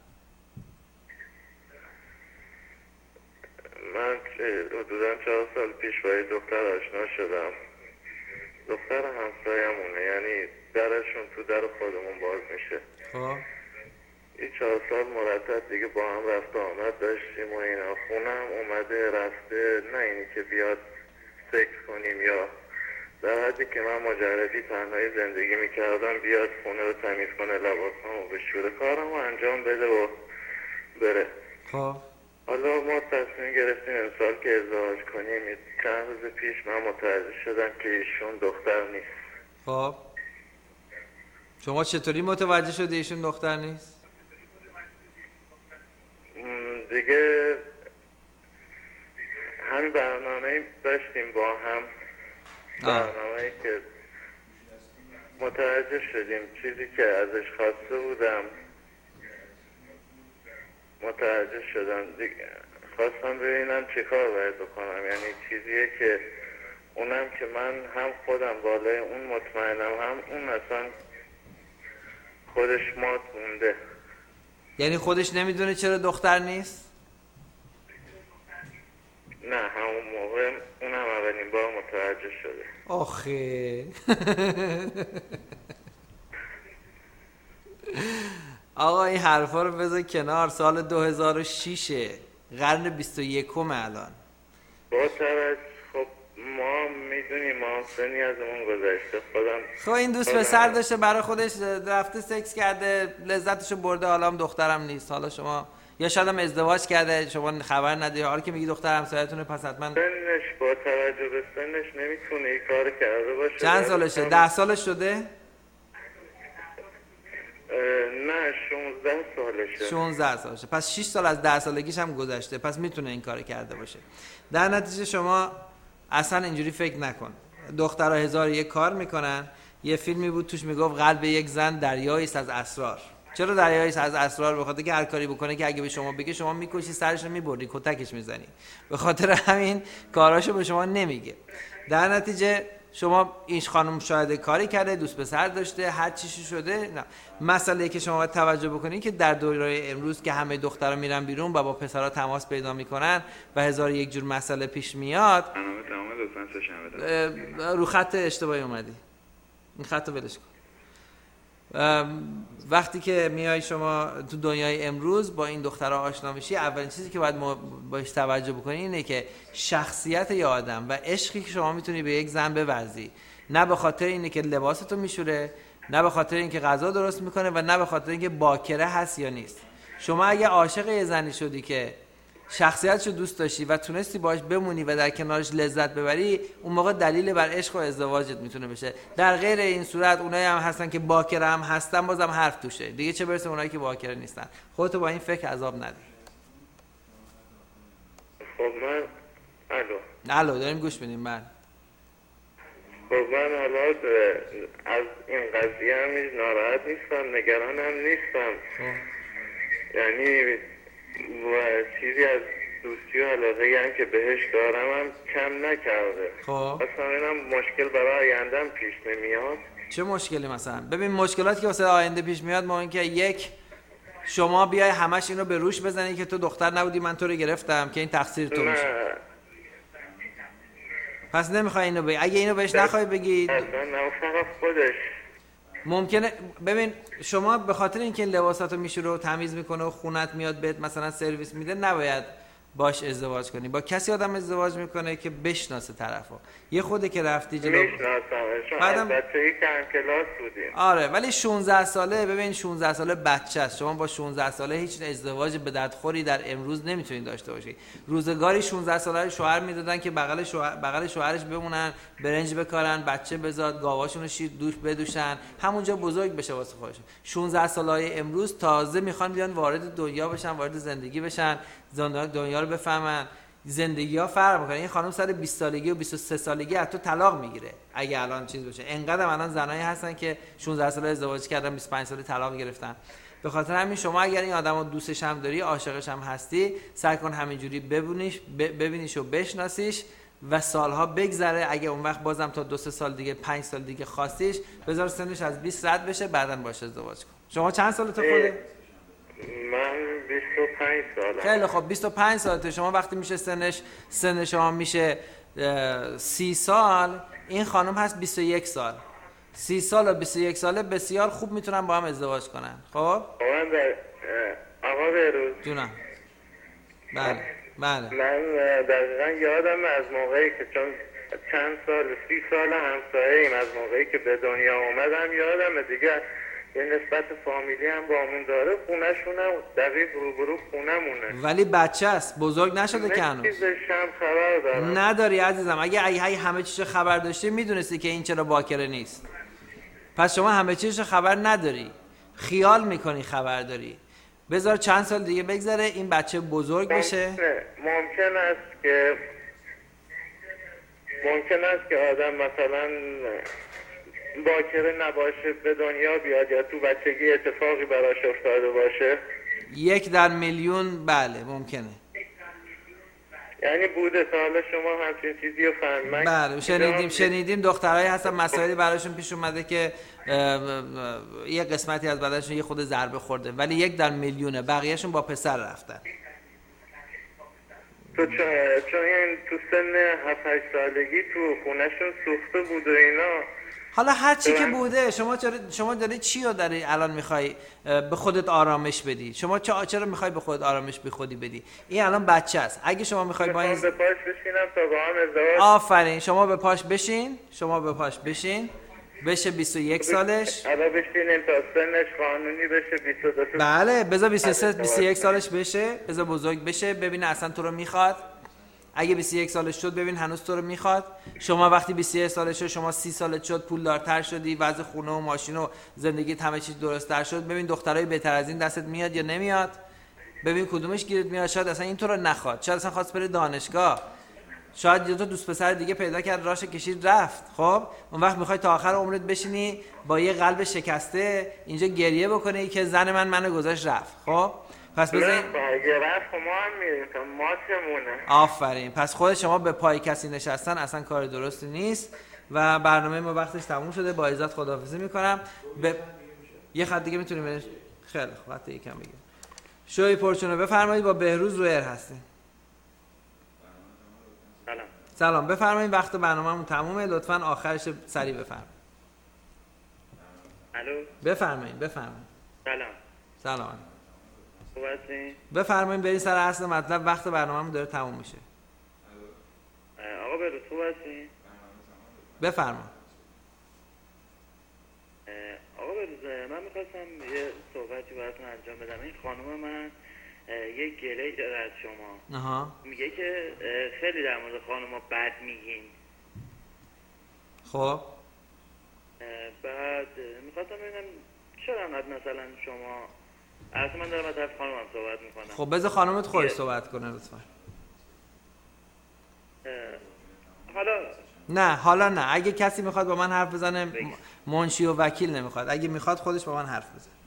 من حدودا چهار سال پیش با یه دختر آشنا شدم. دختر همسایه‌مونه، یعنی درشون تو در خودمون باز میشه. خب این چهار سال مرتب دیگه با هم رفت و آمد داشتیم و اینا. خونم اومده رفته، نه اینی که بیاد سکس کنیم یا در حد مردی که من مجردی تنهایی زندگی میکردم بیاد خونه رو تمیز کنه، لباسامو بشوره، کارمو انجام بده و بره. خب حالا ما تصمیم گرفتیم امسال که ازدواج کنیم. چند روز پیش من متوجه شدم که ایشون دختر نیست. خب شما چطوری متوجه شدی ایشون دختر نیست؟ دیگه همین برنامه داشتیم با هم، برنامه که متوجه شدیم چیزی که ازش خواسته بودم متوجه شدم دیگه. خواستم ببینم چه کار باید بکنم، یعنی چیزیه که اونم که من هم خودم بالای اون مطمئنم، هم اون اصلا خودش مات مونده. یعنی خودش نمیدونه چرا دختر نیست؟ نه همون موقع اونم اولین بار متوجه شده. آخه آقا این حرفا رو بذار کنار. سال دو هزار و شش قرن بیست و یکم الان. با توجه خب ما میدونیم ما سنی ازمون گذشته. خودم خب این دوست پسر داشته برای خودش رفته سکس کرده لذتشو برده، حالا هم دخترم نیست. حالا شما یا شاید هم ازدواج کرده شما خبر نداری، حالا که میگی دختر همسایتونه پس حتما سنش با توجه به سنش نمیتونه این کار کرده باشه. چند سالشه؟ ده سالش شده؟ نه شانزده سالشه. شانزده سالشه، پس شش سال از ده سالگیش هم گذشته، پس میتونه این کار کرده باشه. در نتیجه شما اصلا اینجوری فکر نکن. دخترها هزار یک کار میکنن. یه فیلمی بود توش میگفت قلب یک زن دریایی است از اسرار. چرا دریایی است از اسرار؟ به خاطر که هر کاری بکنه که اگه به شما بگه شما میکشی، سرش رو میبری، کتکش میزنی. به خاطر همین کاراشو به شما نمیگه. در نتیجه شما این خانم شاید کاری کرده، دوست پسر داشته، هر چیزی شده. نه مسئله که شما باید توجه بکنید که در دوره امروز که همه دخترها میرن بیرون و با پسرها تماس پیدا میکنن و هزار یک جور مسئله پیش میاد. رو خط اشتباهی اومدی، این خط رو ولش کن. وقتی که میای شما تو دنیای امروز با این دخترها آشنا میشی، اولین چیزی که باید باش توجه بکنی اینه که شخصیت یه آدم و عشقی که شما میتونی به یک زن بورزی، نه به خاطر اینه که لباستو میشوره، نه به خاطر اینکه غذا درست میکنه و نه به خاطر اینکه باکره هست یا نیست. شما اگه عاشق یه زنی شدی که شخصیتشو دوست داشتی و تونستی باش بمونی و در کنارش لذت ببری، اون موقع دلیل بر عشق و ازدواجت میتونه بشه. در غیر این صورت اونایی هم هستن که باکره هم هستن بازم حرف توشه دیگه، چه برسه اونایی که باکره نیستن. خودتو با این فکر عذاب نده. خب من الو الو داریم گوش میدیم. من خب من حالا از این قضیه هم ناراحت نیستم، نگران هم نیستم. یعنی و چیزی از دوستی و علاقه هم که بهش دارم هم کم نکرده. خب اصلا اینم مشکل برای آیندهم پیش نمیاد. چه مشکلی مثلا؟ ببین مشکلاتی که واسه آینده پیش میاد ما اینکه یک، شما بیای همش این رو به روش بزنی که تو دختر نبودی من تو رو گرفتم که این تقصیر تو میشه. پس نمیخوای اینو بگی. اگه اینو بهش نخوای بگی اصلا نه فقط خودش ممکنه. ببین شما به خاطر اینکه این لباساتو میشوره و تمیز میکنه و خونت میاد بهت مثلا سرویس میده نباید باش ازدواج کنی. با کسی آدم ازدواج میکنه که بشناسه طرفو. یه خوده که رفتی جلو میشناسم بعدم بچه‌ای که هم کلاس بودیم. آره ولی شانزده ساله، ببین شانزده ساله بچه است. شما با شانزده ساله هیچ ازدواج به دردخوری در امروز نمیتونید داشته باشی. روزگاری شانزده ساله شوهر میدادن که بغل شوهر بغل شوهرش بمونن، برنج بکارن، بچه بزاد، گاواشون رو شیر دوش بدوشن، همونجا بزرگ بشه واسه خودشون. شانزده سالای امروز تازه میخوان بیان وارد دنیا بشن، وارد زندگی بشن، دنیا رو بفهمن. زندگی ها فرق میکنه. این خانم سر بیست سالگی و بیست و سه سالگی از تو طلاق میگیره اگه الان چیز باشه. انقدر الان زنایی هستن که شانزده ساله ازدواج کردن، بیست و پنج ساله طلاق گرفتن. به خاطر همین شما اگر این آدمو دوستش هم داری، عاشقش هم هستی، سعی کن همینجوری ببینیش ببینیش و بشناسیش و سالها بگذره. اگه اون وقت بازم تا دو سه سال دیگه، پنج سال دیگه خواستیش، بذار سنش از بیست رد بشه، بعداً باهاش ازدواج کن. شما چند سالته خوده؟ من بیست و پنج سالم. خیلی خب بیست و پنج سالته. شما وقتی میشه سنش سن شما میشه سی سال، این خانم هست بیست و یک سال. سی سال و بیست و یک ساله بسیار خوب میتونن با هم ازدواج کنن. خب من در آقا بهروز جونم. بله بله من دقیقا یادم از موقعی که چون چند سال سی سال همسایه‌ایم. از موقعی که به دنیا اومدم یادمه دیگه یه نسبت فامیلی هم با همون داره. خونه‌شونم دقیق روبرو خونه‌مونه. ولی بچه است، بزرگ نشده که هنوز. چیزشم خبر دارم. نداری عزیزم. اگه اگه همه چیزو خبر داشتی میدونستی که این چرا باکره نیست. پس شما همه چیزو خبر نداری، خیال میکنی خبر داری. بذار چند سال دیگه بگذره این بچه بزرگ بشه. ممکن است که ممکن است که آدم مثلا باکره نباشه به دنیا بیاد یا تو بچگی اتفاقی براش افتاده باشه. یک در میلیون بله ممکنه. یعنی بوده تا حالا شما همچین چیزی رو فهمیدین؟ بله شنیدیم شنیدیم دخترایی هستن مسائلی براشون پیش اومده که یه قسمتی از بدنشون یه خود ضربه خورده ولی یک در میلیونه، بقیهشون با پسر رفتن. تو چون این تو سن هفت هشت سالگی تو خونهشون سوخته بود و اینا. حالا هر چی که بوده شما چرا شما داری چی رو داری الان میخوای به خودت آرامش بدی؟ شما چرا میخوای به خودت آرامش بی خودی بدی؟ این الان بچه است. اگه شما میخوای با این به پاش بشینم تا با هم ازدواج. آفرین، شما به پاش بشین، شما به پاش بشین. بشه بیست و یک سالش. الان بشینیم تا سنش قانونی بشه بیست و دو. بله بذار بیست و سه بیست و یک سالش بشه، بذار بزرگ بشه ببینه اصلا تو رو میخواد. اگه بیست و یک سالش شد ببین هنوز تو رو میخواد. شما وقتی بیست و یک سالش شد، شما سی سالت شد، پولدارتر شدی، وضع خونه و ماشین و زندگیت همه چیز درست‌تر شد، ببین دخترای بهتر از این دستت میاد یا نمیاد. ببین کدومش گیرت میاد. شاید اصلا این تو رو نخواد، شاید اصلا خواست بره دانشگاه، شاید یه تو دوست پسر دیگه پیدا کرد راش کشید رفت. خب اون وقت میخوای تا آخر عمرت بشینی با یه قلب شکسته اینجا گریه بکنی که زن من منو گذاشت رفت. خب پس بذارین اگه رفت ما هم میریم تا ما چمونه. آفرین. پس خود شما به پای کسی نشستن اصلا کار درستی نیست و برنامه ما وقتش تموم شده. با عزت خداحافظی میکنم. به یه خط دیگه میتونیم بریم. خیلی خوب وقت یکم بگیم. شوی پرچونه بفرمایید. با بهروز رو ایر هستین. سلام. سلام بفرمایید. وقت برنامه‌مون تمومه، لطفاً آخرش سریع بفرمایید. الو بفرمایید بفرمایید. سلام. سلام. خوب هستین؟ بفرمایید برید سر اصل مطلب، وقت برنامه‌مون داره تموم میشه. آقا بروز خوب هستین؟ بفرمایید. آقا بروز من می‌خواستم یه صحبتی باهاتون انجام بدم. این خانم من یه گله‌ای داره از شما. آها. میگه که خیلی در مورد خانم‌ها بد میگین. خب بعد می‌خواستم ببینم چرا انقدر مثلا شما اصلا من دارم از طرف خانمم صحبت میکنم. خب بذار خانمت خودش صحبت کنه لطفا. حالا نه حالا نه. اگه کسی میخواد با من حرف بزنه منشی و وکیل نمیخواد. اگه میخواد خودش با من حرف بزنه.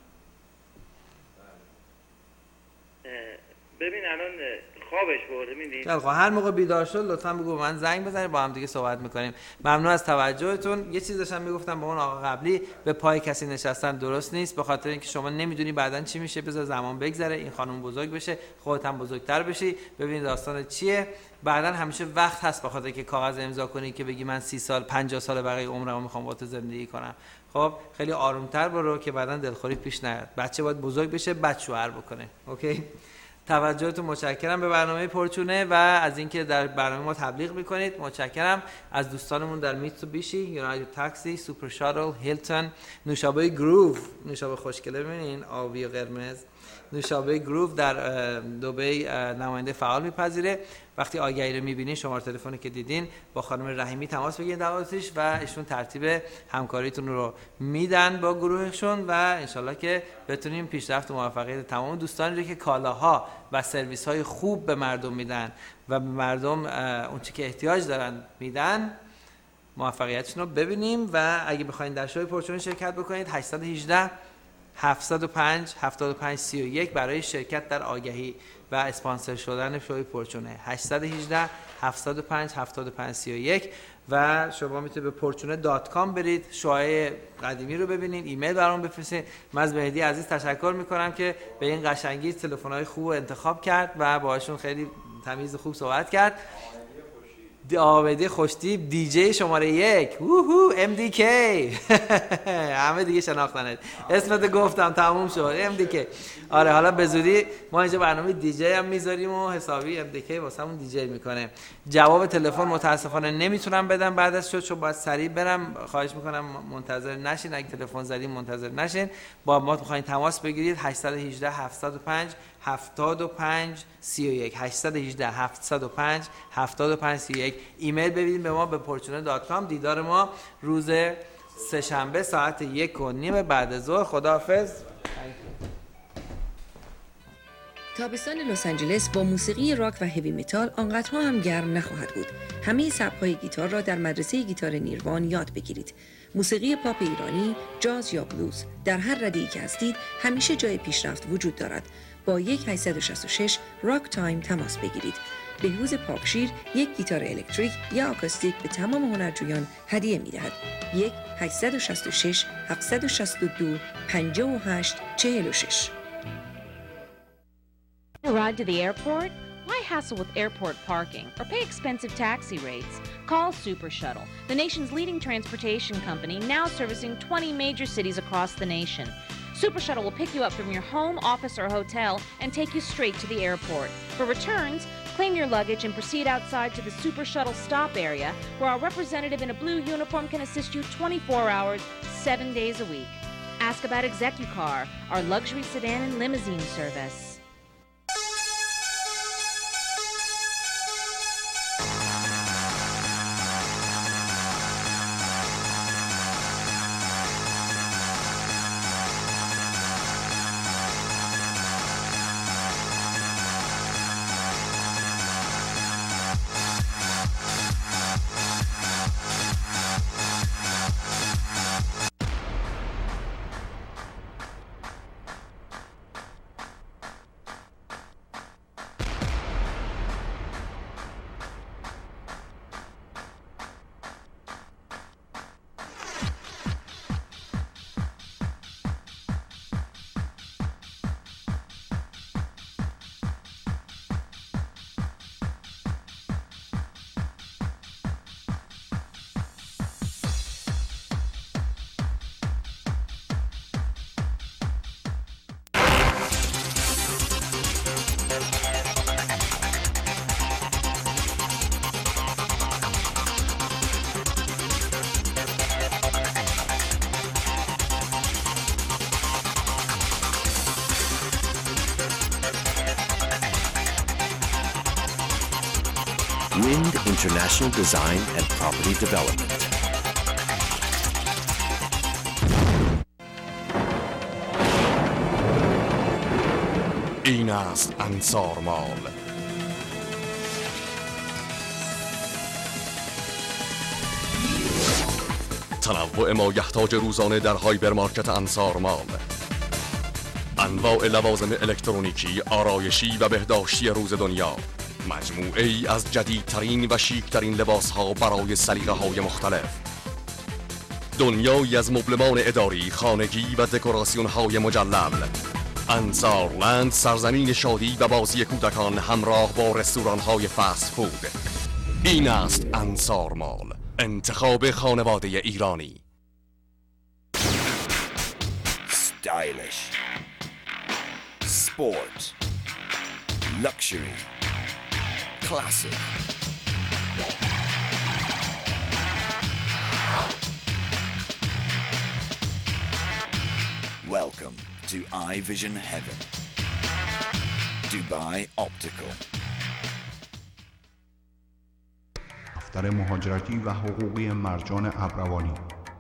ببین الان خوابش برده میدید. خب هر موقع بیدار شد لطفا بگو به من زنگ بزنید با هم دیگه صحبت میکنیم. ممنون از توجهتون. یه چیز داشتم میگفتم به اون آقا قبلی، به پای کسی نشستن درست نیست، به خاطر اینکه شما نمیدونی بعدن چی میشه. بذار زمان بگذره، این خانم بزرگ بشه، خودت هم بزرگتر بشی، ببین داستان چیه. بعدن همیشه وقت هست به خاطر اینکه کاغذ امضا کنی که بگی من سی سال پنجاه سال بقیه عمرمو میخوام با تو زندگی کنم. خب خیلی آرومتر برو که بعدن دلخوری پیش نیاد. بچه باید بزرگ بشه، بعد شوهر بکنه. اوکی؟ توجهتون متشکرم به برنامه پرچونه و از اینکه در برنامه ما تبلیغ میکنید. متشکرم از دوستانمون در میتسوبیشی، یونایتد تاکسی، سوپر شاتل، هیلتون، نوشابه گروو، نوشابه خوشگله ببینین آبی و قرمز. نوشابه گروو در دبی نماینده فعال میپذیره. وقتی آگهی رو میبینین شماره تلفنی که دیدین با خانم رحیمی تماس بگیرید دعوتش و ایشون ترتیب همکاریتون رو میدن با گروهشون و انشالله که بتونیم پیشرفت و موفقیت تمام دوستانی رو که کالاها و سرویس های خوب به مردم میدن و به مردم اون چی که احتیاج دارن میدن موفقیتشون رو ببینیم. و اگه بخواید در شوی پرچونه شرکت بکنید هشت یک هشت هفتصد و پنج هفتاد و پنج سی و یک برای شرکت در آگهی و اسپانسر شدن شوی پرچونه. هشت یک هشت هفتصد و پنج هفتاد و پنج سی و یک و شما میتونید به پرچونه دات کام برید، شوهای قدیمی رو ببینید، ایمیل برام بفرستید. من از مهدی عزیز تشکر میکنم که به این قشنگی تلفن‌های خوب انتخاب کرد و باهاشون خیلی تمیز خوب صحبت کرد. آبدی خوشتیب دی جی شماره یک ووهو ام دی کی همه دیگه شناختنت، اسمت گفتم تموم شد ام دی کی. آره حالا به زودی ما اینجا برنامه دی جی هم میذاریم و حسابی ام دی کی واسمون دی جی میکنه. جواب تلفن متاسفانه نمیتونم بدم بعد از شد، چون باید سریع برم. خواهش میکنم منتظر نشین، اگه تلفن زدین منتظر نشین. با ما بخواید تماس بگیرید هشت یک هشت هفت صفر پنج هفت پنج سه یک هشت یک هشت هفت صفر پنج هفت پنج سه یک. ایمیل ببینید به ما به پورچونه دات کام. دیدار ما روز سه‌شنبه ساعت یک و نیم بعد ظهر. خداحافظ. تابستان لس آنجلس با موسیقی راک و هیوی متال آنقدرها هم گرم نخواهد بود. همه سبک‌های گیتار را در مدرسه گیتار نیروان یاد بگیرید. موسیقی پاپ ایرانی، جاز یا بلوز، در هر رده‌ای که هستید همیشه جای پیشرفت وجود دارد. با یک هشت شش شش راک تایم تماس بگیرید. بهروز پاکشیر یک گیتار الکتریک یا آکوستیک به تمام هنرجویان هدیه می‌دهد. یک هشت شش شش هفت شش دو پنج هشت چهار شش. A ride to the airport? Why hassle with airport parking or pay expensive taxi rates? Call Super Shuttle, the nation's leading transportation company, now servicing twenty major cities across the nation. Super Shuttle will pick you up from your home, office, or hotel and take you straight to the airport. For returns, claim your luggage and proceed outside to the Super Shuttle stop area, where our representative in a blue uniform can assist you twenty-four hours, seven days a week. Ask about ExecuCar, our luxury sedan and limousine service. Wind International Design and Property Development. این است انصار مال. تنوع ما یحتاج روزانه در هایپرمارکت انصار مال. انواع لوازم الکترونیکی، آرایشی و بهداشتی روز دنیا. مجموعه ای از جدیدترین و شیکترین لباس ها برای سلیقه های مختلف. دنیایی از مبلمان اداری، خانگی و دکوراسیون های مجلل. انصارلند، سرزمین شادی و بازی کودکان همراه با رستوران های فست فود. این است انصار مال، انتخاب خانواده ایرانی. Stylish, sport, luxury, classic. Welcome to iVision Heaven. Dubai Optical. دفتر مهاجرتی و حقوقی مرجان ابروانی.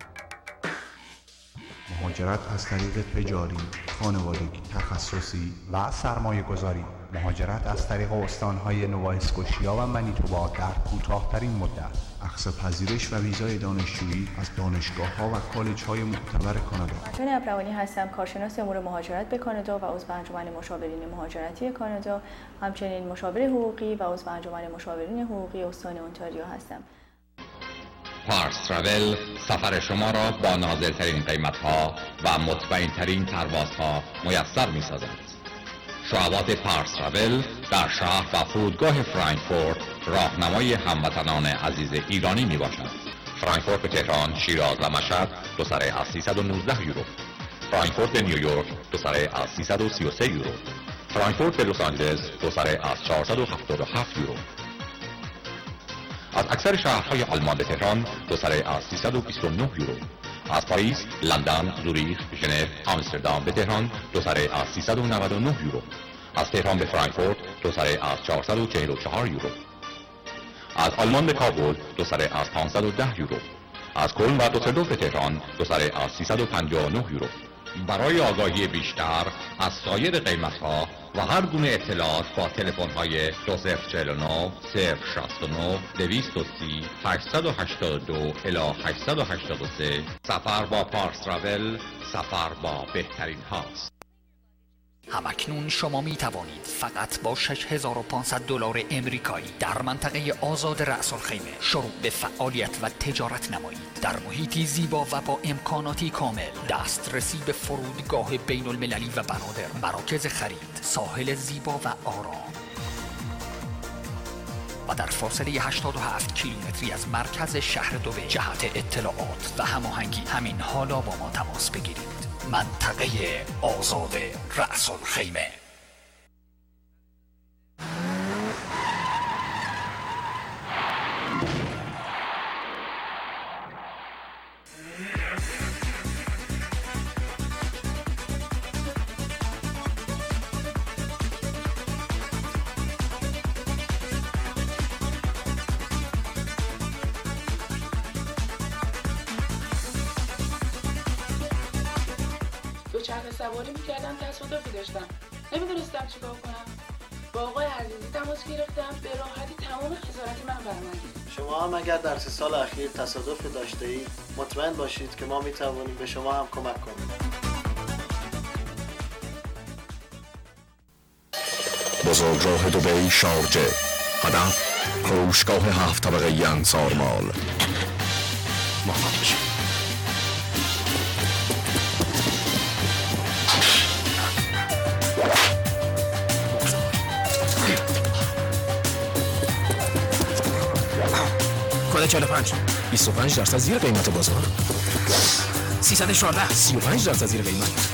مهاجرت از طریق تجاری، خانوادگی، تخصصی و سرمایه گذاری. مهاجرت از طریق استانهای نووا اسکوشیا و منیتوبا در کوتاه‌ترین مدت. اقصا پذیرش و ویزای دانشجویی از دانشگاه‌ها و کالج‌های معتبر کانادا. مرجان ابروانی هستم، کارشناس امور مهاجرت به کانادا و عضو انجمن مشاورین مهاجرتی کانادا. همچنین مشاور حقوقی و عضو انجمن مشاورین حقوقی استان اونتاریو هستم. پارس تراول سفر شما را با نازلترین قیمت‌ها و مطمئن‌ترین پروازها میسر می‌سازد. شعبات پارس تراول در شهر و فرودگاه فرانکفورت راهنمای هموطنان عزیز ایرانی می باشد. فرانکفورت به تهران، شیراز و مشهد دو سره از سیصد و نوزده یورو. فرانکفورت به نیویورک دو سره از سیصد و سی و سه یورو. فرانکفورت به لس آنجلس دو سره از چهارصد و هفتاد و هفت یورو. از اکثر شهرهای آلمان به تهران دو سره از سیصد و بیست و نه یورو. از پاریس، لندن، زوریخ، ژنو، آمستردام به تهران دو سره از سیصد و نود و نه یورو. از تهران به فرانکفورت دو سره از چهارصد و چهل و چهار یورو. از آلمان به کابل دو سره از پانصد و ده یورو. از کلن و دوسلدورف به تهران دو سره از سیصد و پنجاه و نه یورو. برای آگاهی بیشتر از سایر قیمت‌ها و هر گونه اطلاعات با تلفن‌های دو صفر چهل و نه صفر شصت و نه دویست و سی هشتصد و هشتاد و دو الی هشتصد و هشتاد و سه سفر با پارس تراول سفر با بهترین هاست. همکنون شما می توانید فقط با شش هزار و پانصد دلار امریکایی در منطقه آزاد رأس الخیمه شروع به فعالیت و تجارت نمایید. در محیطی زیبا و با امکاناتی کامل، دسترسی به فرودگاه بین المللی و بنادر، مراکز خرید، ساحل زیبا و آرام و در فاصله هشتاد و هفت کیلومتری از مرکز شهر دبی. جهت اطلاعات و هماهنگی همین حالا با ما تماس بگیرید. منطقه آزاد رأس الخیمه. دوچرخه سواری میکردم، تصادفی داشتم، نمیدونستم چیکار کنم. با آقای عزیزی تماس گرفتم، به راحتی تمام خسارت من برآمد. شما هم اگر در سه سال اخیر تصادف داشته اید، مطمئن باشید که ما میتوانیم به شما هم کمک کنیم. بزرگراه دبی شارجه. هدف فروشگاه هفت طبقه انصار مال. موفق باشید. کد چهل و پنج بیست و پنج درصد زیر قیمت بازار. سیصد و چهارده سی و پنج درصد زیر قیمت.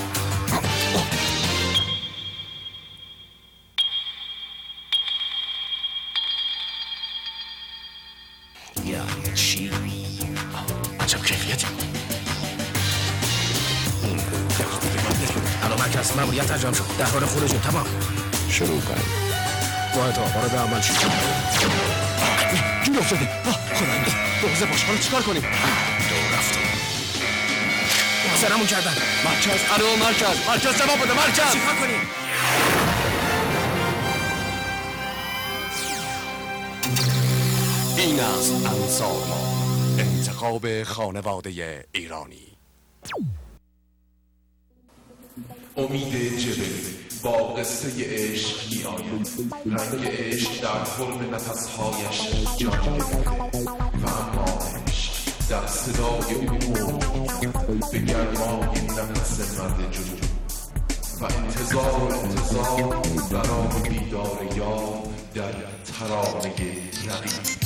یا چی؟ عجب کیفیتی. الان مرکز ماموریت انجام شد. در حال خروج. تمام. شروع کنیم. باید وارد عمل شد. گیر افتادیم. خداوند دوزه باش. حالا چیکار کنیم؟ دو رفتیم. محاصرمون کردن. مرکز. الو مرکز. مرکز جواب بده. مرکز. چیکار کنیم؟ این است انصار مال، انتخاب خانواده ایرانی. امید جبلی با قصه عشق می آید. رنگ عشق در حرم نفسهایش جان می‌گیرد و اما عشق در صدای او به گرمای نفس مرد جنوب و انتظار انتظار برای بیدار یار در ترانه رقیب.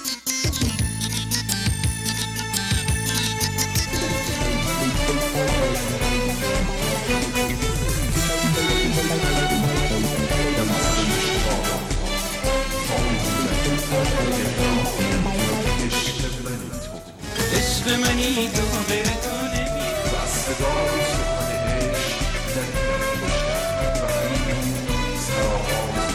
عشق منی تو غیر تو نمی و صدای سخن عشق ندیدن خوشتر و همین سراغاز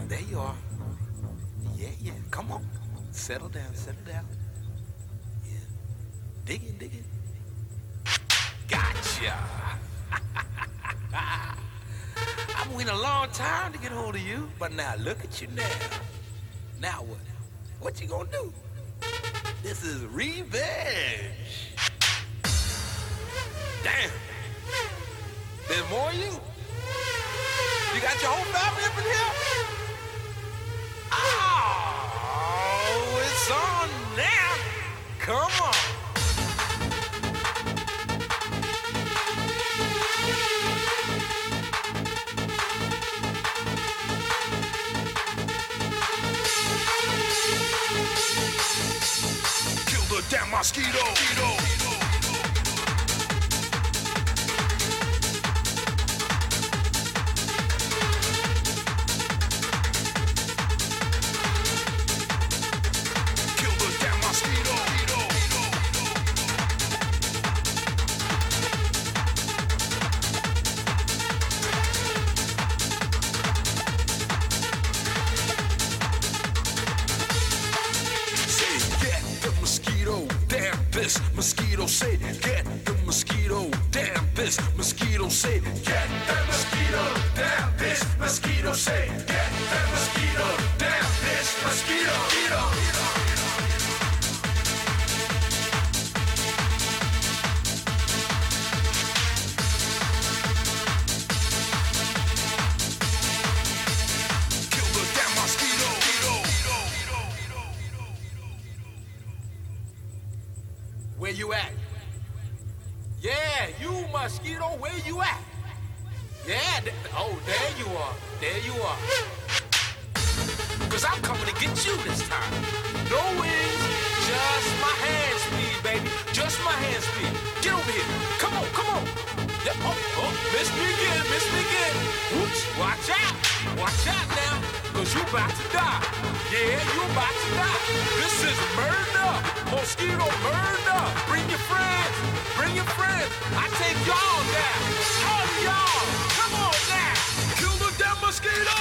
There you are. Yeah, yeah. Come on. Settle down, settle down. Yeah. Dig it, dig it. Gotcha. I've waited a long time to get hold of you, but now look at you now. Now what? What you gonna do? This is revenge. Damn. There's more of you? You got your whole family up in here? Oh, it's on now. Come on. Kill the damn mosquito. mosquito. Mosquito say, get the mosquito, damn this mosquito say, get the mosquito, damn this mosquito say, get the mosquito, damn this mosquito. Kill the damn mosquito. Where you at? Yeah, you mosquito, where you at? Yeah, th- oh, there you are, there you are. Cause I'm coming to get you this time. No wings, just my hand speed, baby. Just my hand speed. Get over here. Come on, come on. Yep, oh, oh, miss me again, miss me again. Whoops, watch out, watch out now. Cause you about to die. Yeah, you about to die. This is murder. Mosquito murder. Bring your friends. Bring your friends. I take y'all now. All of y'all. Come on now. Kill the damn mosquito.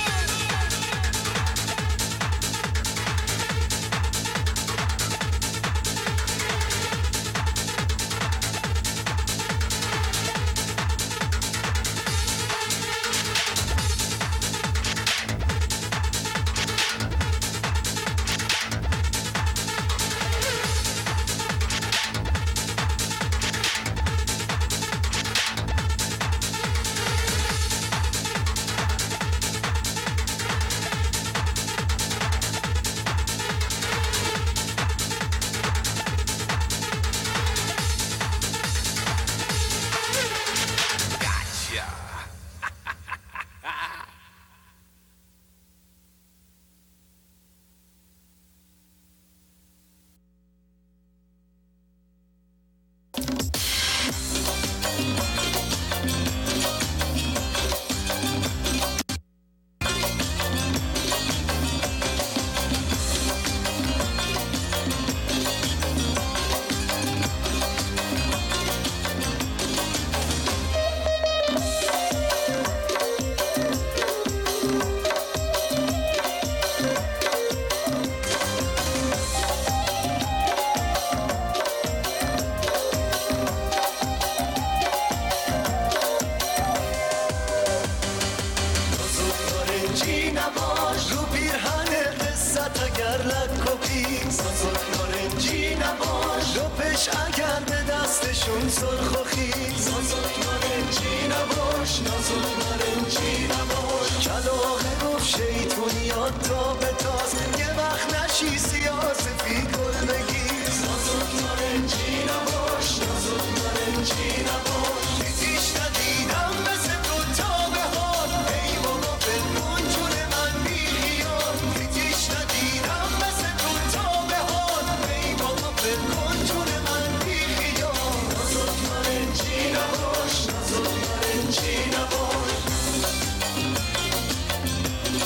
دستشون سرخ و خیز نازک نارنجی نباش نازک نارنجی نباش کلاغه گفت شیطونیات تا به تاز یه وقت نشی سیاه سفید گل بگیز نازک نارنجی نباش نازک نارنجی نباش دیدیش ندیدم مثل تو تا به حال ای بابا بلکن جون من بی خیال دیدیش ندیدم مثل تو تا به حال ای بابا بلکن جون من بی خیال نازک نارنجی نباش نازک نارنجی نباش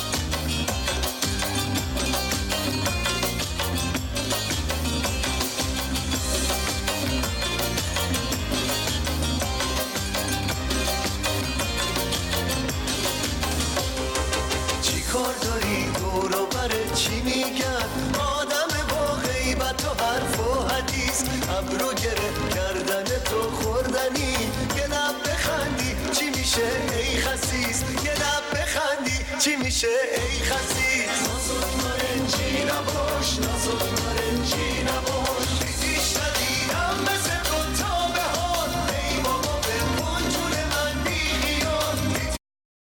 رو گره کردن تو خوردنی یه لب بخندی چی میشه ای خسیس یه لب بخندی چی میشه ای خسیس